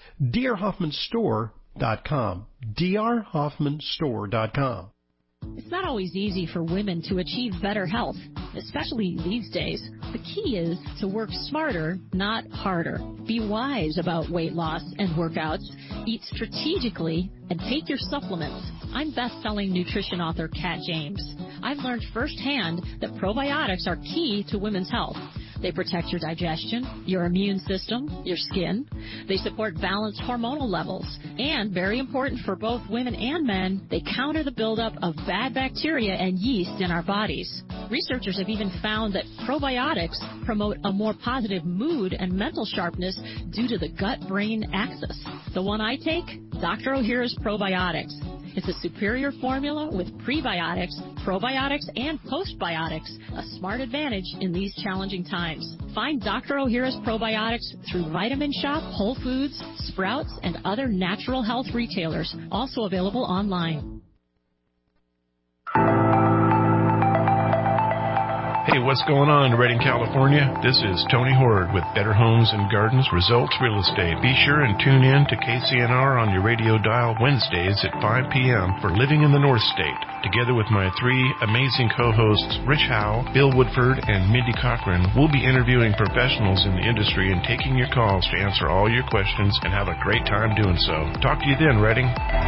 drhoffmanstore.com. drhoffmanstore.com. It's not always easy for women to achieve better health, especially these days. The key is to work smarter, not harder. Be wise about weight loss and workouts. Eat strategically and take your supplements. I'm best-selling nutrition author Kat James. I've learned firsthand that probiotics are key to women's health. They protect your digestion, your immune system, your skin. They support balanced hormonal levels. And, very important for both women and men, they counter the buildup of bad bacteria and yeast in our bodies. Researchers have even found that probiotics promote a more positive mood and mental sharpness due to the gut-brain axis. The one I take? Dr. Ohhira's Probiotics. It's a superior formula with prebiotics, probiotics, and postbiotics, a smart advantage in these challenging times. Find Dr. Ohhira's Probiotics through Vitamin Shop, Whole Foods, Sprouts, and other natural health retailers, also available online. Hey, what's going on in Redding, California? This is Tony Horde with Better Homes and Gardens Results Real Estate. Be sure and tune in to KCNR on your radio dial Wednesdays at 5 p.m. for Living in the North State. Together with my three amazing co-hosts, Rich Howe, Bill Woodford, and Mindy Cochran, we'll be interviewing professionals in the industry and taking your calls to answer all your questions and have a great time doing so. Talk to you then, Redding.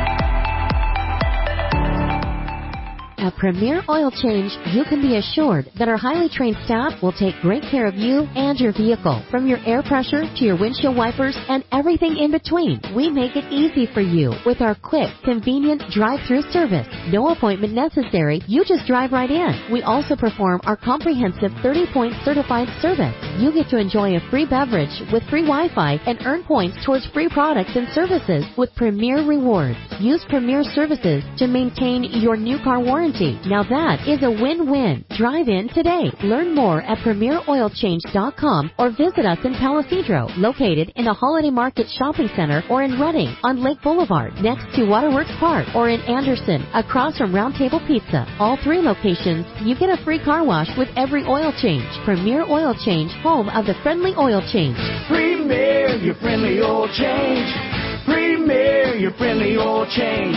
At Premier Oil Change, you can be assured that our highly trained staff will take great care of you and your vehicle. From your air pressure to your windshield wipers and everything in between, we make it easy for you with our quick, convenient drive-through service. No appointment necessary. You just drive right in. We also perform our comprehensive 30-point certified service. You get to enjoy a free beverage with free Wi-Fi and earn points towards free products and services with Premier Rewards. Use Premier services to maintain your new car warranty. Now that is a win-win. Drive in today. Learn more at PremierOilChange.com or visit us in Palisadro, located in the Holiday Market Shopping Center, or in Redding on Lake Boulevard, next to Waterworks Park, or in Anderson, across from Round Table Pizza. All three locations, you get a free car wash with every oil change. Premier Oil Change, home of the friendly oil change. Premier, your friendly oil change. Premier, your friendly oil change.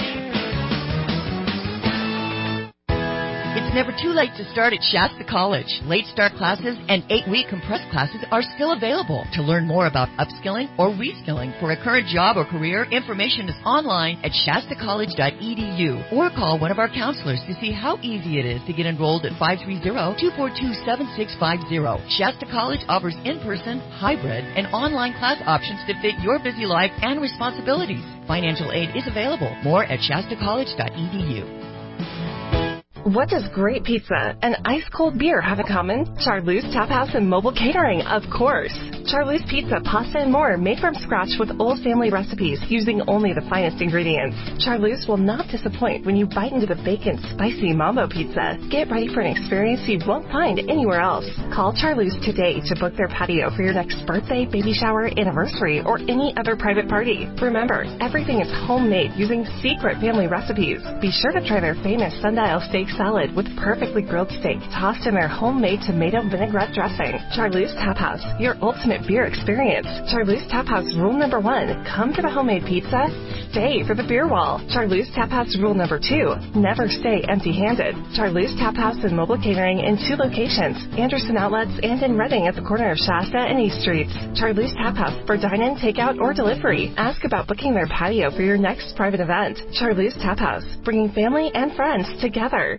It's never too late to start at Shasta College. Late start classes and 8-week compressed classes are still available. To learn more about upskilling or reskilling for a current job or career, information is online at shastacollege.edu or call one of our counselors to see how easy it is to get enrolled at 530-242-7650. Shasta College offers in-person, hybrid, and online class options to fit your busy life and responsibilities. Financial aid is available. More at shastacollege.edu. What does great pizza and ice-cold beer have in common? Charlie's Tap House and Mobile Catering, of course. Charlie's Pizza, pasta, and more made from scratch with old family recipes using only the finest ingredients. Charlie's will not disappoint when you bite into the bacon, spicy Mambo Pizza. Get ready for an experience you won't find anywhere else. Call Charlie's today to book their patio for your next birthday, baby shower, anniversary, or any other private party. Remember, everything is homemade using secret family recipes. Be sure to try their famous sundial steak salad with perfectly grilled steak tossed in their homemade tomato vinaigrette dressing. Charlie's Tap House, your ultimate beer experience. Charlie's Tap House rule number 1, come for the homemade pizza, stay for the beer wall. Charlie's Tap House rule number 2, never stay empty-handed. Charlie's Tap House and Mobile Catering in 2 locations, Anderson Outlets and in Redding at the corner of Shasta and East Streets. Charlie's Tap House for dine-in, takeout, or delivery. Ask about booking their patio for your next private event. Charlie's Tap House, bringing family and friends together.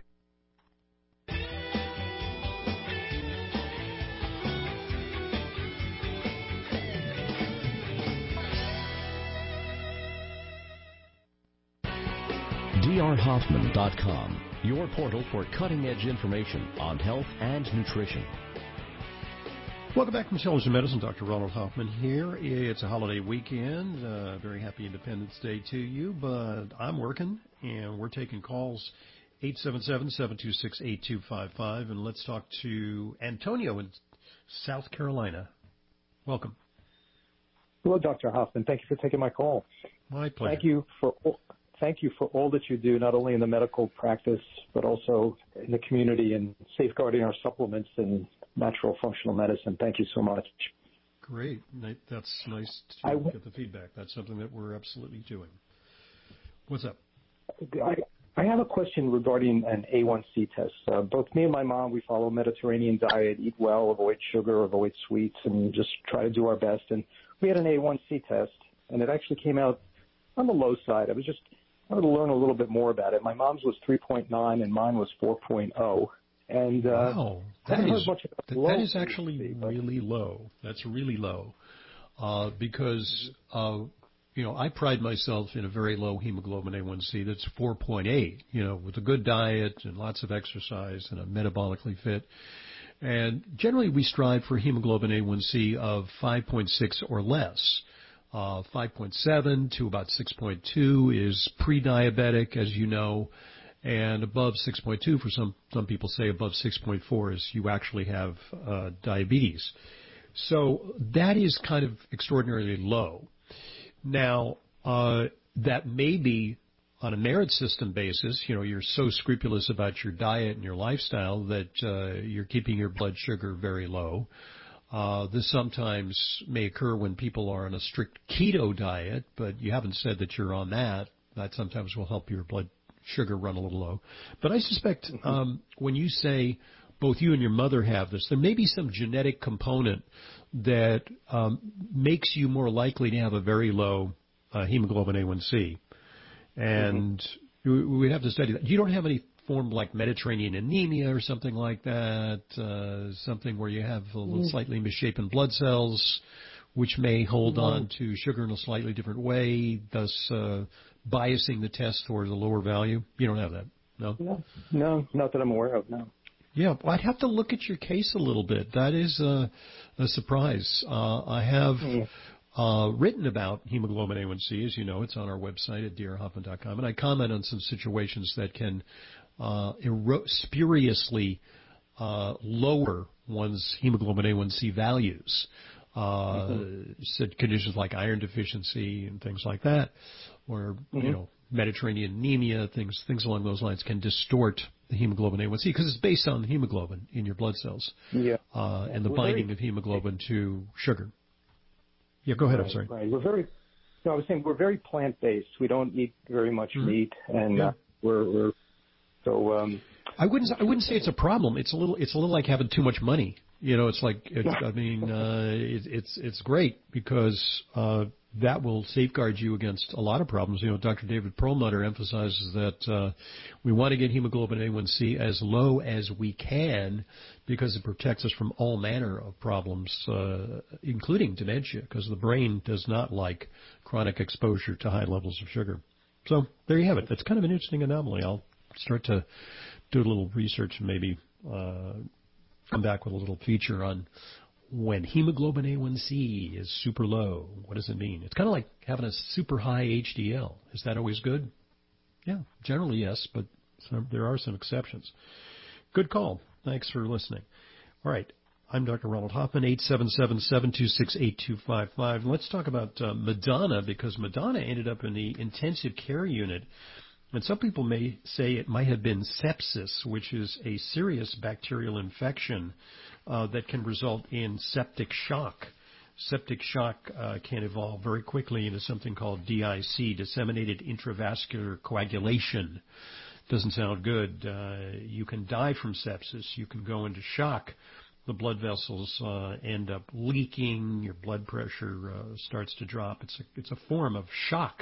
drhoffman.com, your portal for cutting-edge information on health and nutrition. Welcome back from Intelligent Medicine. Dr. Ronald Hoffman here. It's a holiday weekend. Very happy Independence Day to you, but I'm working, and we're taking calls 877-726-8255, and let's talk to Antonio in South Carolina. Welcome. Hello, Dr. Hoffman. Thank you for taking my call. My pleasure. Thank you for all that you do, not only in the medical practice, but also in the community and safeguarding our supplements and natural functional medicine. Thank you so much. Great. That's nice to get the feedback. That's something that we're absolutely doing. What's up? I have a question regarding an A1C test. Both me and my mom, we follow a Mediterranean diet, eat well, avoid sugar, avoid sweets, and just try to do our best. And we had an A1C test, and it actually came out on the low side. I wanted to learn a little bit more about it. My mom's was 3.9 and mine was 4.0. And wow, that is actually really low. That's really low because I pride myself in a very low hemoglobin A1C. That's 4.8. With a good diet and lots of exercise and a metabolically fit. And generally, we strive for hemoglobin A1C of 5.6 or less. 5.7 to about 6.2 is pre-diabetic, as you know, and above 6.2, for some people say above 6.4 is you actually have diabetes. So that is kind of extraordinarily low. Now, that may be on a merit system basis, you're so scrupulous about your diet and your lifestyle that you're keeping your blood sugar very low. This sometimes may occur when people are on a strict keto diet, but you haven't said that you're on that. That sometimes will help your blood sugar run a little low. But I suspect when you say both you and your mother have this, there may be some genetic component that makes you more likely to have a very low hemoglobin A1C. And we have to study that. You don't have any form like Mediterranean anemia or something like that, something where you have a little slightly misshapen blood cells, which may hold on to sugar in a slightly different way, thus biasing the test towards a lower value? You don't have that, no? No, not that I'm aware of, no. Yeah, well, I'd have to look at your case a little bit. That is a surprise. I have written about hemoglobin A1C. As you know, it's on our website at drhoffman.com, and I comment on some situations that can spuriously lower one's hemoglobin A1C values. Said conditions like iron deficiency and things like that, or Mediterranean anemia, things along those lines can distort the hemoglobin A1C because it's based on the hemoglobin in your blood cells, and the binding of hemoglobin to sugar. Yeah, go ahead. I'm sorry. Right. I was saying we're very plant-based. We don't eat very much meat, and we're so. I wouldn't say it's a problem. It's a little like having too much money. It's like it's great because that will safeguard you against a lot of problems. Dr. David Perlmutter emphasizes that we want to get hemoglobin A1C as low as we can because it protects us from all manner of problems, including dementia, because the brain does not like chronic exposure to high levels of sugar. So there you have it. That's kind of an interesting anomaly. I'll start to do a little research and maybe come back with a little feature on when hemoglobin A1C is super low. What does it mean? It's kind of like having a super high HDL. Is that always good? Yeah, generally yes, but there are some exceptions. Good call. Thanks for listening. All right. I'm Dr. Ronald Hoffman, 877-726-8255. Let's talk about Madonna, because Madonna ended up in the intensive care unit. And some people may say it might have been sepsis, which is a serious bacterial infection that can result in septic shock. Septic shock can evolve very quickly into something called DIC, disseminated intravascular coagulation. Doesn't sound good. You can die from sepsis. You can go into shock. The blood vessels end up leaking. Your blood pressure starts to drop. It's a form of shock.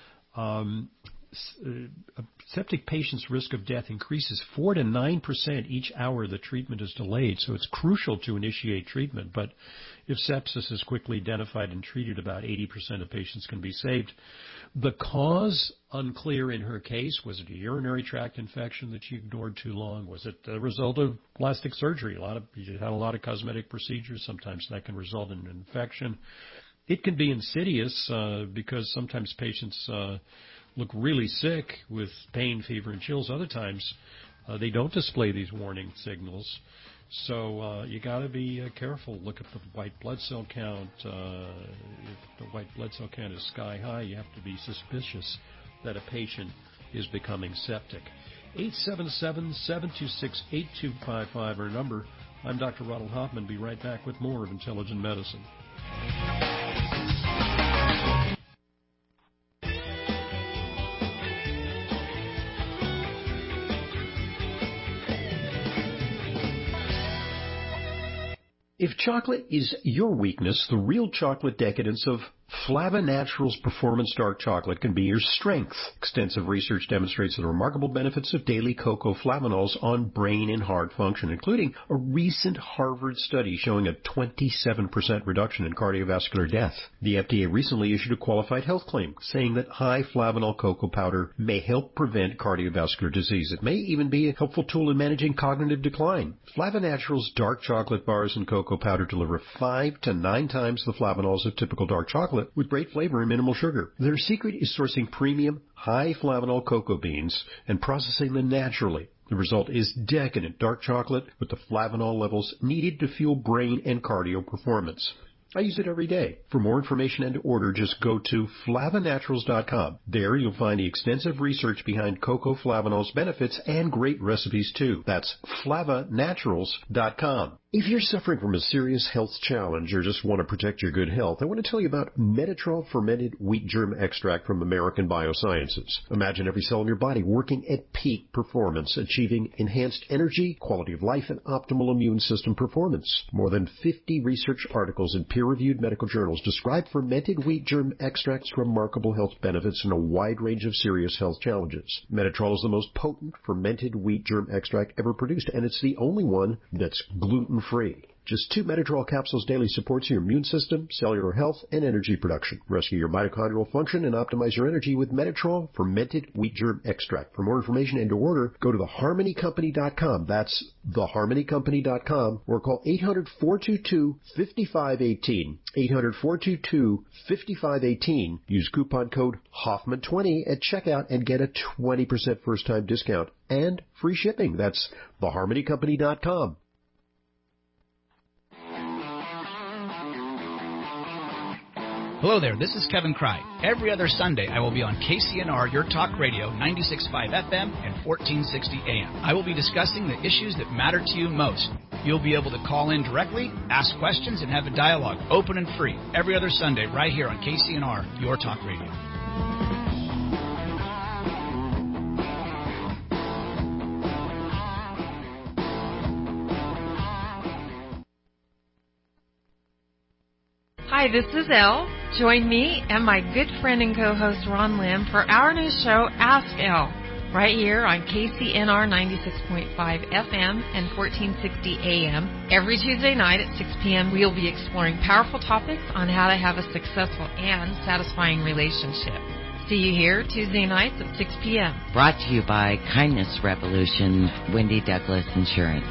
A septic patient's risk of death increases 4 to 9% each hour the treatment is delayed, so it's crucial to initiate treatment. But if sepsis is quickly identified and treated, about 80% of patients can be saved. The cause, unclear in her case. Was it a urinary tract infection that she ignored too long? Was it the result of plastic surgery? You had a lot of cosmetic procedures. Sometimes that can result in an infection. It can be insidious because sometimes patients look really sick with pain, fever, and chills. Other times, they don't display these warning signals. So you got to be careful. Look at the white blood cell count. If the white blood cell count is sky high, you have to be suspicious that a patient is becoming septic. 877-726-8255, our number. I'm Dr. Ronald Hoffman. Be right back with more of Intelligent Medicine. If chocolate is your weakness, the real chocolate decadence of Flava Naturals Performance Dark Chocolate can be your strength. Extensive research demonstrates the remarkable benefits of daily cocoa flavanols on brain and heart function, including a recent Harvard study showing a 27% reduction in cardiovascular death. The FDA recently issued a qualified health claim saying that high flavanol cocoa powder may help prevent cardiovascular disease. It may even be a helpful tool in managing cognitive decline. Flava Naturals dark chocolate bars and cocoa powder deliver 5 to 9 times the flavanols of typical dark chocolate with great flavor and minimal sugar. Their secret is sourcing premium, high flavanol cocoa beans and processing them naturally. The result is decadent dark chocolate with the flavanol levels needed to fuel brain and cardio performance. I use it every day. For more information and to order, just go to FlavaNaturals.com. There you'll find the extensive research behind cocoa flavanol's benefits and great recipes too. That's FlavaNaturals.com. If you're suffering from a serious health challenge or just want to protect your good health, I want to tell you about Metatrol fermented wheat germ extract from American Biosciences. Imagine every cell in your body working at peak performance, achieving enhanced energy, quality of life, and optimal immune system performance. More than 50 research articles in peer-reviewed medical journals describe fermented wheat germ extract's remarkable health benefits in a wide range of serious health challenges. Metatrol is the most potent fermented wheat germ extract ever produced, and it's the only one that's gluten-free. Just 2 Metatrol capsules daily supports your immune system, cellular health, and energy production. Rescue your mitochondrial function and optimize your energy with Metatrol fermented wheat germ extract. For more information and to order, go to theharmonycompany.com. That's theharmonycompany.com, or call 800-422-5518. 800-422-5518. Use coupon code Hoffman20 at checkout and get a 20% first-time discount and free shipping. That's theharmonycompany.com. Hello there, this is Kevin Cry. Every other Sunday, I will be on KCNR, Your Talk Radio, 96.5 FM and 1460 AM. I will be discussing the issues that matter to you most. You'll be able to call in directly, ask questions, and have a dialogue, open and free, every other Sunday right here on KCNR, Your Talk Radio. Hi, this is Elle. Join me and my good friend and co-host Ron Lim for our new show, Ask Elle, right here on KCNR 96.5 FM and 1460 AM. Every Tuesday night at 6 p.m., we'll be exploring powerful topics on how to have a successful and satisfying relationship. See you here Tuesday nights at 6 p.m. Brought to you by Kindness Revolution, Wendy Douglas Insurance.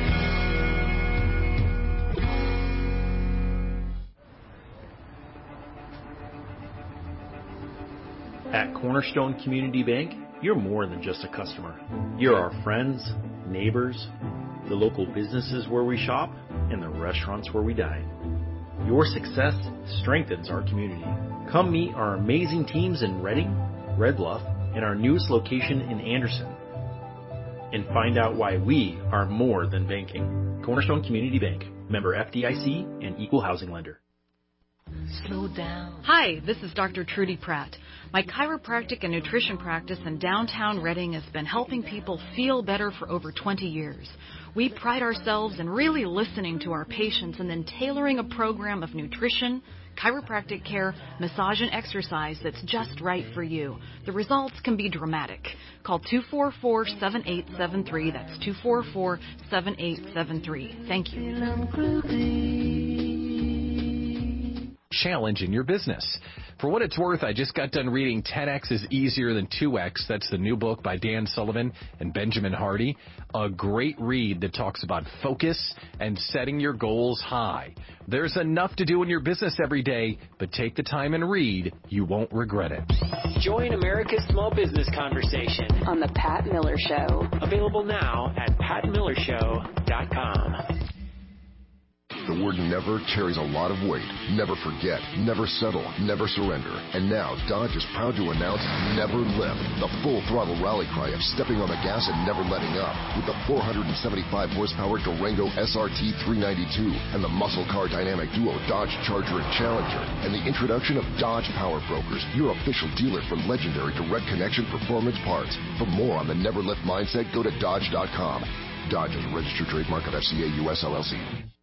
At Cornerstone Community Bank, you're more than just a customer. You're our friends, neighbors, the local businesses where we shop, and the restaurants where we dine. Your success strengthens our community. Come meet our amazing teams in Reading, Red Bluff, and our newest location in Anderson. And find out why we are more than banking. Cornerstone Community Bank, member FDIC and equal housing lender. Slow down. Hi, this is Dr. Trudy Pratt. My chiropractic and nutrition practice in downtown Reading has been helping people feel better for over 20 years. We pride ourselves in really listening to our patients and then tailoring a program of nutrition, chiropractic care, massage, and exercise that's just right for you. The results can be dramatic. Call 244-7873. That's 244-7873. Thank you. Challenge in your business. For what it's worth, I just got done reading 10X is Easier Than 2X. That's the new book by Dan Sullivan and Benjamin Hardy. A great read that talks about focus and setting your goals high. There's enough to do in your business every day, but take the time and read. You won't regret it. Join America's Small Business Conversation on The Pat Miller Show. Available now at patmillershow.com. The word never carries a lot of weight. Never forget, never settle, never surrender. And now Dodge is proud to announce Never Lift, the full throttle rally cry of stepping on the gas and never letting up. With the 475 horsepower Durango SRT 392 and the muscle car dynamic duo Dodge Charger and Challenger, and the introduction of Dodge Power Brokers, your official dealer for legendary direct connection performance parts. For more on the Never Lift mindset, go to Dodge.com. Dodge is a registered trademark of FCA US LLC.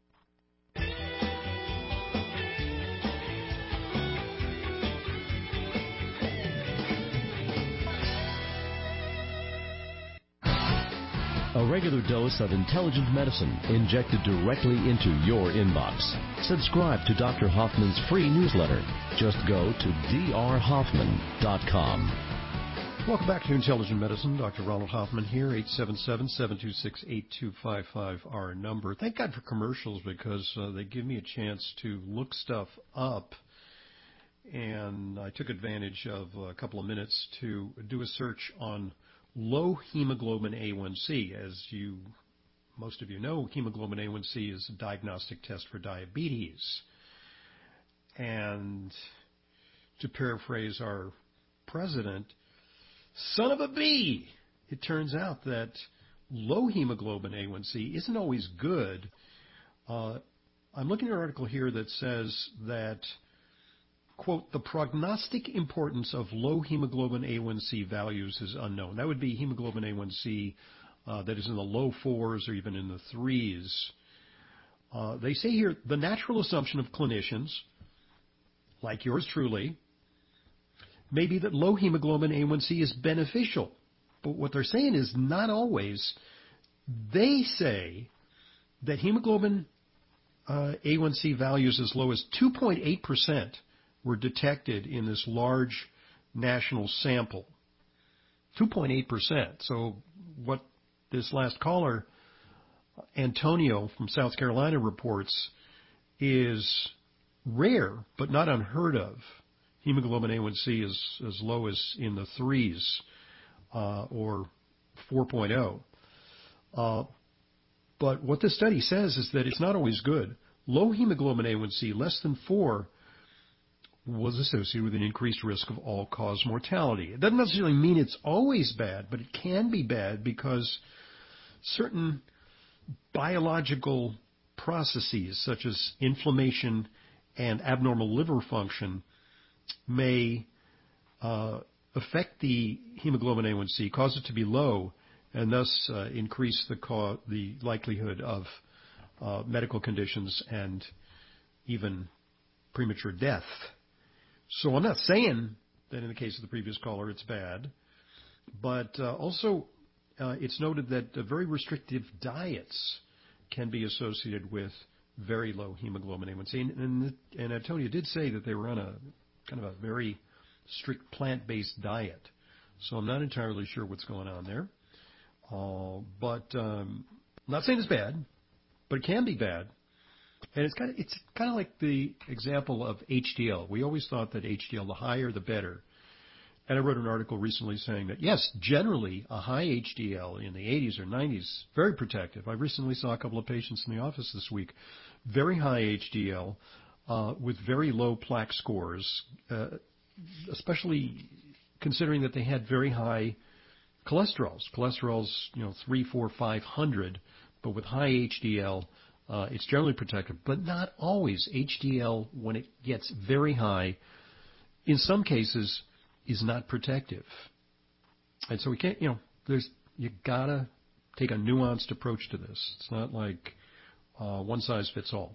A regular dose of intelligent medicine injected directly into your inbox. Subscribe to Dr. Hoffman's free newsletter. Just go to drhoffman.com. Welcome back to Intelligent Medicine. Dr. Ronald Hoffman here, 877-726-8255, our number. Thank God for commercials because they give me a chance to look stuff up. And I took advantage of a couple of minutes to do a search on low hemoglobin A1C. As most of you know, hemoglobin A1C is a diagnostic test for diabetes. And to paraphrase our president, son of a bee, it turns out that low hemoglobin A1C isn't always good. I'm looking at an article here that says that, quote, the prognostic importance of low hemoglobin A1C values is unknown. That would be hemoglobin A1C that is in the low 4s or even in the 3s. They say here the natural assumption of clinicians, like yours truly, may be that low hemoglobin A1C is beneficial. But what they're saying is not always. They say that hemoglobin A1C values as low as 2.8% were detected in this large national sample. 2.8%. So what this last caller, Antonio from South Carolina, reports is rare, but not unheard of. Hemoglobin A1C is as low as in the 3s or 4.0. But what this study says is that it's not always good. Low hemoglobin A1C, less than 4, was associated with an increased risk of all-cause mortality. It doesn't necessarily mean it's always bad, but it can be bad because certain biological processes, such as inflammation and abnormal liver function, may affect the hemoglobin A1C, cause it to be low, and thus increase the likelihood of medical conditions and even premature death. So I'm not saying that in the case of the previous caller it's bad, but also it's noted that very restrictive diets can be associated with very low hemoglobin A1C. And Antonio did say that they were on a kind of a very strict plant-based diet. So I'm not entirely sure what's going on there. But I'm not saying it's bad, but it can be bad. And it's kind of like the example of HDL. We always thought that HDL, the higher the better. And I wrote an article recently saying that, yes, generally a high HDL in the 80s or 90s, very protective. I recently saw a couple of patients in the office this week, very high HDL with very low plaque scores, especially considering that they had very high cholesterols. Cholesterol's, 300, 400, 500, but with high HDL, it's generally protective, but not always. HDL, when it gets very high, in some cases, is not protective. And so we can't, you gotta take a nuanced approach to this. It's not like one size fits all.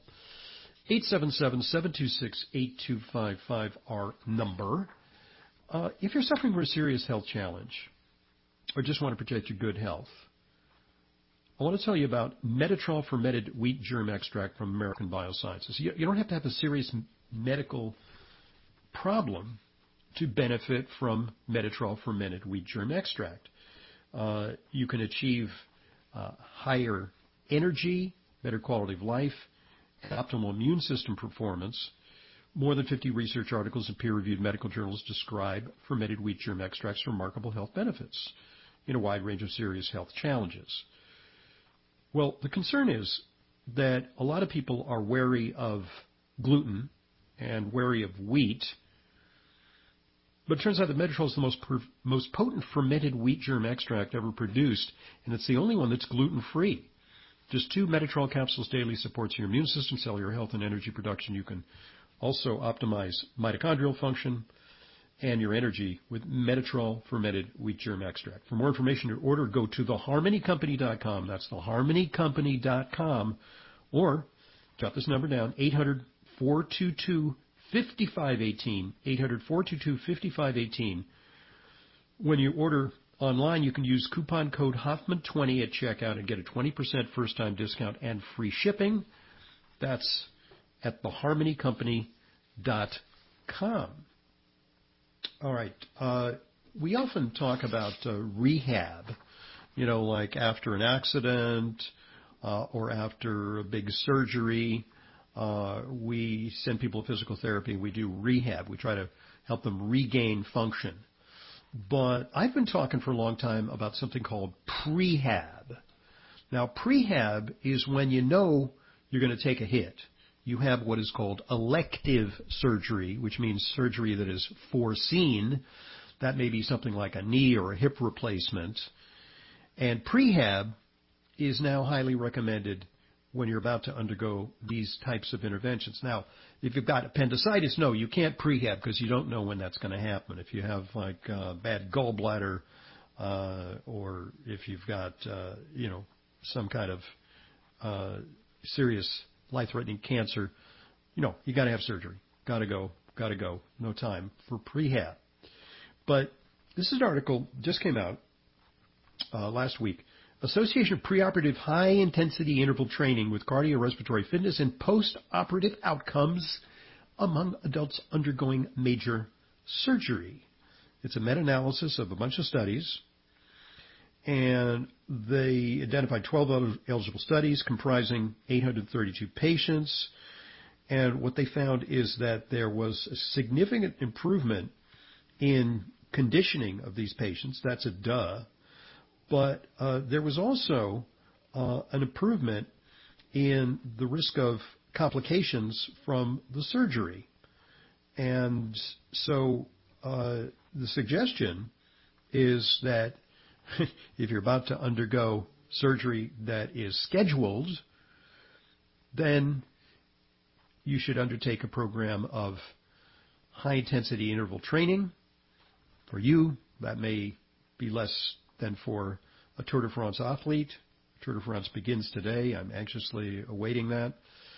877-726-8255, our number. If you're suffering from a serious health challenge or just want to protect your good health, I want to tell you about Metatrol fermented wheat germ extract from American Biosciences. You don't have to have a serious medical problem to benefit from Metatrol fermented wheat germ extract. You can achieve higher energy, better quality of life, and optimal immune system performance. More than 50 research articles in peer-reviewed medical journals describe fermented wheat germ extract's remarkable health benefits in a wide range of serious health challenges. Well, the concern is that a lot of people are wary of gluten and wary of wheat. But it turns out that Metatrol is the most potent fermented wheat germ extract ever produced, and it's the only one that's gluten-free. Just 2 Metatrol capsules daily supports your immune system, cellular health, and energy production. You can also optimize mitochondrial function and your energy with Metatrol fermented wheat germ extract. For more information or order, go to theharmonycompany.com. That's theharmonycompany.com. Or jot this number down, 800-422-5518, 800-422-5518. When you order online, you can use coupon code Hoffman20 at checkout and get a 20% first-time discount and free shipping. That's at theharmonycompany.com. All right. We often talk about rehab, like after an accident or after a big surgery. We send people to physical therapy. We do rehab. We try to help them regain function. But I've been talking for a long time about something called prehab. Now, prehab is when you know you're going to take a hit. you have what is called elective surgery, which means surgery that is foreseen. That may be something like a knee or a hip replacement. And prehab is now highly recommended when you're about to undergo these types of interventions. Now, if you've got appendicitis, no, you can't prehab because you don't know when that's going to happen. If you have like bad gallbladder, or if you've got some kind of serious life-threatening cancer, you got to have surgery. Got to go. No time for prehab. But this is an article just came out last week. Association of Preoperative High-Intensity Interval Training with Cardiorespiratory Fitness and Post-Operative Outcomes Among Adults Undergoing Major Surgery. It's a meta-analysis of a bunch of studies, and they identified 12 eligible studies comprising 832 patients, and what they found is that there was a significant improvement in conditioning of these patients. That's a duh. But there was also an improvement in the risk of complications from the surgery. And so the suggestion is that if you're about to undergo surgery that is scheduled, then you should undertake a program of high-intensity interval training. For you, that may be less than for a Tour de France athlete. Tour de France begins today. I'm anxiously awaiting that.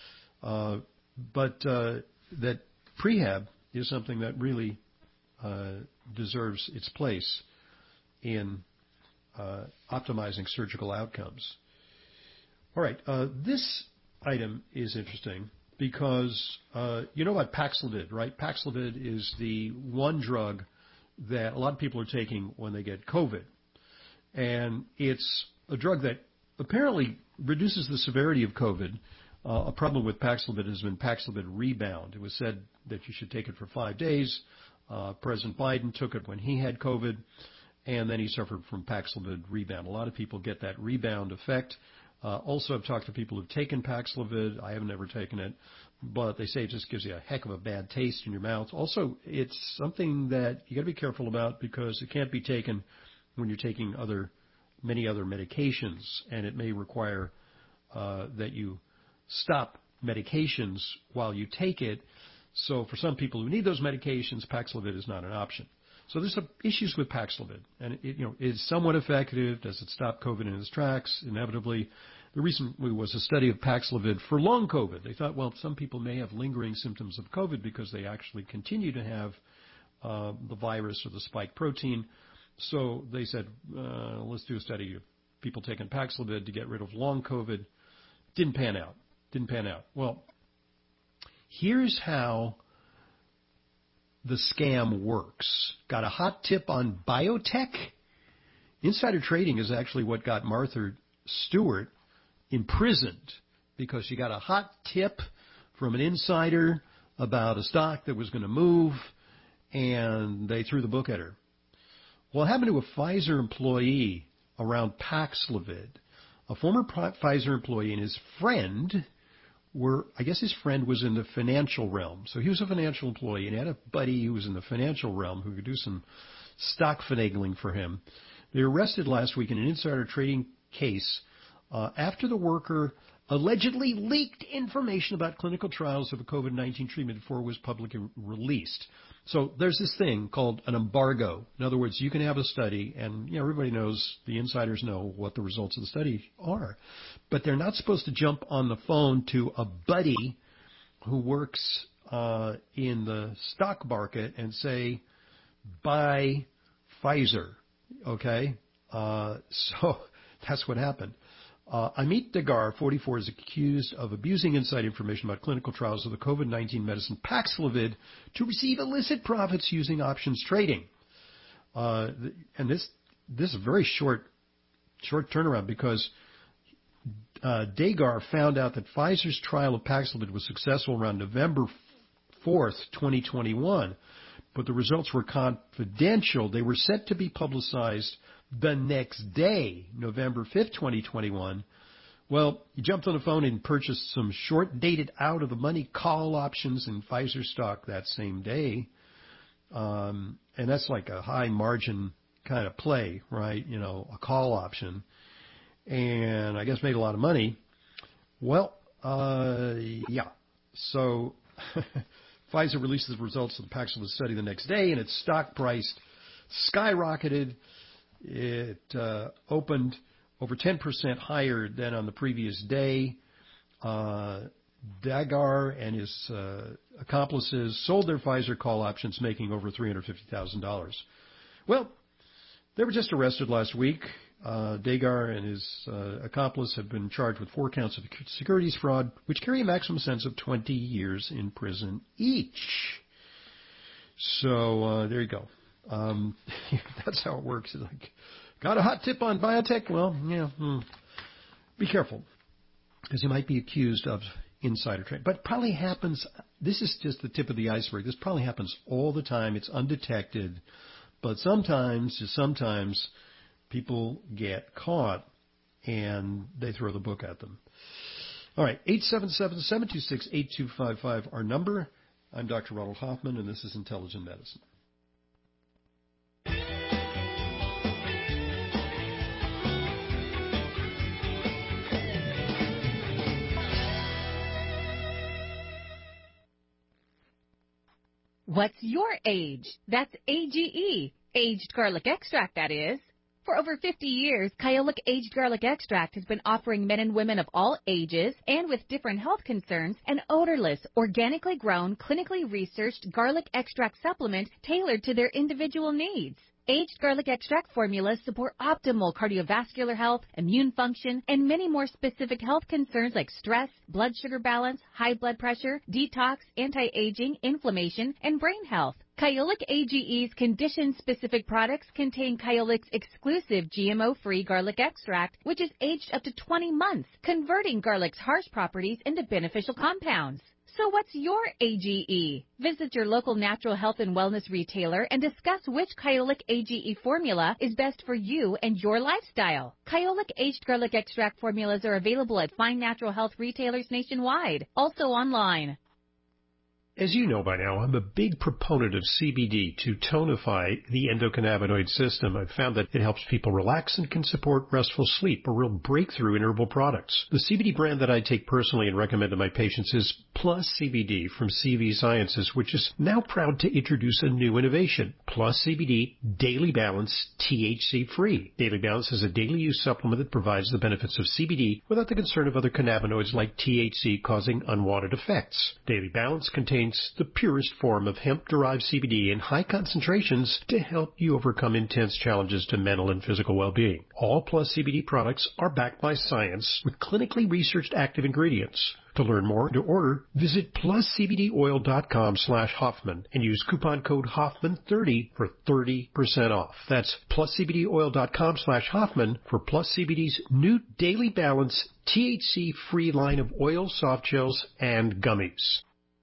But that prehab is something that really deserves its place in optimizing surgical outcomes. All right, this item is interesting because you know about Paxlovid, right? Paxlovid is the one drug that a lot of people are taking when they get COVID. And it's a drug that apparently reduces the severity of COVID. A problem with Paxlovid has been Paxlovid rebound. It was said that you should take it for 5 days. President Biden took it when he had COVID, and then he suffered from Paxlovid rebound. A lot of people get that rebound effect. Also, I've talked to people who've taken Paxlovid. I haven't ever taken it, but they say it just gives you a heck of a bad taste in your mouth. Also, it's something that you got to be careful about because it can't be taken when you're taking many other medications, and it may require that you stop medications while you take it. So for some people who need those medications, Paxlovid is not an option. So there's some issues with Paxlovid, and it is somewhat effective. Does it stop COVID in its tracks? Inevitably. There recently was a study of Paxlovid for long COVID. They thought, well, some people may have lingering symptoms of COVID because they actually continue to have the virus or the spike protein. So they said, let's do a study of people taking Paxlovid to get rid of long COVID. Didn't pan out. Well, here's how the scam works. Got a hot tip on biotech? Insider trading is actually what got Martha Stewart imprisoned because she got a hot tip from an insider about a stock that was going to move, and they threw the book at her. Well, it happened to a Pfizer employee around Paxlovid. A former Pfizer employee and his friend his friend was in the financial realm. So he was a financial employee and he had a buddy who was in the financial realm who could do some stock finagling for him. They were arrested last week in an insider trading case after the worker allegedly leaked information about clinical trials of a COVID-19 treatment before it was publicly released. So there's this thing called an embargo. In other words, you can have a study, and everybody knows, the insiders know what the results of the study are. But they're not supposed to jump on the phone to a buddy who works in the stock market and say, buy Pfizer, okay? So that's what happened. Amit Dagar, 44, is accused of abusing inside information about clinical trials of the COVID-19 medicine Paxlovid to receive illicit profits using options trading. And this is a very short turnaround because Dagar found out that Pfizer's trial of Paxlovid was successful around November 4th, 2021, but the results were confidential. They were set to be publicized the next day, November 5th, 2021, Well, he jumped on the phone and purchased some short-dated out-of-the-money call options in Pfizer stock that same day. And that's like a high-margin kind of play, right? You know, a call option. And I guess made a lot of money. Well, yeah. So Pfizer released the results of the Paxlovid study the next day, and its stock price skyrocketed. It opened over 10% higher than on the previous day. Dagar and his accomplices sold their Pfizer call options, making over $350,000. Well, they were just arrested last week. Dagar and his accomplice have been charged with 4 counts of securities fraud, which carry a maximum sentence of 20 years in prison each. So there you go. That's how it works. It's like, got a hot tip on biotech? Well, yeah, be careful, because you might be accused of insider trading. But it probably happens, this is just the tip of the iceberg. This probably happens all the time. It's undetected. But sometimes, just sometimes, people get caught and they throw the book at them. All right, 877-726-8255, our number. I'm Dr. Ronald Hoffman, and this is Intelligent Medicine. What's your age? That's AGE, aged garlic extract, that is. For over 50 years, Kyolic Aged Garlic Extract has been offering men and women of all ages and with different health concerns an odorless, organically grown, clinically researched garlic extract supplement tailored to their individual needs. Aged garlic extract formulas support optimal cardiovascular health, immune function, and many more specific health concerns like stress, blood sugar balance, high blood pressure, detox, anti-aging, inflammation, and brain health. Kyolic AGE's condition-specific products contain Kyolic's exclusive GMO-free garlic extract, which is aged up to 20 months, converting garlic's harsh properties into beneficial compounds. So what's your AGE? Visit your local natural health and wellness retailer and discuss which Kyolic AGE formula is best for you and your lifestyle. Kyolic Aged Garlic Extract formulas are available at fine natural health retailers nationwide, also online. As you know by now, I'm a big proponent of CBD to tonify the endocannabinoid system. I've found that it helps people relax and can support restful sleep, a real breakthrough in herbal products. The CBD brand that I take personally and recommend to my patients is Plus CBD from CV Sciences, which is now proud to introduce a new innovation, Plus CBD Daily Balance THC Free. Daily Balance is a daily use supplement that provides the benefits of CBD without the concern of other cannabinoids like THC causing unwanted effects. Daily Balance contains the purest form of hemp-derived CBD in high concentrations to help you overcome intense challenges to mental and physical well-being. All Plus CBD products are backed by science with clinically researched active ingredients. To learn more and to order, visit pluscbdoil.com/Hoffman and use coupon code Hoffman30 for 30% off. That's pluscbdoil.com/Hoffman for Plus CBD's new Daily Balance THC-free line of oil, soft gels, and gummies.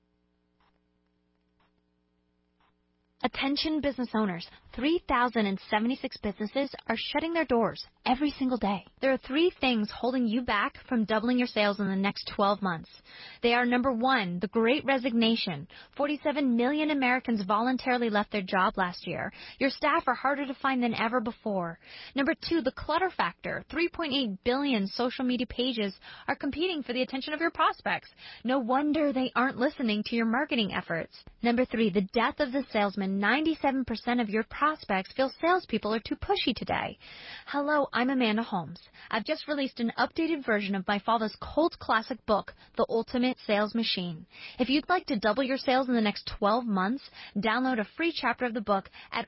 Attention business owners, 3,076 businesses are shutting their doors every single day. There are 3 things holding you back from doubling your sales in the next 12 months. They are, number 1, the Great Resignation. 47 million Americans voluntarily left their job last year. Your staff are harder to find than ever before. Number 2, the clutter factor. 3.8 billion social media pages are competing for the attention of your prospects. No wonder they aren't listening to your marketing efforts. Number 3, the death of the salesman. 97% of your prospects feel salespeople are too pushy today. Hello, I'm Amanda Holmes. I've just released an updated version of my father's cult classic book, The Ultimate Sales Machine. If you'd like to double your sales in the next 12 months, download a free chapter of the book at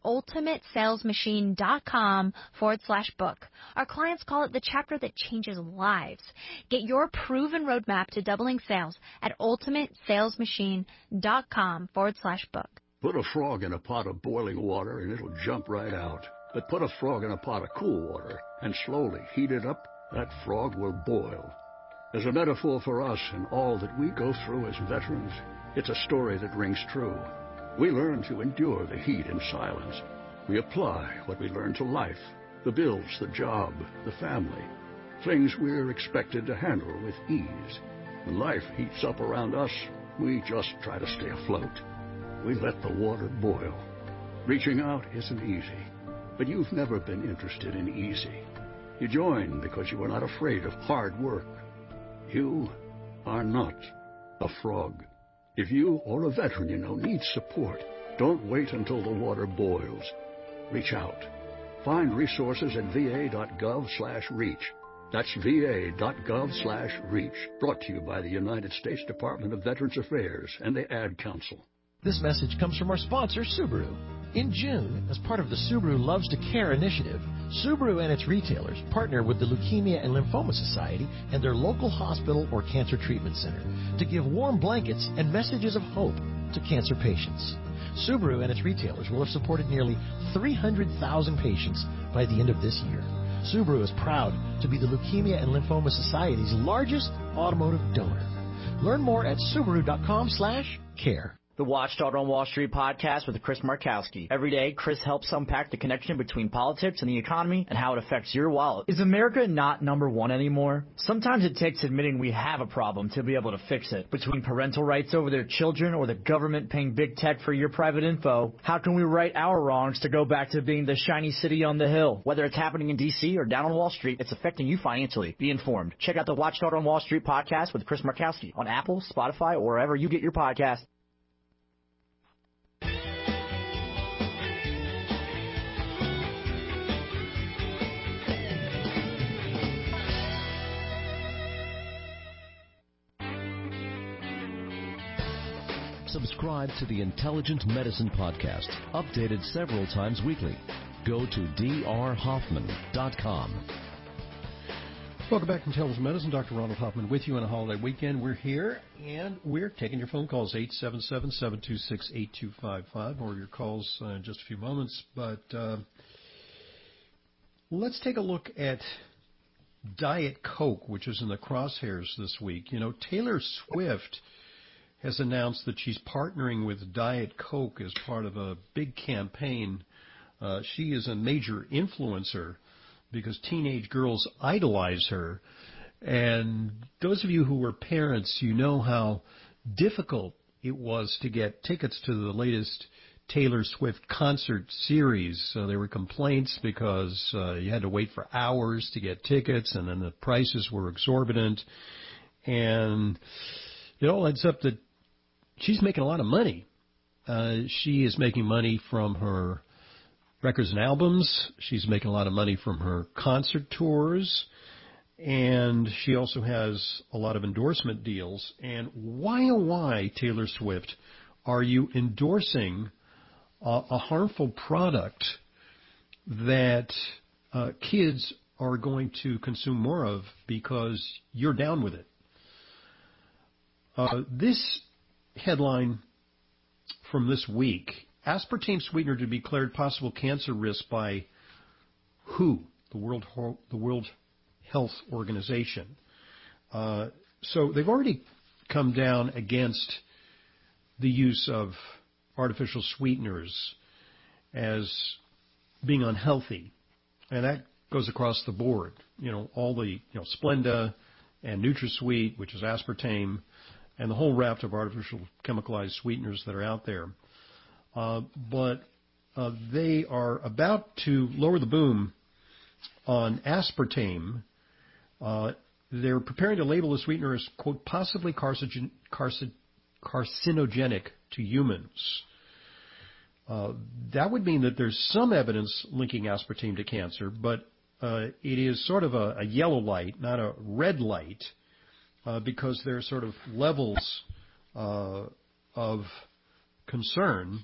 ultimatesalesmachine.com/book. Our clients call it the chapter that changes lives. Get your proven roadmap to doubling sales at ultimatesalesmachine.com/book. Put a frog in a pot of boiling water and it'll jump right out. But put a frog in a pot of cool water and slowly heat it up, that frog will boil. As a metaphor for us and all that we go through as veterans, it's a story that rings true. We learn to endure the heat in silence. We apply what we learn to life, the bills, the job, the family. things we're expected to handle with ease. When life heats up around us, we just try to stay afloat. We let the water boil. Reaching out isn't easy, but you've never been interested in easy. You join because you are not afraid of hard work. You are not a frog. If you or a veteran you know needs support, don't wait until the water boils. Reach out. Find resources at va.gov/reach. That's va.gov/reach. Brought to you by the United States Department of Veterans Affairs and the Ad Council. This message comes from our sponsor, Subaru. In June, as part of the Subaru Loves to Care initiative, Subaru and its retailers partner with the Leukemia and Lymphoma Society and their local hospital or cancer treatment center to give warm blankets and messages of hope to cancer patients. Subaru and its retailers will have supported nearly 300,000 patients by the end of this year. Subaru is proud to be the Leukemia and Lymphoma Society's largest automotive donor. Learn more at Subaru.com/care. The Watchdog on Wall Street podcast with Chris Markowski. Every day, Chris helps unpack the connection between politics and the economy and how it affects your wallet. Is America not number one anymore? Sometimes it takes admitting we have a problem to be able to fix it. Between parental rights over their children or the government paying big tech for your private info, how can we right our wrongs to go back to being the shiny city on the hill? Whether it's happening in D.C. or down on Wall Street, it's affecting you financially. Be informed. Check out the Watchdog on Wall Street podcast with Chris Markowski on Apple, Spotify, or wherever you get your podcasts. Subscribe to the Intelligent Medicine Podcast, updated several times weekly. Go to drhoffman.com. Welcome back to Intelligent Medicine. Dr. Ronald Hoffman with you on a holiday weekend. We're here, and we're taking your phone calls, 877-726-8255. More of your calls in just a few moments. But let's take a look at Diet Coke, which is in the crosshairs this week. You know, Taylor Swift has announced that she's partnering with Diet Coke as part of a big campaign. She is a major influencer because teenage girls idolize her. And those of you who were parents, you know how difficult it was to get tickets to the latest Taylor Swift concert series. There were complaints because you had to wait for hours to get tickets, and then the prices were exorbitant. And it all ends up that she's making a lot of money. She is making money from her records and albums. She's making a lot of money from her concert tours. And she also has a lot of endorsement deals. And why, oh why, Taylor Swift, are you endorsing a harmful product that kids are going to consume more of because you're down with it? This headline from this week: aspartame sweetener to be declared possible cancer risk by WHO, the World Health Organization. So they've already come down against the use of artificial sweeteners as being unhealthy, and that goes across the board. You know, all the Splenda and NutraSweet, which is aspartame, and the whole raft of artificial chemicalized sweeteners that are out there. But they are about to lower the boom on aspartame. They're preparing to label the sweetener as, quote, possibly carcinogenic to humans. That would mean that there's some evidence linking aspartame to cancer, but it is sort of a yellow light, not a red light, because there are sort of levels of concern.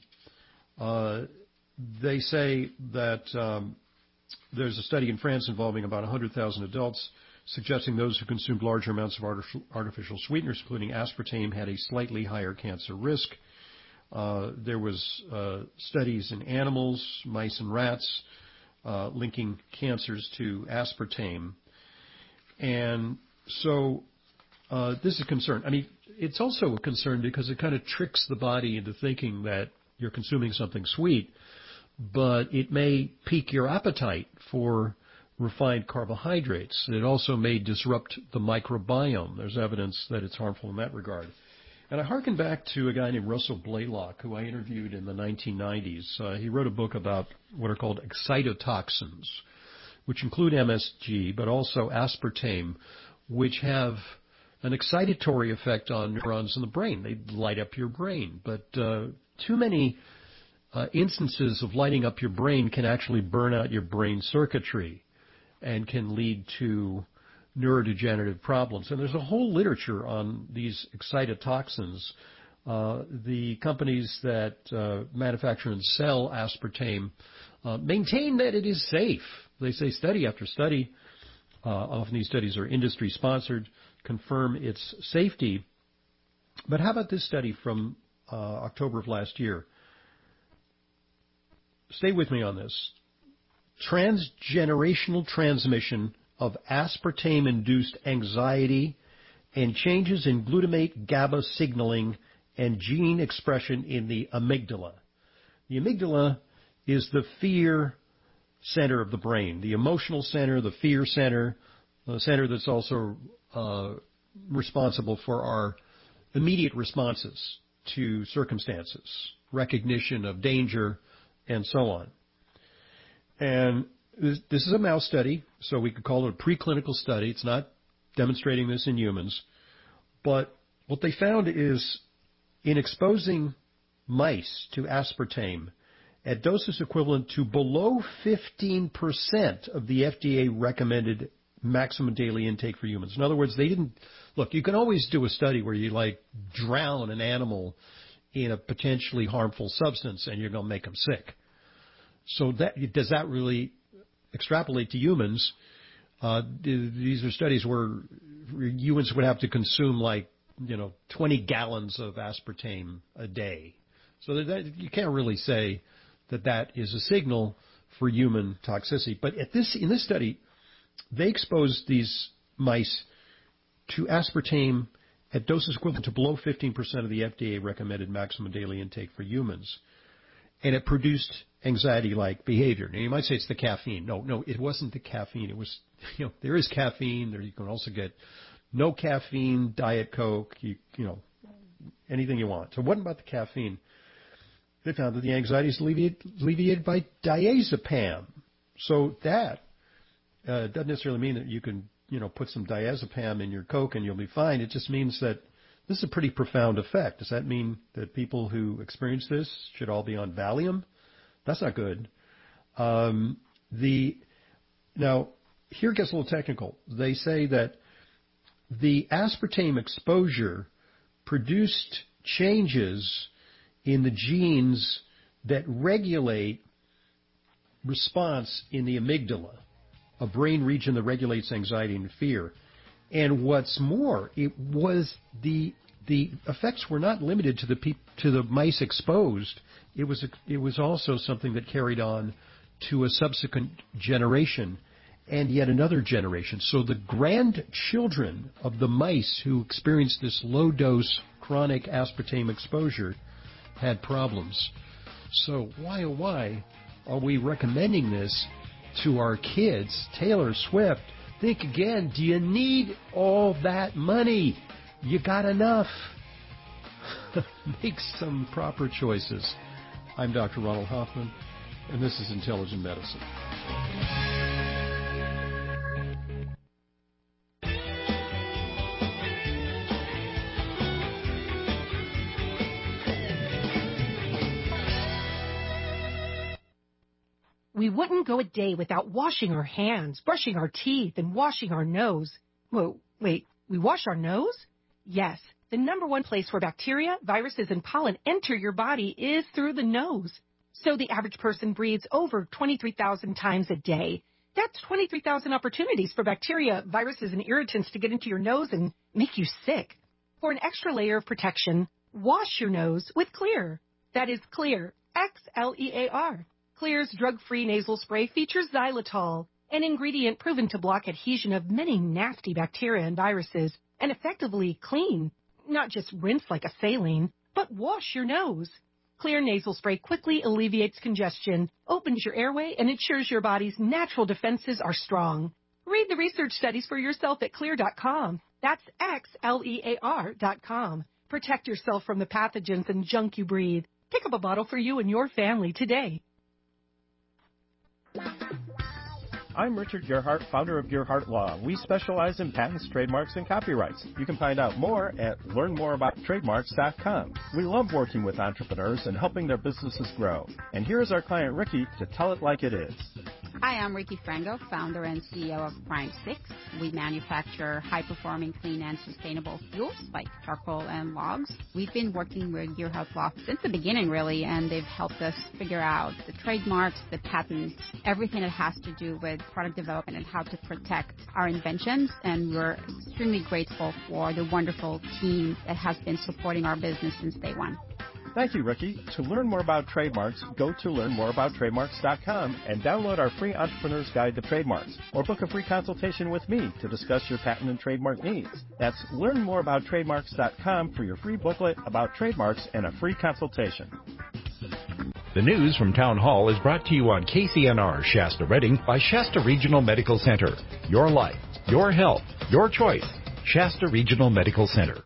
They say that there's a study in France involving about 100,000 adults suggesting those who consumed larger amounts of artificial sweeteners, including aspartame, had a slightly higher cancer risk. There was studies in animals, mice and rats, linking cancers to aspartame. And so this is a concern. I mean, it's also a concern because it kind of tricks the body into thinking that you're consuming something sweet, but it may pique your appetite for refined carbohydrates. It also may disrupt the microbiome. There's evidence that it's harmful in that regard. And I hearken back to a guy named Russell Blaylock, who I interviewed in the 1990s. He wrote a book about what are called excitotoxins, which include MSG, but also aspartame, which have an excitatory effect on neurons in the brain. They light up your brain. But too many instances of lighting up your brain can actually burn out your brain circuitry and can lead to neurodegenerative problems. And there's a whole literature on these excitotoxins. The companies that manufacture and sell aspartame maintain that it is safe. They say study after study, often these studies are industry-sponsored, confirm its safety. But how about this study from October of last year? Stay with me on this. Transgenerational transmission of aspartame-induced anxiety and changes in glutamate GABA signaling and gene expression in the amygdala. The amygdala is the fear center of the brain, the emotional center, the fear center, the center that's also responsible for our immediate responses to circumstances, recognition of danger, and so on. And this is a mouse study, so we could call it a preclinical study. It's not demonstrating this in humans. But what they found is in exposing mice to aspartame at doses equivalent to below 15% of the FDA recommended maximum daily intake for humans. In other words, they didn't look. You can always do a study where you drown an animal in a potentially harmful substance and you're going to make them sick. So does that really extrapolate to humans? These are studies where humans would have to consume 20 gallons of aspartame a day. So that you can't really say that is a signal for human toxicity. But in this study, they exposed these mice to aspartame at doses equivalent to below 15% of the FDA recommended maximum daily intake for humans. And it produced anxiety-like behavior. Now, you might say it's the caffeine. No, it wasn't the caffeine. It was, there is caffeine. There you can also get no caffeine, Diet Coke, anything you want. So what about the caffeine? They found that the anxiety is alleviated by diazepam. So that doesn't necessarily mean that you can, put some diazepam in your Coke and you'll be fine. It just means that this is a pretty profound effect. Does that mean that people who experience this should all be on Valium? That's not good. Now, here it gets a little technical. They say that the aspartame exposure produced changes in the genes that regulate response in the amygdala, a brain region that regulates anxiety and fear. And what's more, it was the effects were not limited to the mice exposed. It was also something that carried on to a subsequent generation and yet another generation. So the grandchildren of the mice who experienced this low-dose chronic aspartame exposure had problems. So why, oh why, are we recommending this to our kids? Taylor Swift, think again. Do you need all that money? You got enough. Make some proper choices. I'm Dr. Ronald Hoffman, and this is Intelligent Medicine. We wouldn't go a day without washing our hands, brushing our teeth, and washing our nose. Whoa, wait, we wash our nose? Yes, the number one place where bacteria, viruses, and pollen enter your body is through the nose. So the average person breathes over 23,000 times a day. That's 23,000 opportunities for bacteria, viruses, and irritants to get into your nose and make you sick. For an extra layer of protection, wash your nose with Xlear. That is Xlear, Xlear. Xlear's drug-free nasal spray features xylitol, an ingredient proven to block adhesion of many nasty bacteria and viruses and effectively clean. Not just rinse like a saline, but wash your nose. Clear nasal spray quickly alleviates congestion, opens your airway, and ensures your body's natural defenses are strong. Read the research studies for yourself at Xlear.com. That's Xlear.com. Protect yourself from the pathogens and junk you breathe. Pick up a bottle for you and your family today. I'm Richard Gerhardt, founder of Gerhardt Law. We specialize in patents, trademarks, and copyrights. You can find out more at learnmoreabouttrademarks.com. We love working with entrepreneurs and helping their businesses grow. And here's our client, Ricky, to tell it like it is. Hi, I'm Ricky Frango, founder and CEO of Prime 6. We manufacture high-performing, clean, and sustainable fuels like charcoal and logs. We've been working with Gerhardt Law since the beginning, really, and they've helped us figure out the trademarks, the patents, everything that has to do with product development and how to protect our inventions. And we're extremely grateful for the wonderful team that has been supporting our business since day one. Thank you, Ricky. To learn more about trademarks, go to learnmoreabouttrademarks.com and download our free Entrepreneur's Guide to Trademarks, or book a free consultation with me to discuss your patent and trademark needs. That's learnmoreabouttrademarks.com for your free booklet about trademarks and a free consultation. The news from Town Hall is brought to you on KCNR Shasta Redding by Shasta Regional Medical Center. Your life, your health, your choice. Shasta Regional Medical Center.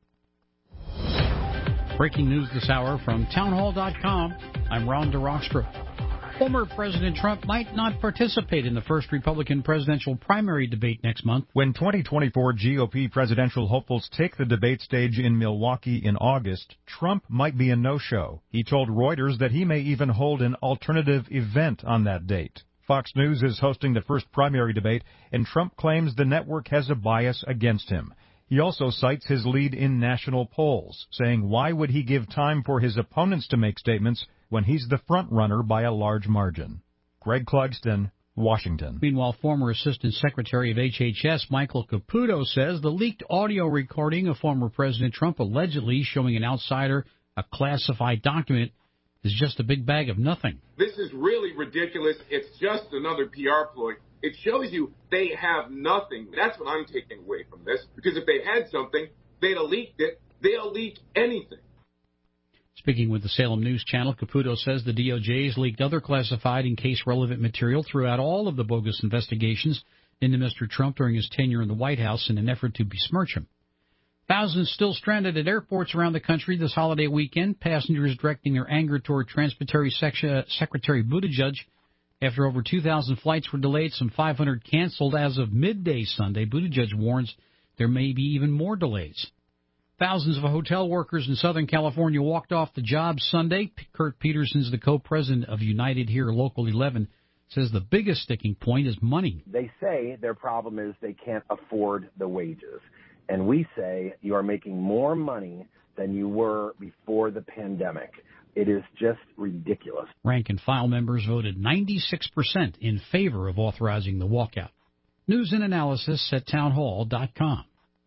Breaking news this hour from townhall.com. I'm Ron DeRockstra. Former President Trump might not participate in the first Republican presidential primary debate next month. When 2024 GOP presidential hopefuls take the debate stage in Milwaukee in August, Trump might be a no-show. He told Reuters that he may even hold an alternative event on that date. Fox News is hosting the first primary debate, and Trump claims the network has a bias against him. He also cites his lead in national polls, saying why would he give time for his opponents to make statements when he's the front runner by a large margin. Greg Clugston, Washington. Meanwhile, former Assistant Secretary of HHS Michael Caputo says the leaked audio recording of former President Trump allegedly showing an outsider a classified document is just a big bag of nothing. This is really ridiculous. It's just another PR ploy. It shows you they have nothing. That's what I'm taking away from this. Because if they had something, they'd have leaked it. They'll leak anything. Speaking with the Salem News Channel, Caputo says the DOJ has leaked other classified and case-relevant material throughout all of the bogus investigations into Mr. Trump during his tenure in the White House in an effort to besmirch him. Thousands still stranded at airports around the country this holiday weekend, passengers directing their anger toward Transportation Secretary Buttigieg. After over 2,000 flights were delayed, some 500 canceled as of midday Sunday. Buttigieg warns there may be even more delays. Thousands of hotel workers in Southern California walked off the job Sunday. Kurt Peterson's the co-president of United Here Local 11, says the biggest sticking point is money. They say their problem is they can't afford the wages. And we say you are making more money than you were before the pandemic. It is just ridiculous. Rank and file members voted 96% in favor of authorizing the walkout. News and analysis at townhall.com.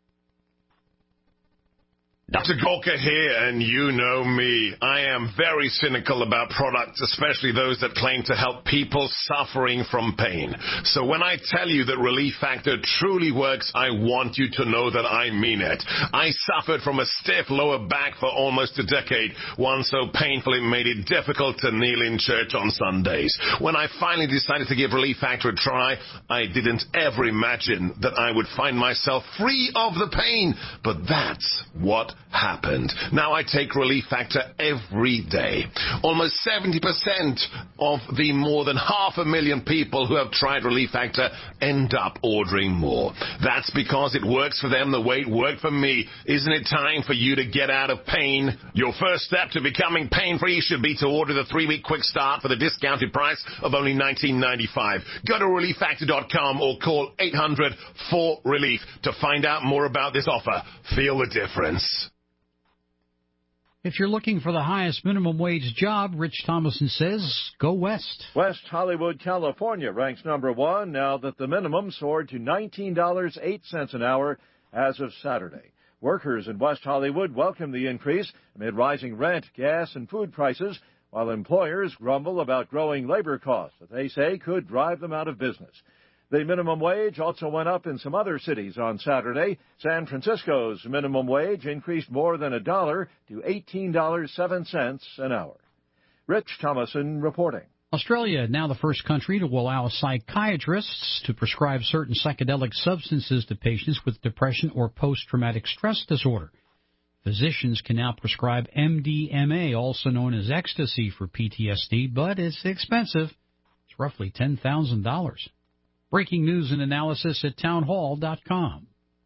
Dr. Gorka here, and you know me. I am very cynical about products, especially those that claim to help people suffering from pain. So when I tell you that Relief Factor truly works, I want you to know that I mean it. I suffered from a stiff lower back for almost a decade, one so painful it made it difficult to kneel in church on Sundays. When I finally decided to give Relief Factor a try, I didn't ever imagine that I would find myself free of the pain. But that's what happened. Now I take Relief Factor every day. Almost 70% of the more than 500,000 people who have tried Relief Factor end up ordering more. That's because it works for them the way it worked for me. Isn't it time for you to get out of pain? Your first step to becoming pain-free should be to order the 3-week quick start for the discounted price of only $19.95. Go to ReliefFactor.com or call 800-4RELIEF to find out more about this offer. Feel the difference. If you're looking for the highest minimum wage job, Rich Thomason says, go west. West Hollywood, California ranks number one now that the minimum soared to $19.08 an hour as of Saturday. Workers in West Hollywood welcome the increase amid rising rent, gas, and food prices, while employers grumble about growing labor costs that they say could drive them out of business. The minimum wage also went up in some other cities on Saturday. San Francisco's minimum wage increased more than $1 to $18.07 an hour. Rich Thomason reporting. Australia, now the first country to allow psychiatrists to prescribe certain psychedelic substances to patients with depression or post-traumatic stress disorder. Physicians can now prescribe MDMA, also known as ecstasy, for PTSD, but it's expensive. It's roughly $10,000. Breaking news and analysis at townhall.com.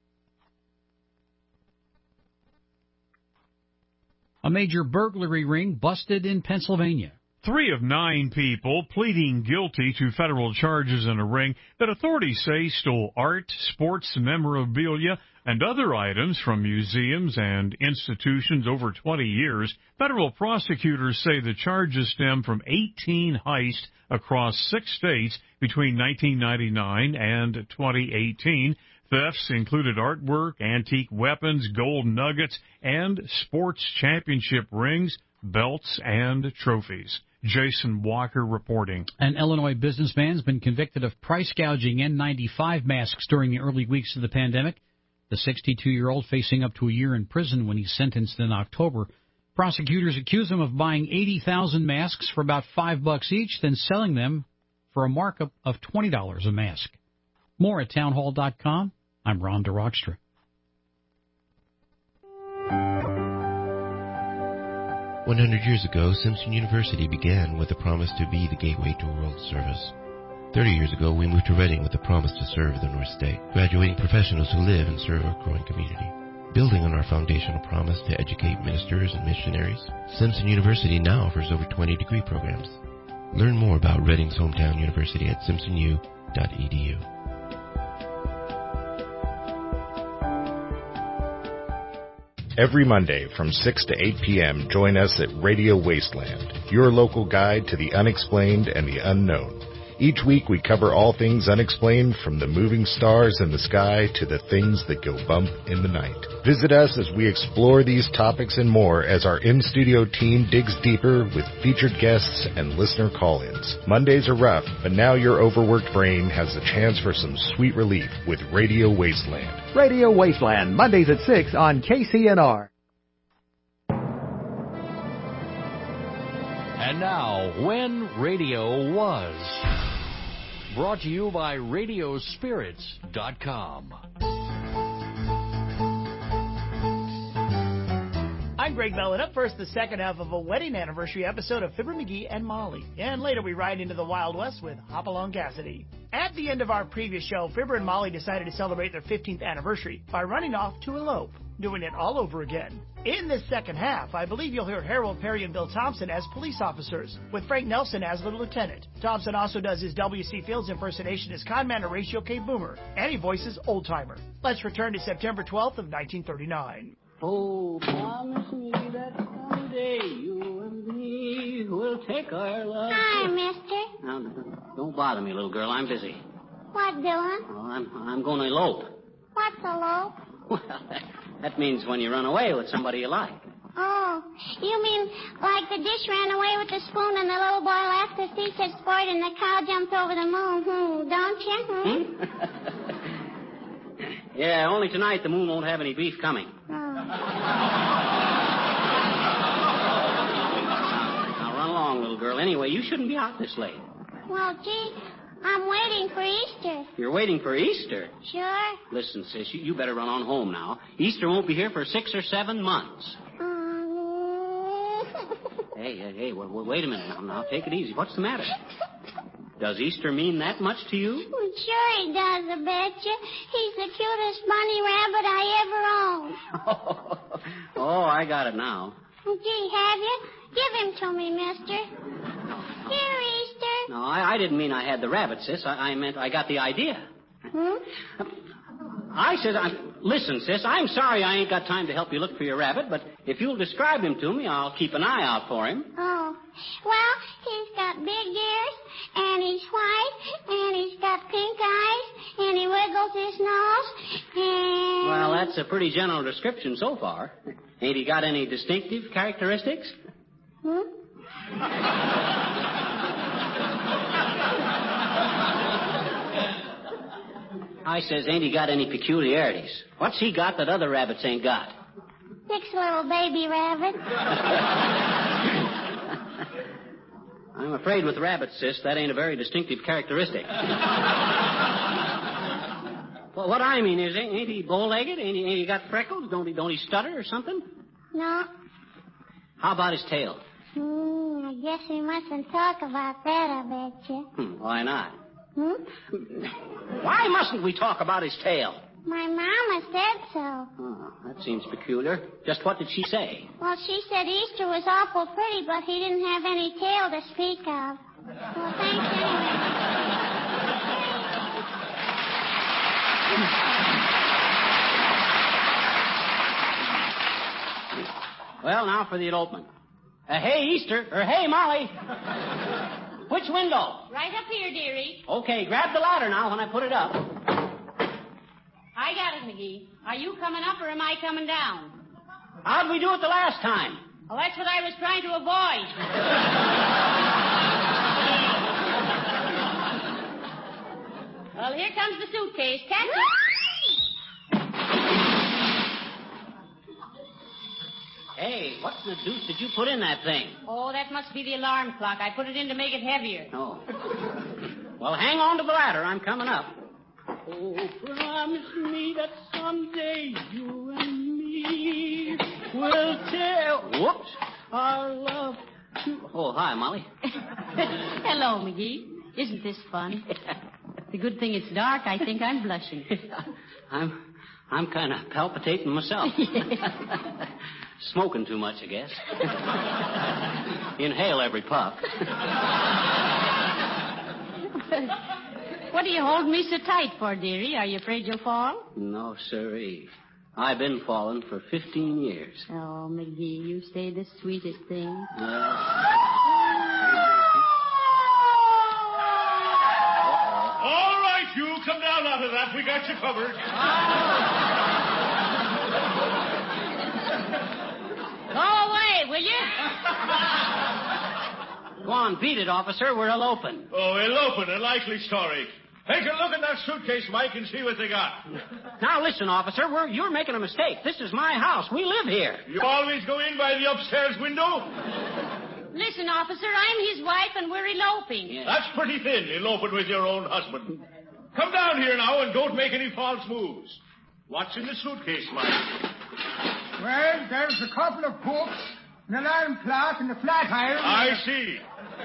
A major burglary ring busted in Pennsylvania. 3 of 9 people pleading guilty to federal charges in a ring that authorities say stole art, sports memorabilia, and other items from museums and institutions over 20 years. Federal prosecutors say the charges stem from 18 heists across 6 states between 1999 and 2018. Thefts included artwork, antique weapons, gold nuggets, and sports championship rings, belts, and trophies. Jason Walker reporting. An Illinois businessman's been convicted of price gouging N95 masks during the early weeks of the pandemic. The 62-year-old facing up to a year in prison when he's sentenced in October. Prosecutors accuse him of buying 80,000 masks for about $5 each, then selling them for a markup of $20 a mask. More at townhall.com. I'm Ron DeRockstra. "100 years ago, Simpson University began with a promise to be the gateway to world service. 30 years ago, we moved to Reading with a promise to serve the North State, graduating professionals who live and serve our growing community. Building on our foundational promise to educate ministers and missionaries, Simpson University now offers over 20 degree programs. Learn more about Reading's hometown university at simpsonu.edu. Every Monday from 6 to 8 p.m., join us at Radio Wasteland, your local guide to the unexplained and the unknown. Each week we cover all things unexplained, from the moving stars in the sky to the things that go bump in the night. Visit us as we explore these topics and more as our in-studio team digs deeper with featured guests and listener call-ins. Mondays are rough, but now your overworked brain has the chance for some sweet relief with Radio Wasteland. Radio Wasteland, Mondays at 6 on KCNR. And now, When Radio Was. Brought to you by Radiospirits.com. I'm Greg Mellon. Up first, the second half of a wedding anniversary episode of Fibber McGee and Molly. And later we ride into the Wild West with Hopalong Cassidy. At the end of our previous show, Fibber and Molly decided to celebrate their 15th anniversary by running off to elope, doing it all over again. In this second half, I believe you'll hear Harold Perry and Bill Thompson as police officers, with Frank Nelson as the lieutenant. Thompson also does his W.C. Fields impersonation as conman Horatio K. Boomer, and he voices Old Timer. Let's return to September 12th of 1939. Oh, promise me that someday you and me will take our love. Hi, mister. Now, don't bother me, little girl. I'm busy. What doing? Oh, I'm going to elope. What's elope? Well, that means when you run away with somebody you like. Oh, you mean like the dish ran away with the spoon and the little boy laughed as he said sport and the cow jumped over the moon, don't you? Yeah, only tonight the moon won't have any beef coming. Oh. Now run along, little girl. Anyway, you shouldn't be out this late. Well, gee, I'm waiting for Easter. You're waiting for Easter? Sure. Listen, sis, you better run on home now. Easter won't be here for 6 or 7 months. Hey, wait a minute now. Take it easy. What's the matter? Does Easter mean that much to you? Well, sure he does, I betcha. He's the cutest bunny rabbit I ever owned. Oh, I got it now. Gee, have you? Give him to me, mister. Here, Easter. No, I didn't mean I had the rabbit, sis. I meant I got the idea. Listen, sis, I'm sorry I ain't got time to help you look for your rabbit, but if you'll describe him to me, I'll keep an eye out for him. Oh, well, he's got big ears, and he's white, and he's got pink eyes, and he wiggles his nose, and... Well, that's a pretty general description so far. Ain't he got any distinctive characteristics? I says, ain't he got any peculiarities? What's he got that other rabbits ain't got? 6 little baby rabbits. I'm afraid with rabbits, sis, that ain't a very distinctive characteristic. Well, what I mean is, ain't he bow-legged? Ain't he got freckles? Don't he stutter or something? No. How about his tail? I guess we mustn't talk about that, I bet you. Why not? Why mustn't we talk about his tail? My mama said so. Oh, that seems peculiar. Just what did she say? Well, she said Easter was awful pretty, but he didn't have any tail to speak of. Well, thanks anyway. Well, now for the elopement. Hey, Easter, or hey, Molly. Which window? Right up here, dearie. Okay, grab the ladder now when I put it up. I got it, McGee. Are you coming up or am I coming down? How'd we do it the last time? Well, that's what I was trying to avoid. Well, here comes the suitcase. Catch it. Hey, what in the deuce did you put in that thing? Oh, that must be the alarm clock. I put it in to make it heavier. Oh. Well, hang on to the ladder. I'm coming up. Oh, promise me that someday you and me will tell. Whoops. Our love to... Oh, hi, Molly. Hello, McGee. Isn't this fun? The good thing it's dark. I think I'm blushing. I'm kind of palpitating myself. Smoking too much, I guess. Inhale every puff. What do you hold me so tight for, dearie? Are you afraid you'll fall? No, sirree. I've been falling for 15 years. Oh, McGee, you say the sweetest thing. All right, you. Come down out of that. We got you covered. Go away, will you? Go on, beat it, officer. We're eloping. Oh, eloping, a likely story. Take a look at that suitcase, Mike, and see what they got. Now, listen, officer. You're making a mistake. This is my house. We live here. You always go in by the upstairs window? Listen, officer, I'm his wife, and we're eloping. Yeah. That's pretty thin, eloping with your own husband. Come down here now and don't make any false moves. What's in the suitcase, Mike? Well, there's a couple of books, an alarm clock, and a flat iron. I see.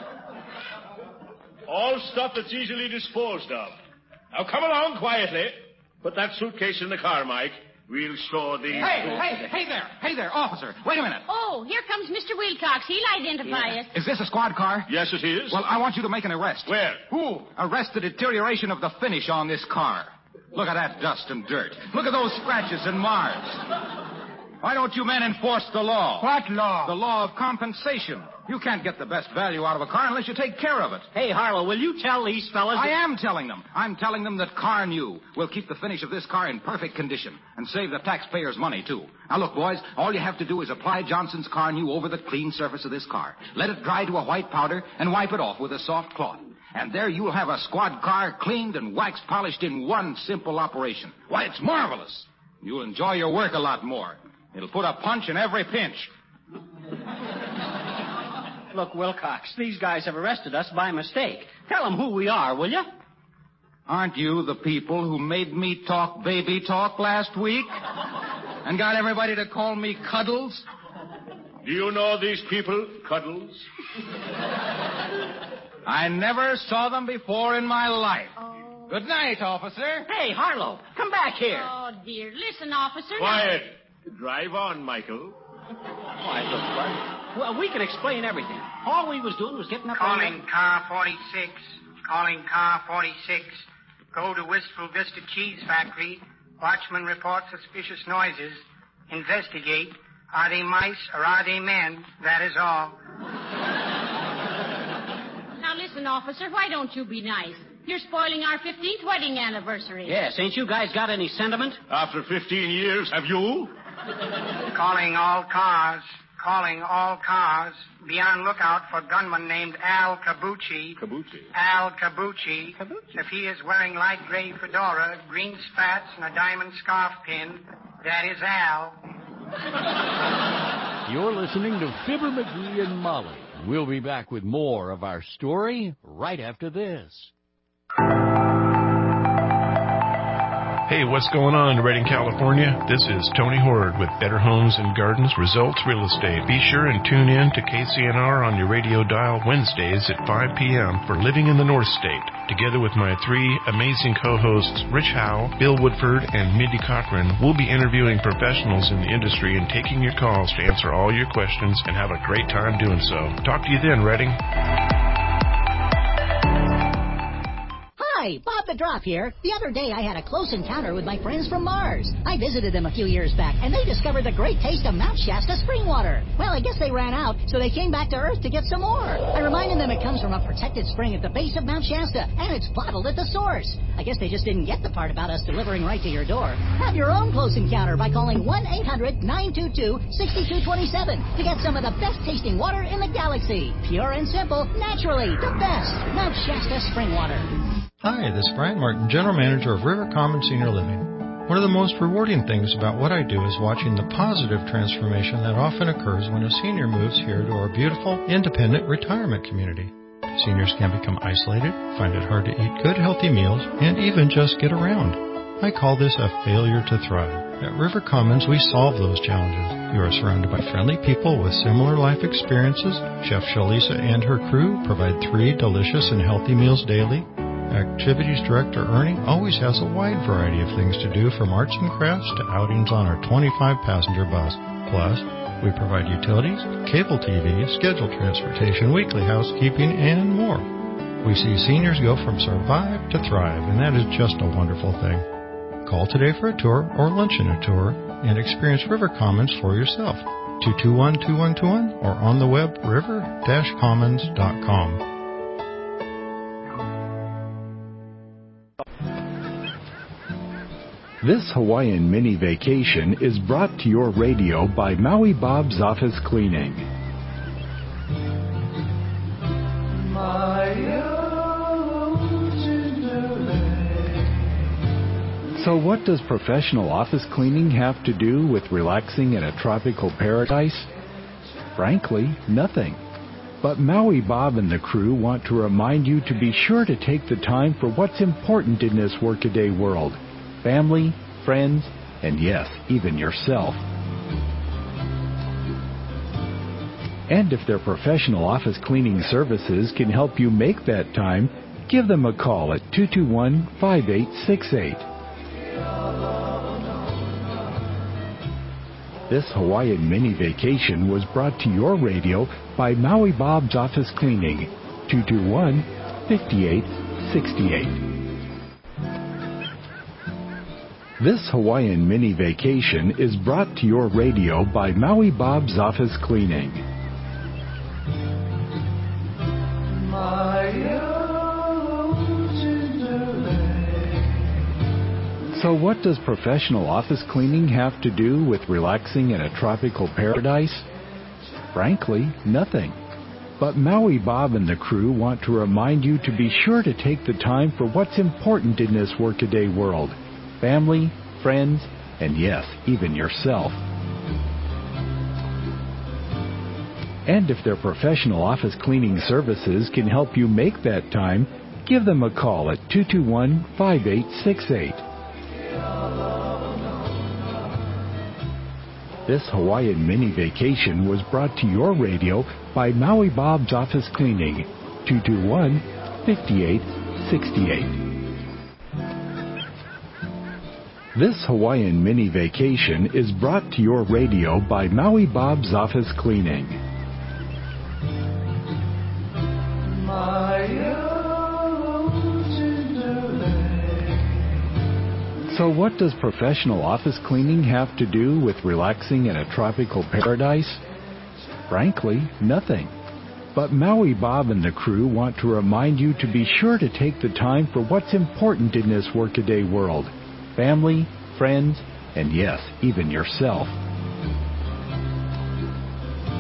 All stuff that's easily disposed of. Now, come along quietly. Put that suitcase in the car, Mike. We'll store these... Hey there, officer. Wait a minute. Oh, here comes Mr. Wilcox. He'll identify us. Is this a squad car? Yes, it is. Well, I want you to make an arrest. Where? Who? Arrest the deterioration of the finish on this car. Look at that dust and dirt. Look at those scratches and marks. Why don't you men enforce the law? What law? The law of compensation. You can't get the best value out of a car unless you take care of it. Hey, Harlow, will you tell these fellas... I am telling them. I'm telling them that Carnew will keep the finish of this car in perfect condition and save the taxpayers money, too. Now, look, boys, all you have to do is apply Johnson's Carnew over the clean surface of this car. Let it dry to a white powder and wipe it off with a soft cloth. And there you'll have a squad car cleaned and wax polished in one simple operation. Why, it's marvelous. You'll enjoy your work a lot more. It'll put a punch in every pinch. Look, Wilcox, these guys have arrested us by mistake. Tell them who we are, will you? Aren't you the people who made me talk baby talk last week? And got everybody to call me Cuddles? Do you know these people, Cuddles? I never saw them before in my life. Oh. Good night, officer. Hey, Harlow, come back here. Oh, dear. Listen, officer. Quiet. Drive on, Michael. Why, look, Bud. Well, we can explain everything. All we was doing was getting up... Calling car 46. Calling car 46. Go to Wistful Vista Cheese Factory. Watchman report suspicious noises. Investigate. Are they mice or are they men? That is all. Now, listen, officer, why don't you be nice? You're spoiling our 15th wedding anniversary. Yes, ain't you guys got any sentiment? After 15 years, have you? Calling all cars. calling all cars. Be on lookout for gunman named Al Cabucci. Al Cabucci. If he is wearing light gray fedora, green spats, and a diamond scarf pin, that is Al. You're listening to Fibber McGee and Molly. We'll be back with more of our story right after this. Hey, what's going on in Redding, California? This is Tony Horde with Better Homes and Gardens Results Real Estate. Be sure and tune in to KCNR on your radio dial Wednesdays at 5 p.m. for Living in the North State. Together with my three amazing co-hosts, Rich Howe, Bill Woodford, and Mindy Cochran, we'll be interviewing professionals in the industry and taking your calls to answer all your questions and have a great time doing so. Talk to you then, Redding. Hi, Bob the Drop here. The other day I had a close encounter with my friends from Mars. I visited them a few years back, and they discovered the great taste of Mount Shasta spring water. Well, I guess they ran out, so they came back to Earth to get some more. I reminded them it comes from a protected spring at the base of Mount Shasta, and it's bottled at the source. I guess they just didn't get the part about us delivering right to your door. Have your own close encounter by calling 1-800-922-6227 to get some of the best-tasting water in the galaxy. Pure and simple, naturally, the best. Mount Shasta spring water. Hi, this is Brian Martin, General Manager of River Commons Senior Living. One of the most rewarding things about what I do is watching the positive transformation that often occurs when a senior moves here to our beautiful, independent retirement community. Seniors can become isolated, find it hard to eat good, healthy meals, and even just get around. I call this a failure to thrive. At River Commons, we solve those challenges. You are surrounded by friendly people with similar life experiences. Chef Shalisa and her crew provide 3 delicious and healthy meals daily. Activities Director Ernie always has a wide variety of things to do, from arts and crafts to outings on our 25-passenger bus. Plus, we provide utilities, cable TV, scheduled transportation, weekly housekeeping, and more. We see seniors go from survive to thrive, and that is just a wonderful thing. Call today for a tour or luncheon a tour and experience River Commons for yourself. 221-2121 or on the web river-commons.com. This Hawaiian mini vacation is brought to your radio by Maui Bob's Office Cleaning. So what does professional office cleaning have to do with relaxing in a tropical paradise? Frankly, nothing. But Maui Bob and the crew want to remind you to be sure to take the time for what's important in this workaday world. Family, friends, and yes, even yourself. And if their professional office cleaning services can help you make that time, give them a call at 221-5868. This Hawaiian mini vacation was brought to your radio by Maui Bob's Office Cleaning, 221-5868. This Hawaiian mini vacation is brought to your radio by Maui Bob's Office Cleaning. So what does professional office cleaning have to do with relaxing in a tropical paradise? Frankly, nothing. But Maui Bob and the crew want to remind you to be sure to take the time for what's important in this workaday world. Family, friends, and yes, even yourself. And if their professional office cleaning services can help you make that time, give them a call at 221-5868. This Hawaiian mini vacation was brought to your radio by Maui Bob's Office Cleaning, 221-5868. This Hawaiian mini vacation is brought to your radio by Maui Bob's Office Cleaning. So what does professional office cleaning have to do with relaxing in a tropical paradise? Frankly, nothing. But Maui Bob and the crew want to remind you to be sure to take the time for what's important in this workaday world. Family, friends, and yes, even yourself.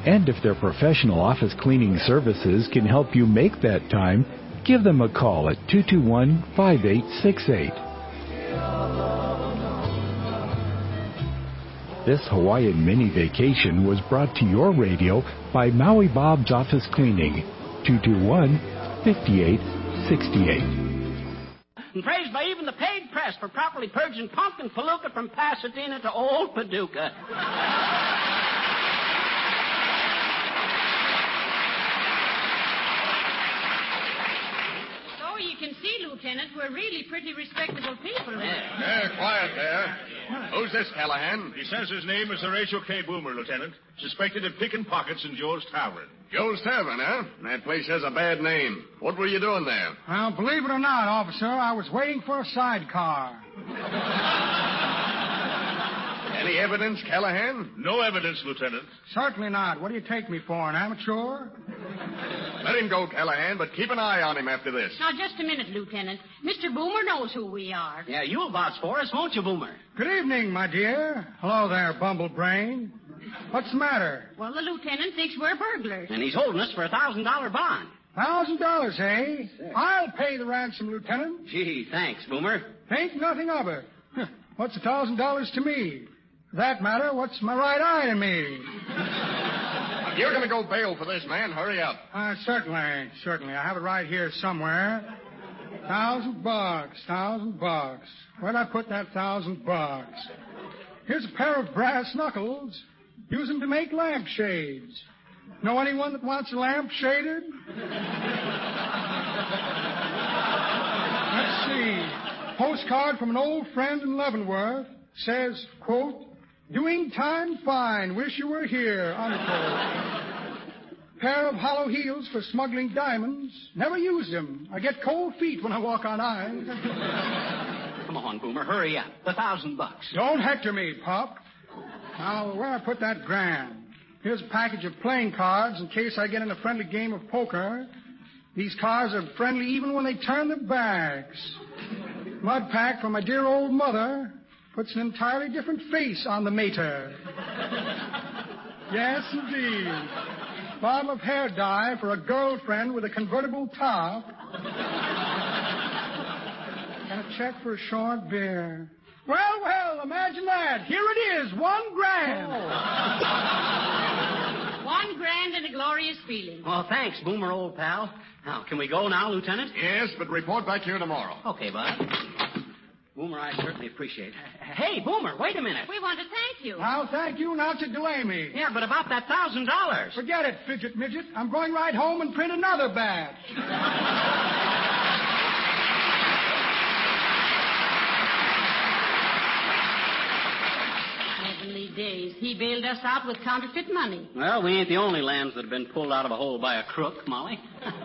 And if their professional office cleaning services can help you make that time, give them a call at 221-5868. This Hawaiian mini vacation was brought to your radio by Maui Bob's Office Cleaning, 221-5868. And praised by even the paid press for properly purging pumpkin palooka from Pasadena to Old Paducah. So you can see, Lieutenant, we're really pretty respectable people here. Quiet there. Who's this, Callahan? He says his name is Horatio K. Boomer, Lieutenant. Suspected of picking pockets in Joe's Tavern. Joe's Tavern, huh? That place has a bad name. What were you doing there? Well, believe it or not, officer, I was waiting for a sidecar. Any evidence, Callahan? No evidence, Lieutenant. Certainly not. What do you take me for, an amateur? Let him go, Callahan, but keep an eye on him after this. Now, just a minute, Lieutenant. Mr. Boomer knows who we are. Yeah, you'll vouch for us, won't you, Boomer? Good evening, my dear. Hello there, Bumblebrain. What's the matter? Well, the lieutenant thinks we're burglars. And he's holding us for a $1,000 bond. $1,000, eh? I'll pay the ransom, Lieutenant. Gee, thanks, Boomer. Think nothing of it. What's $1,000 to me? For that matter, what's my right eye to me? You're going to go bail for this, man. Hurry up. Certainly. I have it right here somewhere. $1,000. Where'd I put that $1,000? Here's a pair of brass knuckles. Use them to make lampshades. Know anyone that wants a lamp shaded? Let's see. Postcard from an old friend in Leavenworth. Says, quote, doing time fine. Wish you were here, unquote. Pair of hollow heels for smuggling diamonds. Never use them. I get cold feet when I walk on ice. Come on, Boomer, hurry up. The $1,000. Don't hector me, Pop. Now, where I put that grand? Here's a package of playing cards in case I get in a friendly game of poker. These cards are friendly even when they turn their backs. Mud pack from my dear old mother puts an entirely different face on the mater. Yes, indeed. Bottle of hair dye for a girlfriend with a convertible top. And a check for a short beer. Well, imagine that. Here it is, $1,000. $1,000 and a glorious feeling. Well, thanks, Boomer, old pal. Now, can we go now, Lieutenant? Yes, but report back here tomorrow. Okay, Bud. Boomer, I certainly appreciate it. Hey, Boomer, wait a minute. We want to thank you. I'll thank you not to delay me. Yeah, but about that $1,000. Forget it, Fidget Midget. I'm going right home and print another batch. Heavenly days. He bailed us out with counterfeit money. Well, we ain't the only lambs that have been pulled out of a hole by a crook, Molly.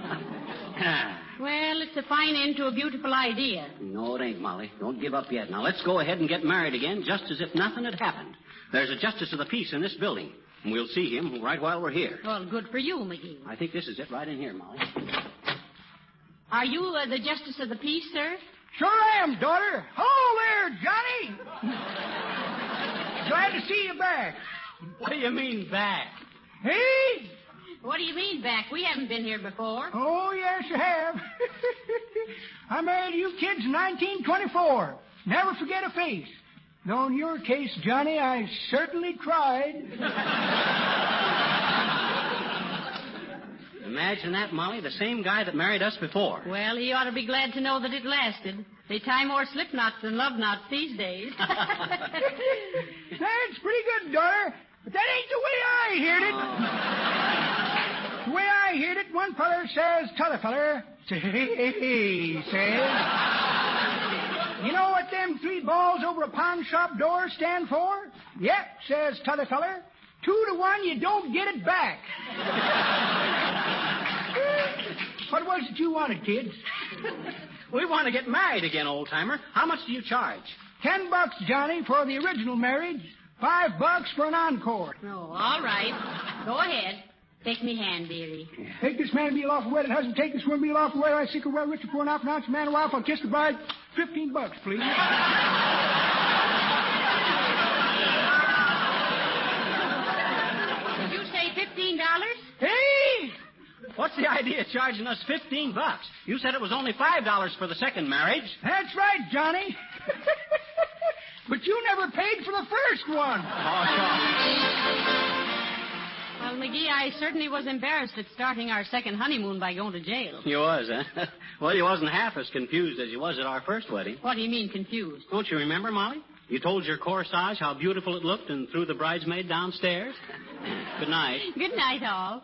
Well, it's a fine end to a beautiful idea. No, it ain't, Molly. Don't give up yet. Now, let's go ahead and get married again, just as if nothing had happened. There's a justice of the peace in this building, and we'll see him right while we're here. Well, good for you, McGee. I think this is it right in here, Molly. Are you the justice of the peace, sir? Sure am, daughter. Hello there, Johnny. Glad to see you back. What do you mean, back? Hey? What do you mean, back? We haven't been here before. Oh, yes, you have. I married you kids in 1924. Never forget a face. Though in your case, Johnny, I certainly tried. Imagine that, Molly, the same guy that married us before. Well, he ought to be glad to know that it lasted. They tie more slip knots than love knots these days. That's pretty good, daughter. But that ain't the way I heard it. The way I heard it, one feller says, t'other feller, says, you know what them 3 balls over a pawn shop door stand for? Yep, says t'other feller. 2 to 1, you don't get it back. What was it you wanted, kids? We want to get married again, old-timer. How much do you charge? $10, Johnny, for the original marriage. $5 for an encore. Oh, all right. Go ahead. Take me hand, dearie. Take this man be lawful wedded husband. Take this woman be lawful wedded. I seek her well, rich or poor, not pronounce a man a wife. I'll kiss the bride. $15, please. Did you say $15? What's the idea of charging us $15? You said it was only $5 for the second marriage. That's right, Johnny. But you never paid for the first one. Well, McGee, I certainly was embarrassed at starting our second honeymoon by going to jail. You was, huh? Well, you wasn't half as confused as you was at our first wedding. What do you mean, confused? Don't you remember, Molly? You told your corsage how beautiful it looked and threw the bridesmaid downstairs. Good night. Good night, all.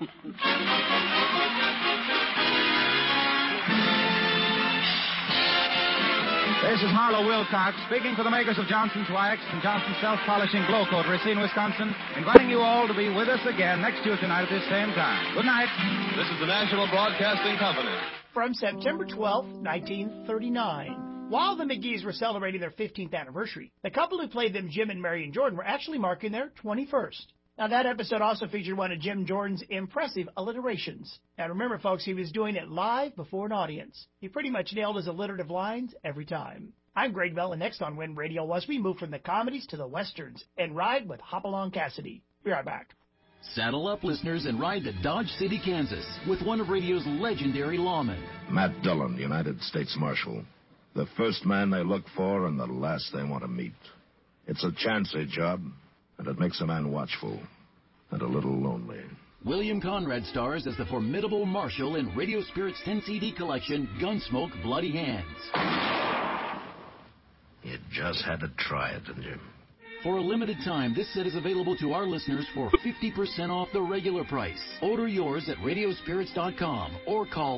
This is Harlow Wilcox speaking for the makers of Johnson's Wax and Johnson's Self-Polishing Glow Coat, Racine, Wisconsin, inviting you all to be with us again next Tuesday night at this same time. Good night. This is the National Broadcasting Company. From September 12th, 1939. While the McGees were celebrating their 15th anniversary, the couple who played them, Jim and Marion Jordan, were actually marking their 21st. Now, that episode also featured one of Jim Jordan's impressive alliterations. Now, remember, folks, he was doing it live before an audience. He pretty much nailed his alliterative lines every time. I'm Greg Bell, and next on When Radio Was, we move from the comedies to the westerns and ride with Hopalong Cassidy. Be right back. Saddle up, listeners, and ride to Dodge City, Kansas, with one of radio's legendary lawmen. Matt Dillon, United States Marshal. The first man they look for and the last they want to meet. It's a chancy job, and it makes a man watchful and a little lonely. William Conrad stars as the formidable marshal in Radio Spirit's 10-CD collection, Gunsmoke, Bloody Hands. You just had to try it, didn't you? For a limited time, this set is available to our listeners for 50% off the regular price. Order yours at radiospirits.com or call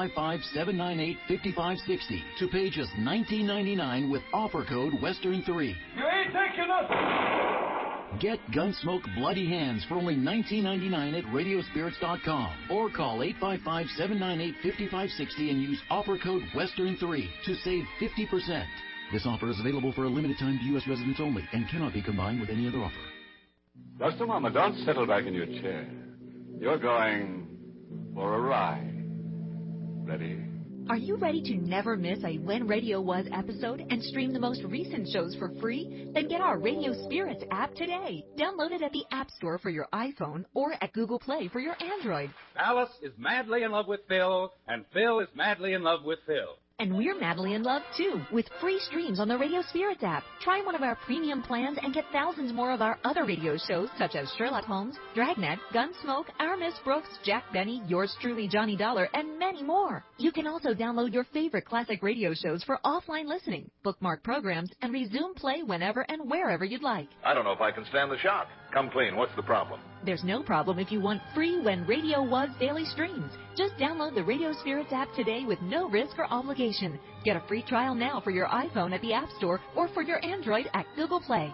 855-798-5560 to pay just $19.99 with offer code Western3. You ain't taking nothing. Get Gunsmoke Bloody Hands for only $19.99 at radiospirits.com or call 855-798-5560 and use offer code Western3 to save 50%. This offer is available for a limited time to U.S. residents only and cannot be combined with any other offer. Just a moment. Don't settle back in your chair. You're going for a ride. Ready? Are you ready to never miss a When Radio Was episode and stream the most recent shows for free? Then get our Radio Spirits app today. Download it at the App Store for your iPhone or at Google Play for your Android. Alice is madly in love with Phil, and Phil is madly in love with Phil. And we're madly in love, too, with free streams on the Radio Spirits app. Try one of our premium plans and get thousands more of our other radio shows, such as Sherlock Holmes, Dragnet, Gunsmoke, Our Miss Brooks, Jack Benny, Yours Truly, Johnny Dollar, and many more. You can also download your favorite classic radio shows for offline listening, bookmark programs, and resume play whenever and wherever you'd like. I don't know if I can stand the shock. Come clean. What's the problem? There's no problem if you want free When Radio Was daily streams. Just download the Radio Spirits app today with no risk or obligation. Get a free trial now for your iPhone at the App Store or for your Android at Google Play.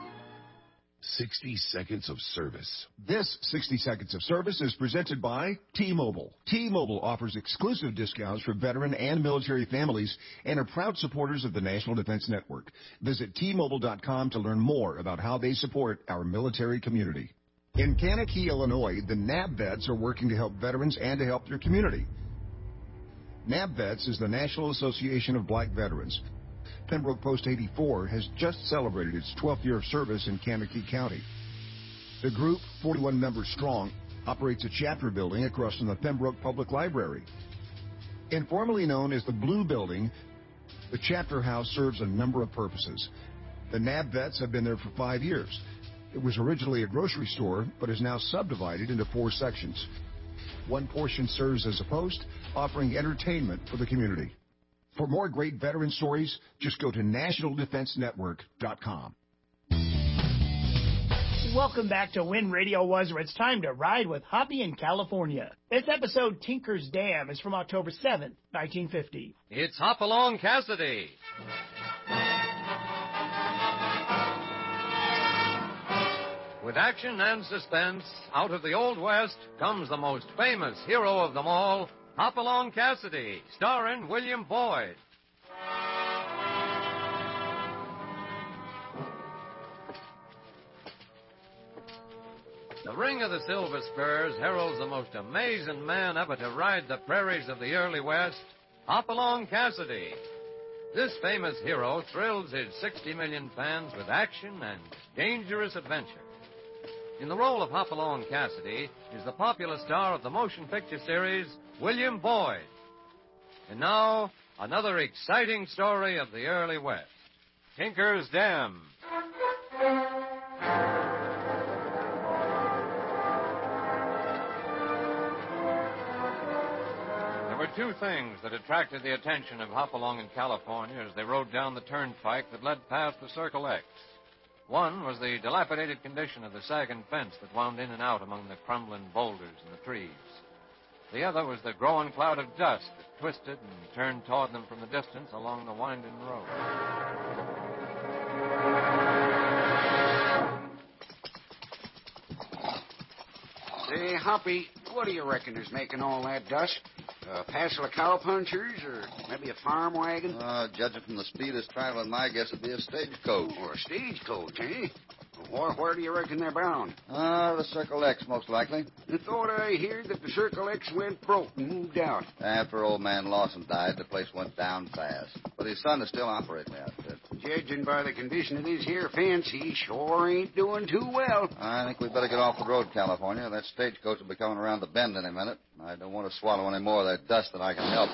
60 seconds of service. This 60 seconds of service is presented by T-Mobile. T-Mobile offers exclusive discounts for veteran and military families and are proud supporters of the National Defense Network. Visit T-Mobile.com to learn more about how they support our military community. In Kankakee, Illinois, the NAB Vets are working to help veterans and to help their community. NAB Vets is the National Association of Black Veterans. Pembroke Post 84 has just celebrated its 12th year of service in Kankakee County. The group, 41 members strong, operates a chapter building across from the Pembroke Public Library. Informally known as the Blue Building, the chapter house serves a number of purposes. The NAB Vets have been there for 5 years. It was originally a grocery store, but is now subdivided into 4 sections. One portion serves as a post, offering entertainment for the community. For more great veteran stories, just go to nationaldefensenetwork.com. Welcome back to When Radio Was, where it's time to ride with Hoppy in California. This episode, Tinker's Dam, is from October 7th, 1950. It's Hopalong Cassidy. With action and suspense, out of the Old West comes the most famous hero of them all, Hopalong Cassidy, starring William Boyd. The Ring of the Silver Spurs heralds the most amazing man ever to ride the prairies of the early West, Hopalong Cassidy. This famous hero thrills his 60 million fans with action and dangerous adventure. In the role of Hopalong Cassidy is the popular star of the motion picture series, William Boyd. And now, another exciting story of the early West, Tinker's Dam. There were two things that attracted the attention of Hopalong in California as they rode down the turnpike that led past the Circle X. One was the dilapidated condition of the sagging fence that wound in and out among the crumbling boulders and the trees. The other was the growing cloud of dust that twisted and turned toward them from the distance along the winding road. Say, Hoppy, what do you reckon is making all that dust? A passel of cowpunchers or maybe a farm wagon? Judging from the speed it's traveling, my guess would be a stagecoach. Or a stagecoach, eh? Where do you reckon they're bound? The Circle X, most likely. I thought I heard that the Circle X went broke and moved out. After old man Lawson died, the place went down fast. But his son is still operating the outfit. Judging by the condition of this here fence, he sure ain't doing too well. I think we'd better get off the road, California. That stagecoach will be coming around the bend any minute. I don't want to swallow any more of that dust than I can help.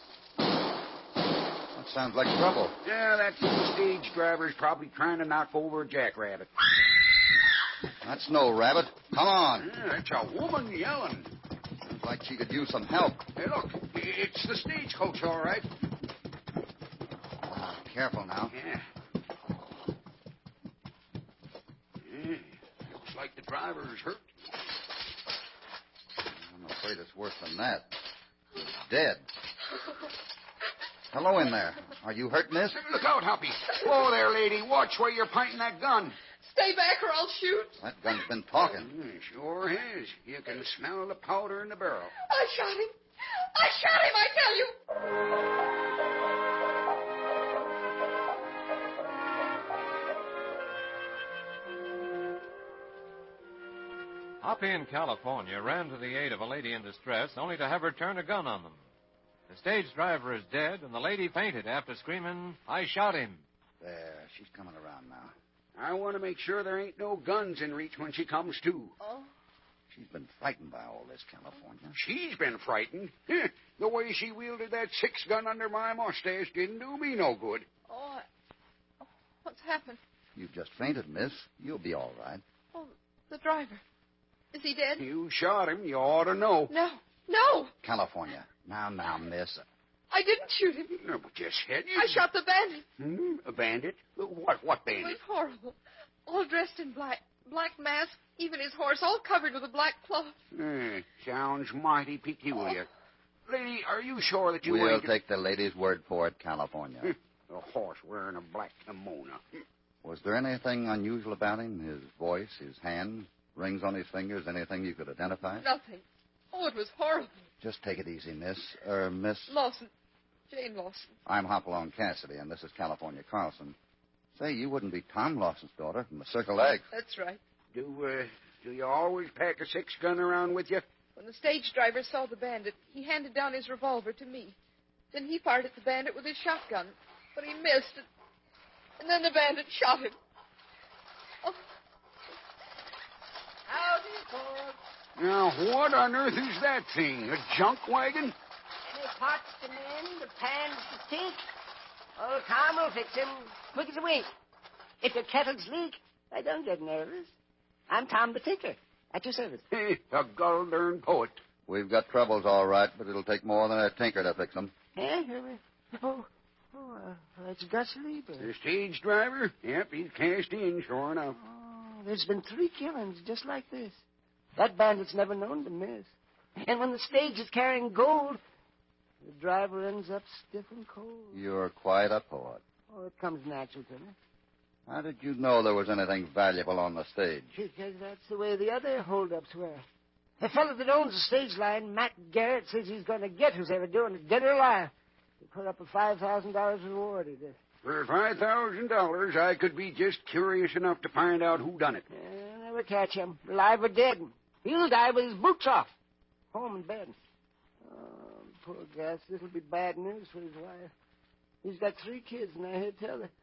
That sounds like trouble. Yeah, that stage driver's probably trying to knock over a jackrabbit. That's no rabbit. Come on. Yeah, that's a woman yelling. Sounds like she could use some help. Hey, look, it's the stagecoach, all right. Careful now. Yeah. Looks like the driver's hurt. I'm afraid it's worse than that. He's dead. Hello in there. Are you hurt, miss? Look out, Hoppy. Whoa there, lady. Watch where you're pointing that gun. Stay back or I'll shoot. That gun's been talking. Sure has. You can smell the powder in the barrel. I shot him. I shot him, I tell you. Hoppy in California ran to the aid of a lady in distress, only to have her turn a gun on them. The stage driver is dead, and the lady fainted after screaming, "I shot him." There, she's coming around now. I want to make sure there ain't no guns in reach when she comes to. Oh. She's been frightened by all this, California. She's been frightened? The way she wielded that 6-gun under my mustache didn't do me no good. Oh, what's happened? You just fainted, miss. You'll be all right. Oh, the driver. Is he dead? You shot him. You ought to know. No. California. Now, miss. I didn't shoot him. No, but you said you... I shot the bandit. A bandit? What bandit? It was horrible. All dressed in black. Black mask, even his horse, all covered with a black cloth. Sounds mighty peculiar. Lady, are you sure that you We'll ain't... take the lady's word for it, California. A horse wearing a black kimono. Was there anything unusual about him? His voice, his hand, rings on his fingers, anything you could identify? Nothing. Oh, it was horrible. Just take it easy, miss. Miss... Lawson. Jane Lawson. I'm Hopalong Cassidy, and this is California Carlson. Say, you wouldn't be Tom Lawson's daughter from the Circle X. That's right. Do you always pack a 6-gun around with you? When the stage driver saw the bandit, he handed down his revolver to me. Then he fired at the bandit with his shotgun, but he missed it. And then the bandit shot him. Oh. Howdy, folks. Now, what on earth is that thing? A junk wagon? The pots to mend, the pans to tink. Oh, Tom will fix him quick as a wink. If your kettles leak, I don't get nervous. I'm Tom the Tinker, at your service. A gull-darn poet. We've got troubles, all right, but it'll take more than a tinker to fix them. It's Gus Lieber. The stage driver? Yep, he's cashed in, sure enough. Oh, there's been 3 killings just like this. That bandit's never known to miss. And when the stage is carrying gold, the driver ends up stiff and cold. You're quite a poet. Oh, it comes natural to me. How did you know there was anything valuable on the stage? Because that's the way the other holdups were. The fellow that owns the stage line, Matt Garrett, says he's going to get who's ever doing it, dead or alive. He put up a $5,000 reward. He did. For $5,000, I could be just curious enough to find out who done it. Never catch him, alive or dead. He'll die with his boots off, home in bed. Oh, poor Gus. This'll be bad news for his wife. He's got 3 kids, and I heard tell her.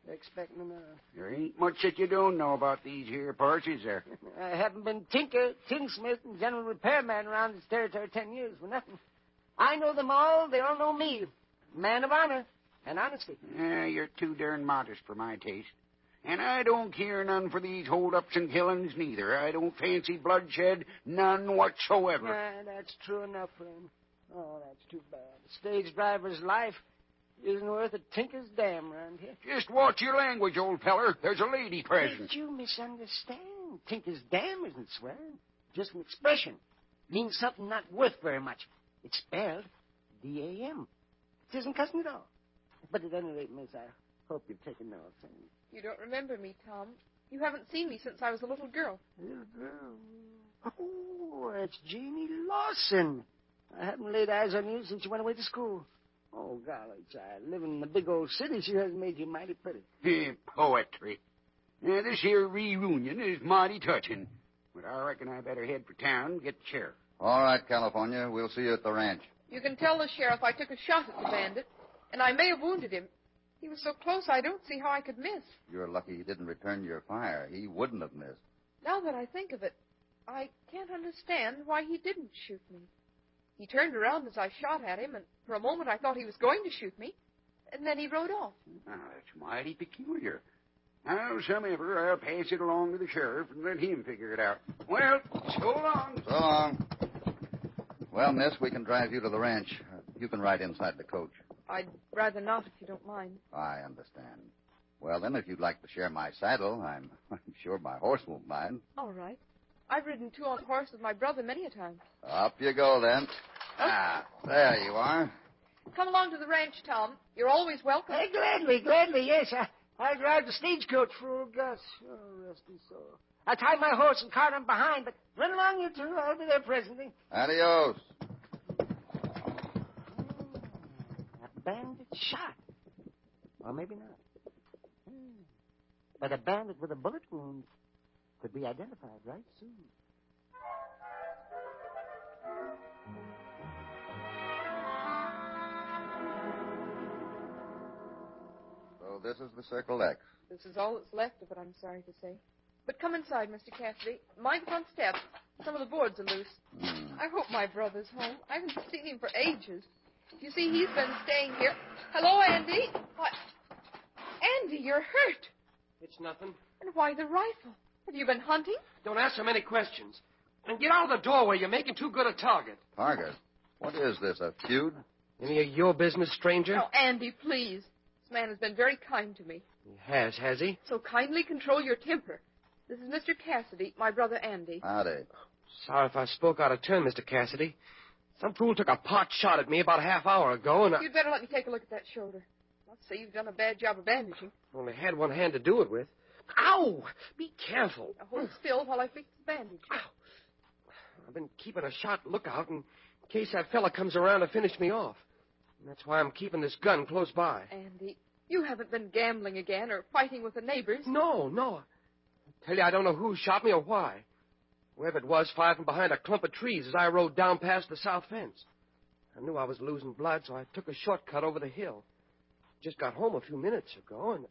Expecting another. There ain't much that you don't know about these here parts, is there? I haven't been tinker, tinsmith, and general repairman around this territory 10 years for nothing. I know them all. They all know me. Man of honor and honesty. You're too darn modest for my taste. And I don't care none for these hold-ups and killings, neither. I don't fancy bloodshed, none whatsoever. That's true enough, friend. Oh, that's too bad. A stage driver's life isn't worth a tinker's dam around here. Just watch your language, old feller. There's a lady present. But you misunderstand. Tinker's dam isn't swearing. Just an expression. Means something not worth very much. It's spelled D-A-M. It isn't cussing at all. But at any rate, miss, I hope you've taken no offense. You don't remember me, Tom. You haven't seen me since I was a little girl. Little girl? Oh, that's Janie Lawson. I haven't laid eyes on you since you went away to school. Oh, golly, child. Living in the big old city sure has made you mighty pretty. Poetry. This here reunion is mighty touching. But I reckon I better head for town and get the sheriff. All right, California. We'll see you at the ranch. You can tell the sheriff I took a shot at the bandit, and I may have wounded him. He was so close, I don't see how I could miss. You're lucky he didn't return your fire. He wouldn't have missed. Now that I think of it, I can't understand why he didn't shoot me. He turned around as I shot at him, and for a moment I thought he was going to shoot me, and then he rode off. Now, that's mighty peculiar. Howsomever, I'll pass it along to the sheriff and let him figure it out. Well, so long. So long. Well, miss, we can drive you to the ranch. You can ride inside the coach. I'd rather not, if you don't mind. I understand. Well, then, if you'd like to share my saddle, I'm sure my horse won't mind. All right. I've ridden two on a horse with my brother many a time. Up you go, then. There you are. Come along to the ranch, Tom. You're always welcome. Hey, gladly, yes. I'll drive the stagecoach for old Gus. Oh, rest his soul. I'll tie my horse and cart on behind, but run along, you two. I'll be there presently. Adios. A bandit shot. Or maybe not. But a bandit with a bullet wound could be identified right soon. So this is the Circle X. This is all that's left of it, I'm sorry to say. But come inside, Mr. Cassidy. Mind the front steps. Some of the boards are loose. I hope my brother's home. I haven't seen him for ages. You see, he's been staying here. Hello, Andy. What? Andy, you're hurt. It's nothing. And why the rifle? Have you been hunting? Don't ask so many questions. And get out of the doorway. You're making too good a target. Target? What is this, a feud? Any of your business, stranger? Oh, Andy, please. This man has been very kind to me. He has he? So kindly control your temper. This is Mr. Cassidy, my brother Andy. Howdy. Sorry if I spoke out of turn, Mr. Cassidy. Some fool took a pot shot at me about a half hour ago, and You'd better let me take a look at that shoulder. I'll say you've done a bad job of bandaging. only had one hand to do it with. Ow! Be careful. Now hold still while I fix the bandage. Ow. I've been keeping a sharp lookout in case that fella comes around to finish me off. And that's why I'm keeping this gun close by. Andy, you haven't been gambling again or fighting with the neighbors. No. I tell you, I don't know who shot me or why. Whoever it was fired from behind a clump of trees as I rode down past the south fence. I knew I was losing blood, so I took a shortcut over the hill. Just got home a few minutes ago, and...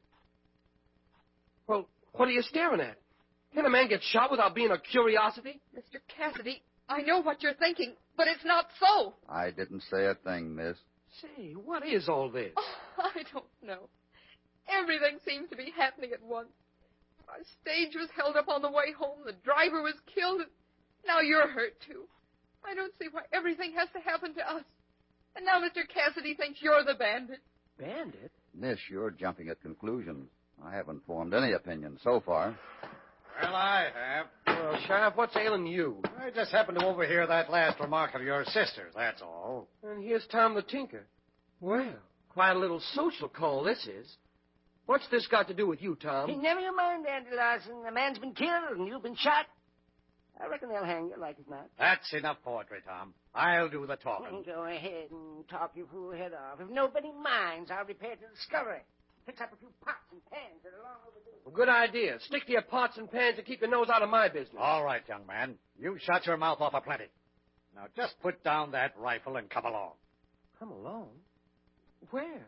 Well, what are you staring at? Can a man get shot without being a curiosity? Mr. Cassidy, I know what you're thinking, but it's not so. I didn't say a thing, miss. Say, what is all this? Oh, I don't know. Everything seems to be happening at once. Our stage was held up on the way home, the driver was killed, and now you're hurt, too. I don't see why everything has to happen to us. And now Mr. Cassidy thinks you're the bandit. Bandit? Miss, you're jumping at conclusions. I haven't formed any opinion so far. Well, I have. Well, Sheriff, what's ailing you? I just happened to overhear that last remark of your sister's, that's all. And here's Tom the Tinker. Well, quite a little social call this is. What's this got to do with you, Tom? Hey, never you mind, Andy Larson. The man's been killed and you've been shot. I reckon they'll hang you like as not. That's enough poetry, Tom. I'll do the talking. Go ahead and talk your fool head off. If nobody minds, I'll repair to the scullery. Fix up a few pots and pans that are long overdue. Well, good idea. Stick to your pots and pans and keep your nose out of my business. All right, young man. You shut your mouth off aplenty. Now, just put down that rifle and come along. Come along? Where?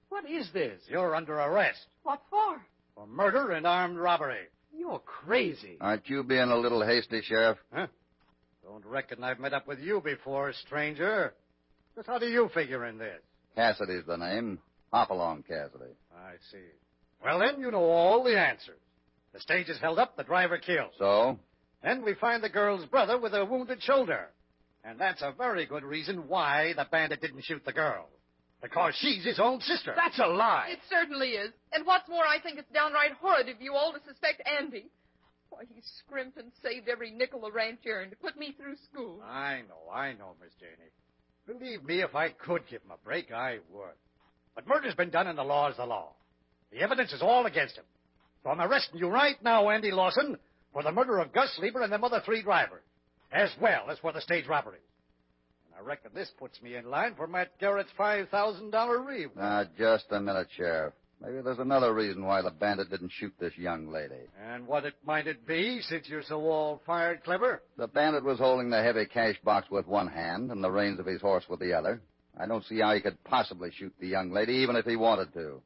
What is this? You're under arrest What for? for murder and armed robbery. You're crazy. Aren't you being a little hasty, Sheriff? Huh? Don't reckon I've met up with you before, stranger. Just how do you figure in this? Cassidy's the name. Hopalong Cassidy. I see. Well, then you know all the answers. The stage is held up, the driver killed. So? Then we find the girl's brother with a wounded shoulder. And that's a very good reason why the bandit didn't shoot the girl. Because she's his own sister. That's a lie. It certainly is. And what's more, I think it's downright horrid of you all to suspect Andy. Why, he scrimped and saved every nickel the ranch earned to put me through school. I know, Miss Janey. Believe me, if I could give him a break, I would. But murder's been done and the law's the law. The evidence is all against him. So I'm arresting you right now, Andy Lawson, for the murder of Gus Lieber and them other 3 drivers, as well as for the stage robbery. And I reckon this puts me in line for Matt Garrett's $5,000 reward. Now, just a minute, Sheriff. Maybe there's another reason why the bandit didn't shoot this young lady. And what might it be, since you're so all-fired clever? The bandit was holding the heavy cash box with one hand and the reins of his horse with the other. I don't see how he could possibly shoot the young lady, even if he wanted to.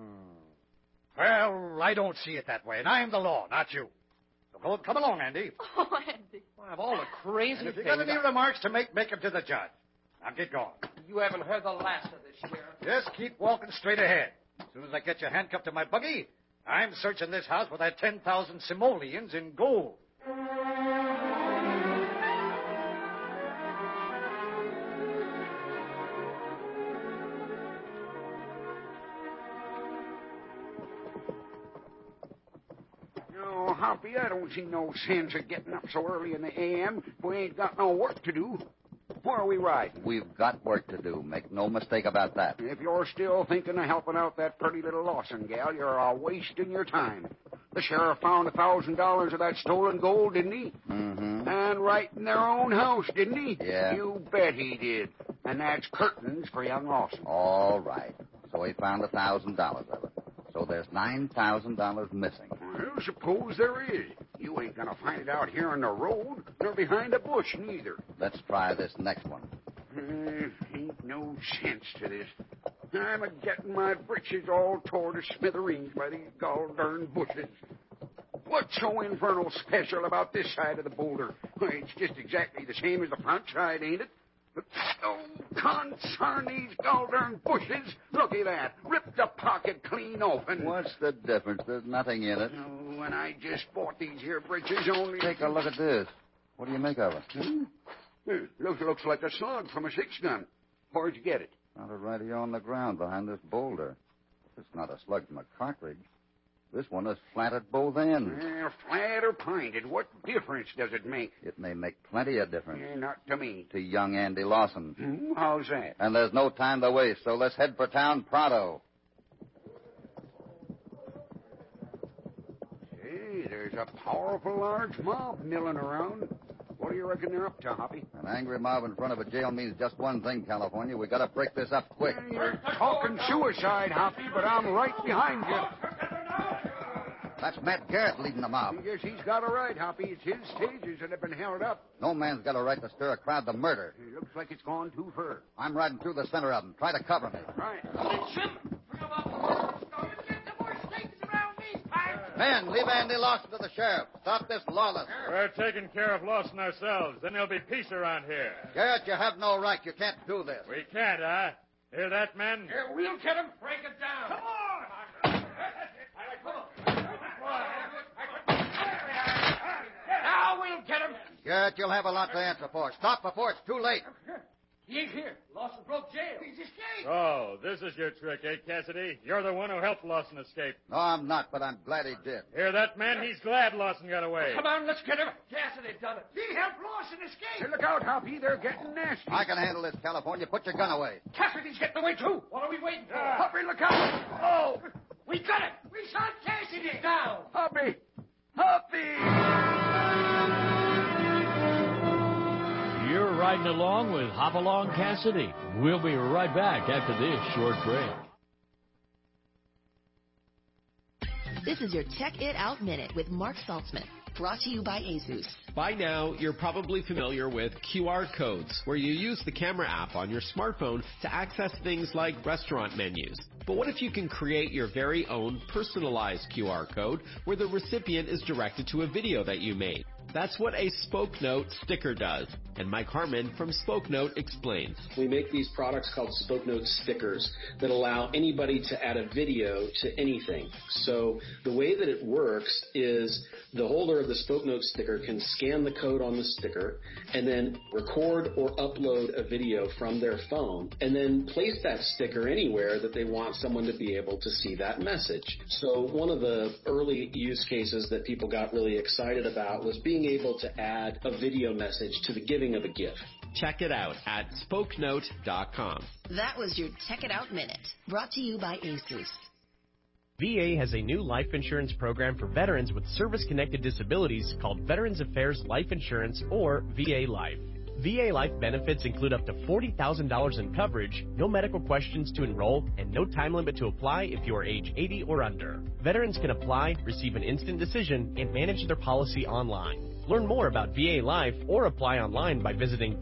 Well, I don't see it that way, and I'm the law, not you. So come along, Andy. Oh, Andy. Of all the crazy And if you things... got any remarks to make them to the judge. Now get going. You haven't heard the last of this, Sheriff. Just keep walking straight ahead. As soon as I get you handcuffed to my buggy, I'm searching this house for that 10,000 simoleons in gold. No, Hoppy, I don't see no sense of getting up so early in the a.m. We ain't got no work to do. Where are we riding? We've got work to do. Make no mistake about that. If you're still thinking of helping out that pretty little Lawson gal, you're wasting your time. The sheriff found $1,000 of that stolen gold, didn't he? Mm-hmm. And right in their own house, didn't he? Yeah. You bet he did. And that's curtains for young Lawson. All right. So he found $1,000 of it. So there's $9,000 missing. Well, suppose there is. You ain't gonna find it out here on the road, nor behind a bush, neither. Let's try this next one. Ain't no sense to this. I'm a-getting my britches all tore to smithereens by these gall-darn bushes. What's so infernal special about this side of the boulder? Why, it's just exactly the same as the front side, ain't it? But, oh, concern these gall-darn bushes. Looky that. Ripped the pocket clean open. What's the difference? There's nothing in it. Oh, and I just bought these here britches only... Take a look at this. What do you make of it? Looks like a slug from a 6-gun. Where'd you get it? Found it right here on the ground behind this boulder. It's not a slug from a cartridge. This one is flat at both ends. Flat or pointed, what difference does it make? It may make plenty of difference. Not to me. To young Andy Lawson. How's that? And there's no time to waste, so let's head for town pronto. Hey, there's a powerful large mob milling around. What do you reckon they're up to, Hoppy? An angry mob in front of a jail means just one thing, California. We gotta break this up quick. You're talking suicide, Hoppy, but I'm right behind you. That's Matt Garrett leading the mob. Yes, he's got a right, Hoppy. It's his stages that have been held up. No man's got a right to stir a crowd to murder. It looks like it's gone too far. I'm riding through the center of them. Try to cover me. Right. Men, leave Andy Lawson to the sheriff. Stop this lawless. We're taking care of Lawson ourselves. Then there'll be peace around here. Garrett, you have no right. You can't do this. We can't, huh? Hear that, men? Here, we'll get him. Break it down. Come on. Now we'll get him. Garrett, you'll have a lot to answer for. Stop before it's too late. He ain't here. Lawson broke jail. He's escaped. Oh, this is your trick, eh, Cassidy? You're the one who helped Lawson escape. No, I'm not, but I'm glad he did. Hear that, man? He's glad Lawson got away. Come on, let's get him. Cassidy done it. He helped Lawson escape. Hey, look out, Hoppy. They're getting nasty. I can handle this, California. Put your gun away. Cassidy's getting away, too. What are we waiting for? Hoppy, look out. Oh, we got it. We shot Cassidy down. Hoppy. Hoppy. You're riding along with Hopalong Cassidy. We'll be right back after this short break. This is your Check It Out Minute with Mark Saltzman, brought to you by Asus. By now, you're probably familiar with QR codes, where you use the camera app on your smartphone to access things like restaurant menus. But what if you can create your very own personalized QR code where the recipient is directed to a video that you made? That's what a Spoke Note sticker does. And Mike Harmon from Spoke Note explains. We make these products called Spoke Note stickers that allow anybody to add a video to anything. So the way that it works is the holder of the Spoke Note sticker can scan the code on the sticker and then record or upload a video from their phone and then place that sticker anywhere that they want someone to be able to see that message. So one of the early use cases that people got really excited about was being able to add a video message to the giving of a gift. Check it out at spokenote.com. That was your Check It Out Minute, brought to you by ASUS. VA has a new life insurance program for veterans with service-connected disabilities called Veterans Affairs Life Insurance, or VA Life. VA Life benefits include up to $40,000 in coverage, no medical questions to enroll, and no time limit to apply if you are age 80 or under. Veterans can apply, receive an instant decision, and manage their policy online. Learn more about VA Life or apply online by visiting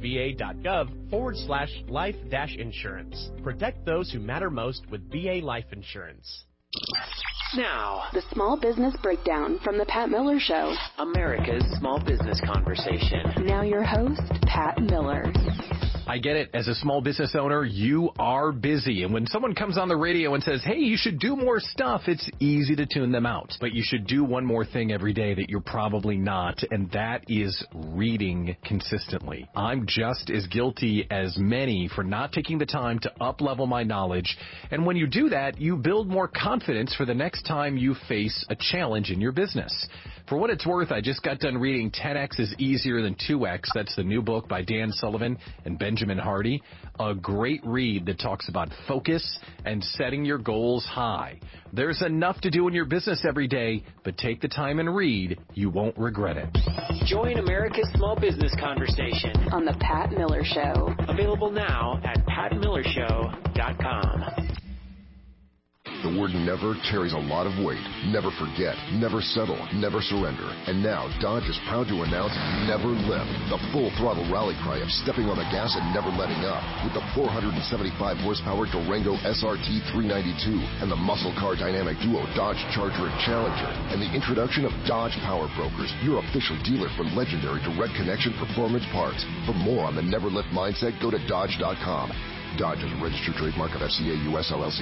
va.gov/life-insurance. Protect those who matter most with VA Life Insurance. Now, the Small Business Breakdown from The Pat Miller Show. America's small business conversation. Now your host, Pat Miller. I get it. As a small business owner, you are busy. And when someone comes on the radio and says, hey, you should do more stuff, it's easy to tune them out. But you should do one more thing every day that you're probably not, and that is reading consistently. I'm just as guilty as many for not taking the time to up-level my knowledge. And when you do that, you build more confidence for the next time you face a challenge in your business. For what it's worth, I just got done reading 10X is Easier Than 2X. That's the new book by Dan Sullivan and Benjamin Hardy. A great read that talks about focus and setting your goals high. There's enough to do in your business every day, but take the time and read. You won't regret it. Join America's small business conversation on The Pat Miller Show. Available now at patmillershow.com. The word never carries a lot of weight. Never forget, never settle, never surrender. And now, Dodge is proud to announce Never Lift, the full-throttle rally cry of stepping on the gas and never letting up. With the 475-horsepower Durango SRT 392 and the muscle car dynamic duo Dodge Charger and Challenger, and the introduction of Dodge Power Brokers, your official dealer for legendary direct connection performance parts. For more on the Never Lift mindset, go to Dodge.com. Dodge is a registered trademark of FCA US LLC.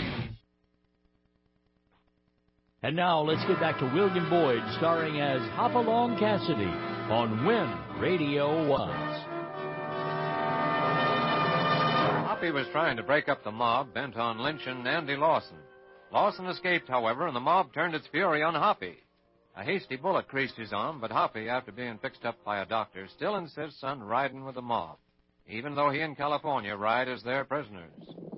And now let's get back to William Boyd starring as Hopalong Cassidy on When Radio Was. Hoppy was trying to break up the mob bent on lynching Andy Lawson. Lawson escaped, however, and the mob turned its fury on Hoppy. A hasty bullet creased his arm, but Hoppy, after being fixed up by a doctor, still insists on riding with the mob, even though he and California ride as their prisoners.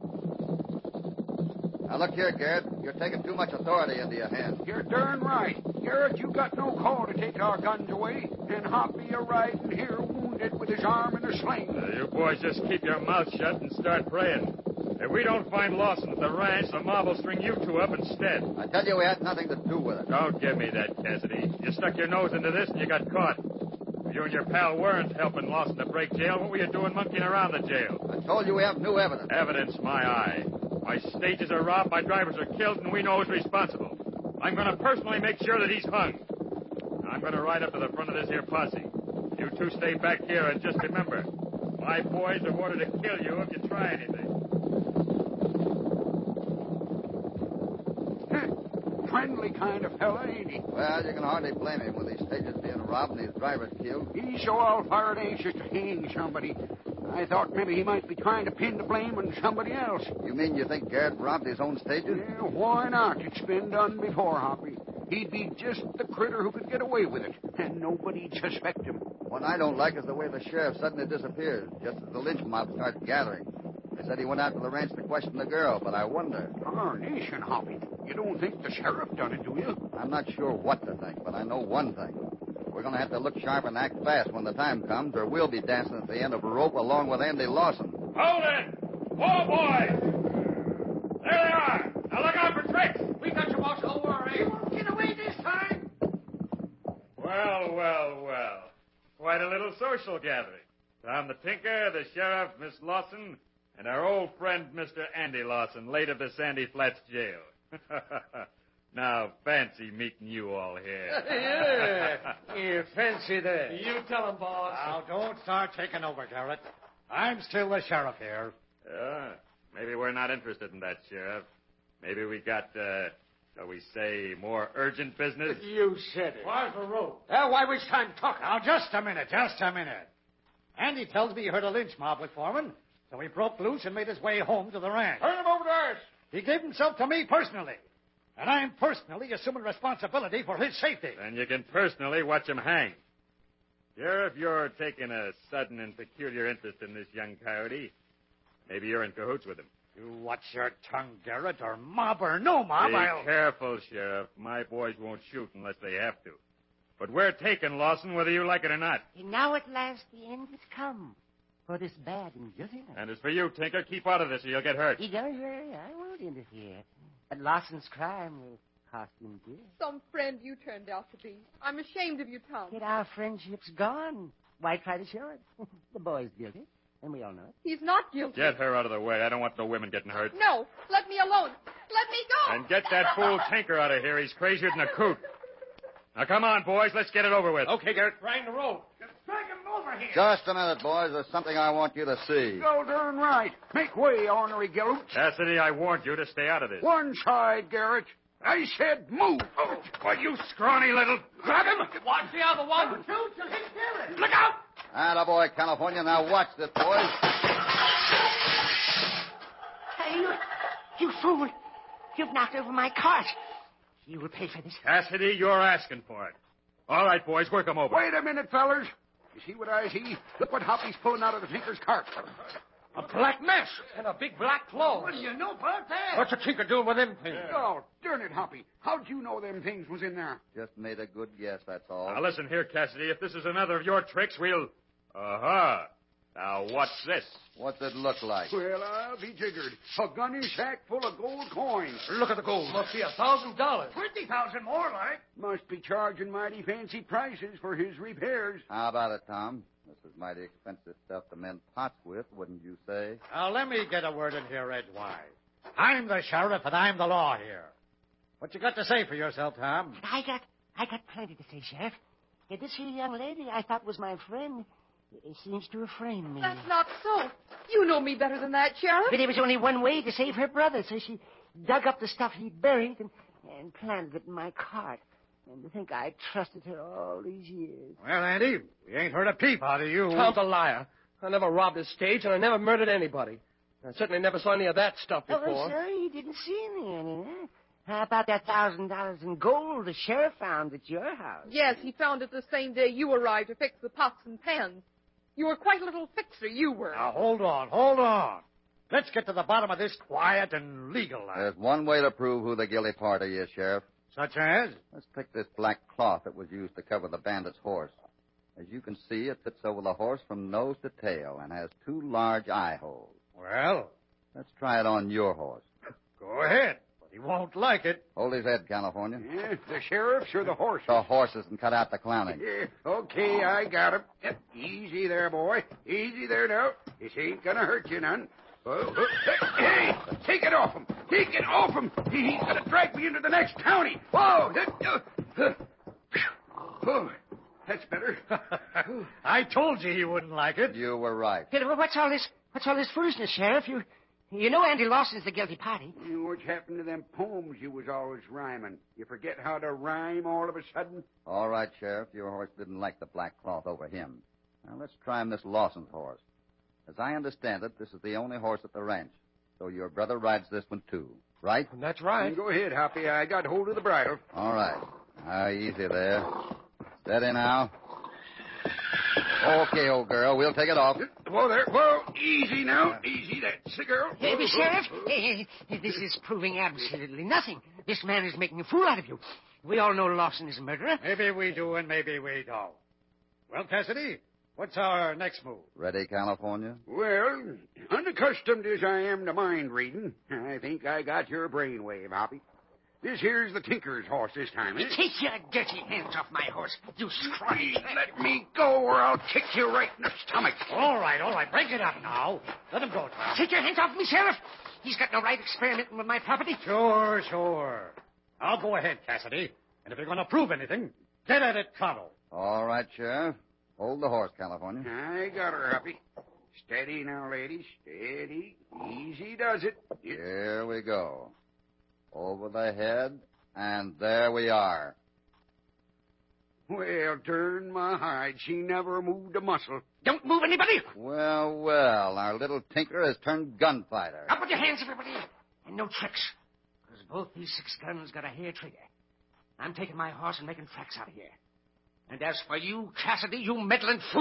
Now, look here, Garrett. You're taking too much authority into your hands. You're darn right. Garrett, you got no call to take our guns away. And Hoppy a riding here wounded with his arm in a sling. You boys just keep your mouth shut and start praying. If we don't find Lawson at the ranch, the mob will string you two up instead. I tell you, we had nothing to do with it. Don't give me that, Cassidy. You stuck your nose into this and you got caught. You and your pal weren't helping Lawson to break jail. What were you doing monkeying around the jail? I told you we have new evidence. Evidence, my eye. My stages are robbed, my drivers are killed, and we know who's responsible. I'm going to personally make sure that he's hung. I'm going to ride up to the front of this here posse. You two stay back here, and just remember, my boys are ordered to kill you if you try anything. Friendly kind of fella, ain't he? Well, you can hardly blame him with these stages being robbed and his drivers killed. He's so all-fired anxious to hang somebody. I thought maybe he might be trying to pin the blame on somebody else. You mean you think Garrett robbed his own stages? Yeah, why not? It's been done before, Hoppy. He'd be just the critter who could get away with it, and nobody'd suspect him. What I don't like is the way the sheriff suddenly disappeared, just as the lynch mob started gathering. They said he went out to the ranch to question the girl, but I wonder. Darnation, Hoppy. You don't think the sheriff done it, do you? I'm not sure what to think, but I know one thing. We're going to have to look sharp and act fast when the time comes, or we'll be dancing at the end of a rope along with Andy Lawson. Hold it! Whoa, boys! There they are! Now look out for tricks! We got you, boss. Don't worry. You won't get away this time. Well, well, well. Quite a little social gathering. Tom the Tinker, the sheriff, Miss Lawson, and our old friend, Mr. Andy Lawson, late of the Sandy Flats jail. Now, fancy meeting you all here. Yeah. You fancy that. You tell him, boss. Now, don't start taking over, Garrett. I'm still the sheriff here. Maybe we're not interested in that, Sheriff. Maybe we got, shall we say, more urgent business? You said it. Where's the rope? Why waste time talking? Now, just a minute. Andy tells me he heard a lynch mob with Foreman, so he broke loose and made his way home to the ranch. Turn him over to us. He gave himself to me personally, and I'm personally assuming responsibility for his safety. Then you can personally watch him hang. Sheriff, you're taking a sudden and peculiar interest in this young coyote. Maybe you're in cahoots with him. You watch your tongue, Garrett, or mob or no mob, Be careful, Sheriff. My boys won't shoot unless they have to. But we're taking Lawson whether you like it or not. And now at last the end has come for this bad and guilty man. And as for you, Tinker, keep out of this or you'll get hurt. Don't worry, I won't interfere. But Lawson's crime will cost him dear. Some friend you turned out to be. I'm ashamed of you, Tom. Yet our friendship's gone. Why try to show it? The boy's guilty, and we all know it. He's not guilty. Get her out of the way. I don't want no women getting hurt. No, let me alone. Let me go. And get that fool Tinker out of here. He's crazier than a coot. Now, come on, boys. Let's get it over with. Okay, Garrett. Grind the rope. Drag him over here. Just a minute, boys. There's something I want you to see. Go darn right. Make way, ornery galoot. Cassidy, I warned you to stay out of this. One side, Garrett. I said move. Oh, why, you scrawny little... Grab him. Watch the other one. Shoot, you'll hit Garrett. Look out. Attaboy, California. Now watch this, boys. Hey, you fool. You've knocked over my cart. You will pay for this. Cassidy, you're asking for it. All right, boys, work 'em over. Wait a minute, fellers. You see what I see? Look what Hoppy's pulling out of the Tinker's cart. A black mess and a big black cloth. What do you know about that? What's the Tinker doing with them things? Oh, darn it, Hoppy. How'd you know them things was in there? Just made a good guess, that's all. Now, listen here, Cassidy. If this is another of your tricks, we'll... Aha. Now, what's this? What's it look like? Well, I'll be jiggered. A gunny sack full of gold coins. Look at the gold. Must be $1,000. 20,000 more, like. Must be charging mighty fancy prices for his repairs. How about it, Tom? This is mighty expensive stuff to mend pots with, wouldn't you say? Now, let me get a word in here, Edwise. I'm the sheriff, and I'm the law here. What you got to say for yourself, Tom? I got plenty to say, Sheriff. This here young lady I thought was my friend seems to have framed me. That's not so. You know me better than that, Sheriff. But there was only one way to save her brother, so she dug up the stuff he buried and planted it in my cart. And to think I trusted her all these years. Well, Andy, we ain't heard a peep out of you. Tom's a liar. I never robbed a stage, and I never murdered anybody. I certainly never saw any of that stuff before. Oh, sir, you didn't see any. How about that $1,000 in gold the sheriff found at your house? Yes, he found it the same day you arrived to fix the pots and pans. You were quite a little fixer, you were. Now, hold on. Let's get to the bottom of this quiet and legal life. There's one way to prove who the guilty party is, Sheriff. Such as? Let's take this black cloth that was used to cover the bandit's horse. As you can see, it fits over the horse from nose to tail and has 2 large eye holes. Well? Let's try it on your horse. Go ahead. But he won't like it. Hold his head, California. Yeah, the sheriff's or the horse? The horses and cut out the clowning. Yeah, okay, I got him. Yep, easy there, boy. Easy there now. This ain't gonna hurt you none. Hey, take it off him. Take it off him. He's gonna drag me into the next county. Whoa. Oh, that's better. I told you he wouldn't like it. You were right. Hey, what's all this foolishness, Sheriff? You know Andy Lawson's the guilty party. What's happened to them poems you was always rhyming? You forget how to rhyme all of a sudden? All right, Sheriff. Your horse didn't like the black cloth over him. Now, let's try Miss Lawson's horse. As I understand it, this is the only horse at the ranch. So your brother rides this one, too, right? That's right. Go ahead, Hoppy. I got hold of the bridle. All right. Now, easy there. Steady now. Okay, old girl. We'll take it off. Whoa there. Whoa. Easy now. Easy. That's the girl. Hey, Sheriff, this is proving absolutely nothing. This man is making a fool out of you. We all know Lawson is a murderer. Maybe we do and maybe we don't. Well, Cassidy, what's our next move? Ready, California? Well, unaccustomed as I am to mind reading, I think I got your brainwave, Hoppy. This here's the tinker's horse this time, eh? Take your dirty hands off my horse, you scrawny. Let me go or I'll kick you right in the stomach. All right. Break it up now. Let him go, Tom. Take your hands off me, Sheriff. He's got no right experimenting with my property. Sure. I'll go ahead, Cassidy. And if you're going to prove anything, get at it, Tonto. All right, Sheriff. Hold the horse, California. I got her, Hoppy. Steady now, ladies. Steady. Easy does it. Here we go. Over the head, and there we are. Well, turn my hide. She never moved a muscle. Don't move anybody. Well, our little tinker has turned gunfighter. Up with your hands, everybody. And no tricks. Because both these 6 guns got a hair trigger. I'm taking my horse and making tracks out of here. And as for you, Cassidy, you meddling fool...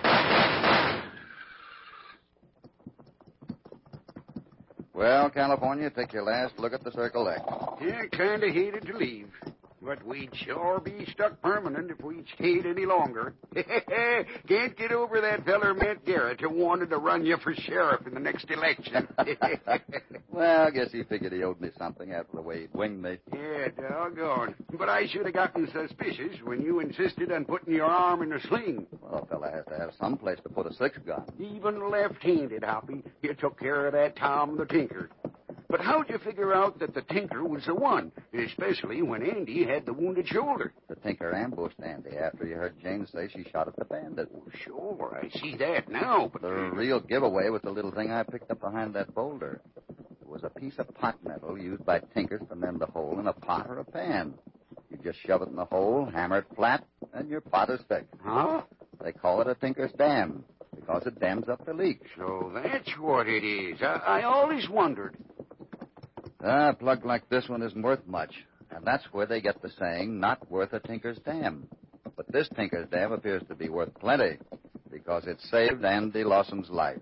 Well, California, take your last look at the Circle X. Yeah, kind of hated to leave. But we'd sure be stuck permanent if we stayed any longer. Can't get over that feller Matt Garrett who wanted to run you for sheriff in the next election. Well, I guess he figured he owed me something after the way he winged me. Yeah, doggone. But I should have gotten suspicious when you insisted on putting your arm in a sling. Well, a fella has to have some place to put a 6-gun. Even left-handed, Hoppy. You took care of that Tom the Tinker. But how'd you figure out that the Tinker was the one, especially when Andy had the wounded shoulder? The Tinker ambushed Andy after he heard Jane say she shot at the bandit. Oh, sure, I see that now, but... The real giveaway was the little thing I picked up behind that boulder. It was a piece of pot metal used by Tinkers to mend a hole in a pot or a pan. You just shove it in the hole, hammer it flat, and your pot is fixed. Huh? They call it a Tinker's dam because it dams up the leak. So that's what it is. I always wondered. A plug like this one isn't worth much, and that's where they get the saying, not worth a tinker's dam. But this tinker's dam appears to be worth plenty, because it saved Andy Lawson's life.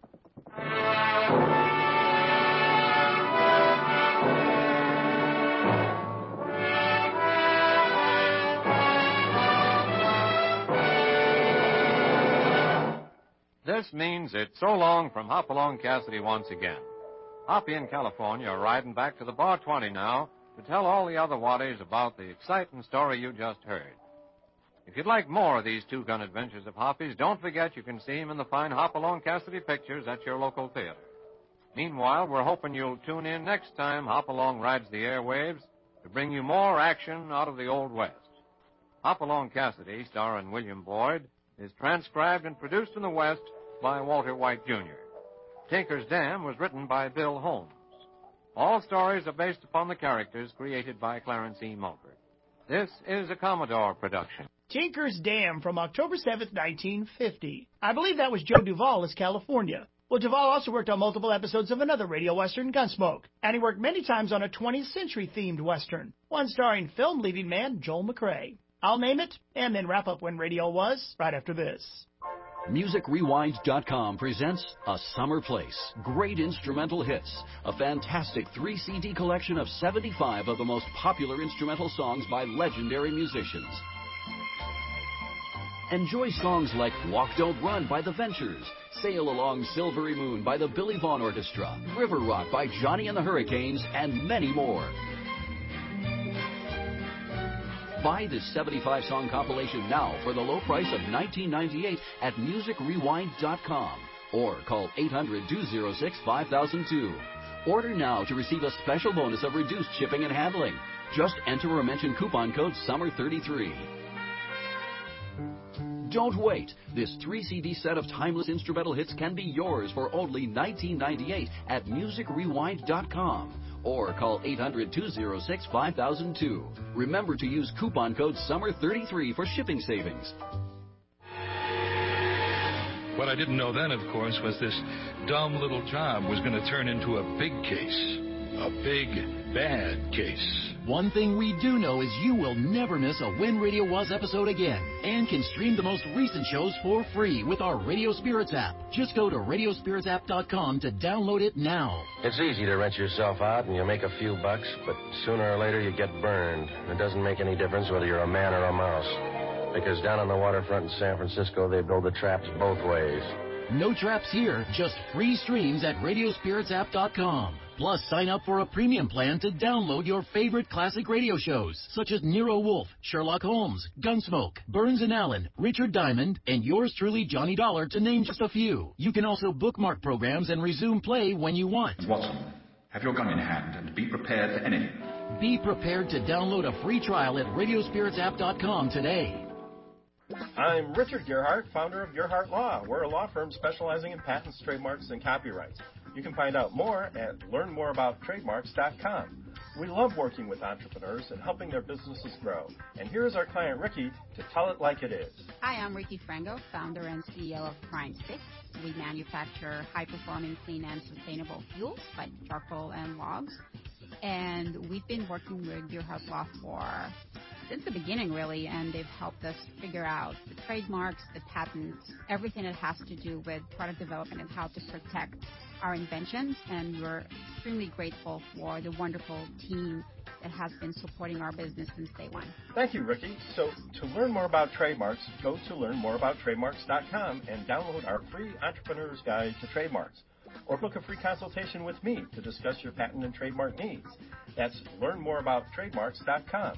This means it's so long from Hopalong Cassidy once again. Hoppy and California are riding back to the Bar 20 now to tell all the other waddies about the exciting story you just heard. If you'd like more of these 2-gun adventures of Hoppy's, don't forget you can see him in the fine Hopalong Cassidy pictures at your local theater. Meanwhile, we're hoping you'll tune in next time Hopalong rides the airwaves to bring you more action out of the Old West. Hopalong Cassidy, starring William Boyd, is transcribed and produced in the West by Walter White, Jr. Tinker's Dam was written by Bill Holmes. All stories are based upon the characters created by Clarence E. Mulford. This is a Commodore production. Tinker's Dam from October 7th, 1950. I believe that was Joe Duvall as California. Well, Duvall also worked on multiple episodes of another radio western, Gunsmoke, and he worked many times on a 20th century-themed western, one starring film leading man Joel McCrea. I'll name it, and then wrap up when radio was, right after this. MusicRewind.com presents A Summer Place. Great instrumental hits. A fantastic 3-CD collection of 75 of the most popular instrumental songs by legendary musicians. Enjoy songs like Walk Don't Run by The Ventures, Sail Along Silvery Moon by the Billy Vaughn Orchestra, River Rock by Johnny and the Hurricanes, and many more. Buy this 75-song compilation now for the low price of $19.98 at MusicRewind.com or call 800-206-5002. Order now to receive a special bonus of reduced shipping and handling. Just enter or mention coupon code SUMMER33. Don't wait. This 3-CD set of timeless instrumental hits can be yours for only $19.98 at MusicRewind.com. Or call 800-206-5002. Remember to use coupon code SUMMER33 for shipping savings. What I didn't know then, of course, was this dumb little job was going to turn into a big case. A big, bad case. One thing we do know is you will never miss a When Radio Was episode again, and can stream the most recent shows for free with our Radio Spirits app. Just go to RadioSpiritsapp.com to download it now. It's easy to rent yourself out and you make a few bucks, but sooner or later you get burned. It doesn't make any difference whether you're a man or a mouse, because down on the waterfront in San Francisco they build the traps both ways. No traps here, just free streams at RadioSpiritsapp.com. Plus, sign up for a premium plan to download your favorite classic radio shows, such as Nero Wolfe, Sherlock Holmes, Gunsmoke, Burns and Allen, Richard Diamond, and yours truly, Johnny Dollar, to name just a few. You can also bookmark programs and resume play when you want. Watson, have your gun in hand and be prepared for anything. Be prepared to download a free trial at radiospiritsapp.com today. I'm Richard Gerhardt, founder of Gerhardt Law. We're a law firm specializing in patents, trademarks, and copyrights. You can find out more at learnmoreabouttrademarks.com. We love working with entrepreneurs and helping their businesses grow. And here is our client, Ricky, to tell it like it is. Hi, I'm Ricky Frango, founder and CEO of Prime 6. We manufacture high-performing, clean, and sustainable fuels like charcoal and logs. And we've been working with Gerhardt Law since the beginning, really, and they've helped us figure out the trademarks, the patents, everything that has to do with product development and how to protect our inventions. And we're extremely grateful for the wonderful team that has been supporting our business since day one. Thank you, Ricky. So to learn more about trademarks, go to learnmoreabouttrademarks.com and download our free Entrepreneur's Guide to Trademarks. Or book a free consultation with me to discuss your patent and trademark needs. That's learnmoreabouttrademarks.com.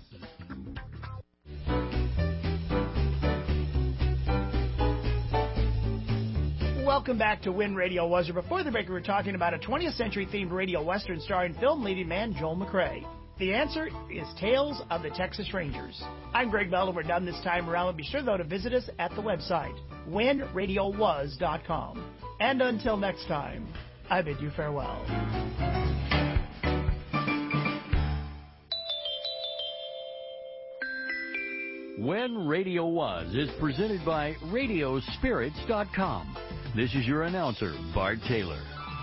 Welcome back to Win Radio Wuzzer. Before the break, we were talking about a 20th century themed radio western starring film leading man Joel McCrea. The answer is Tales of the Texas Rangers. I'm Greg Bell, and we're done this time around. But be sure, though, to visit us at the website, winradiowuz.com. And until next time, I bid you farewell. When Radio Was is presented by Radiospirits.com. This is your announcer, Bart Taylor.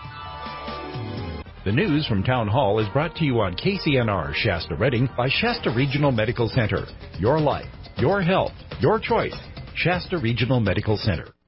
The news from Town Hall is brought to you on KCNR Shasta Redding by Shasta Regional Medical Center. Your life, your health, your choice. Shasta Regional Medical Center.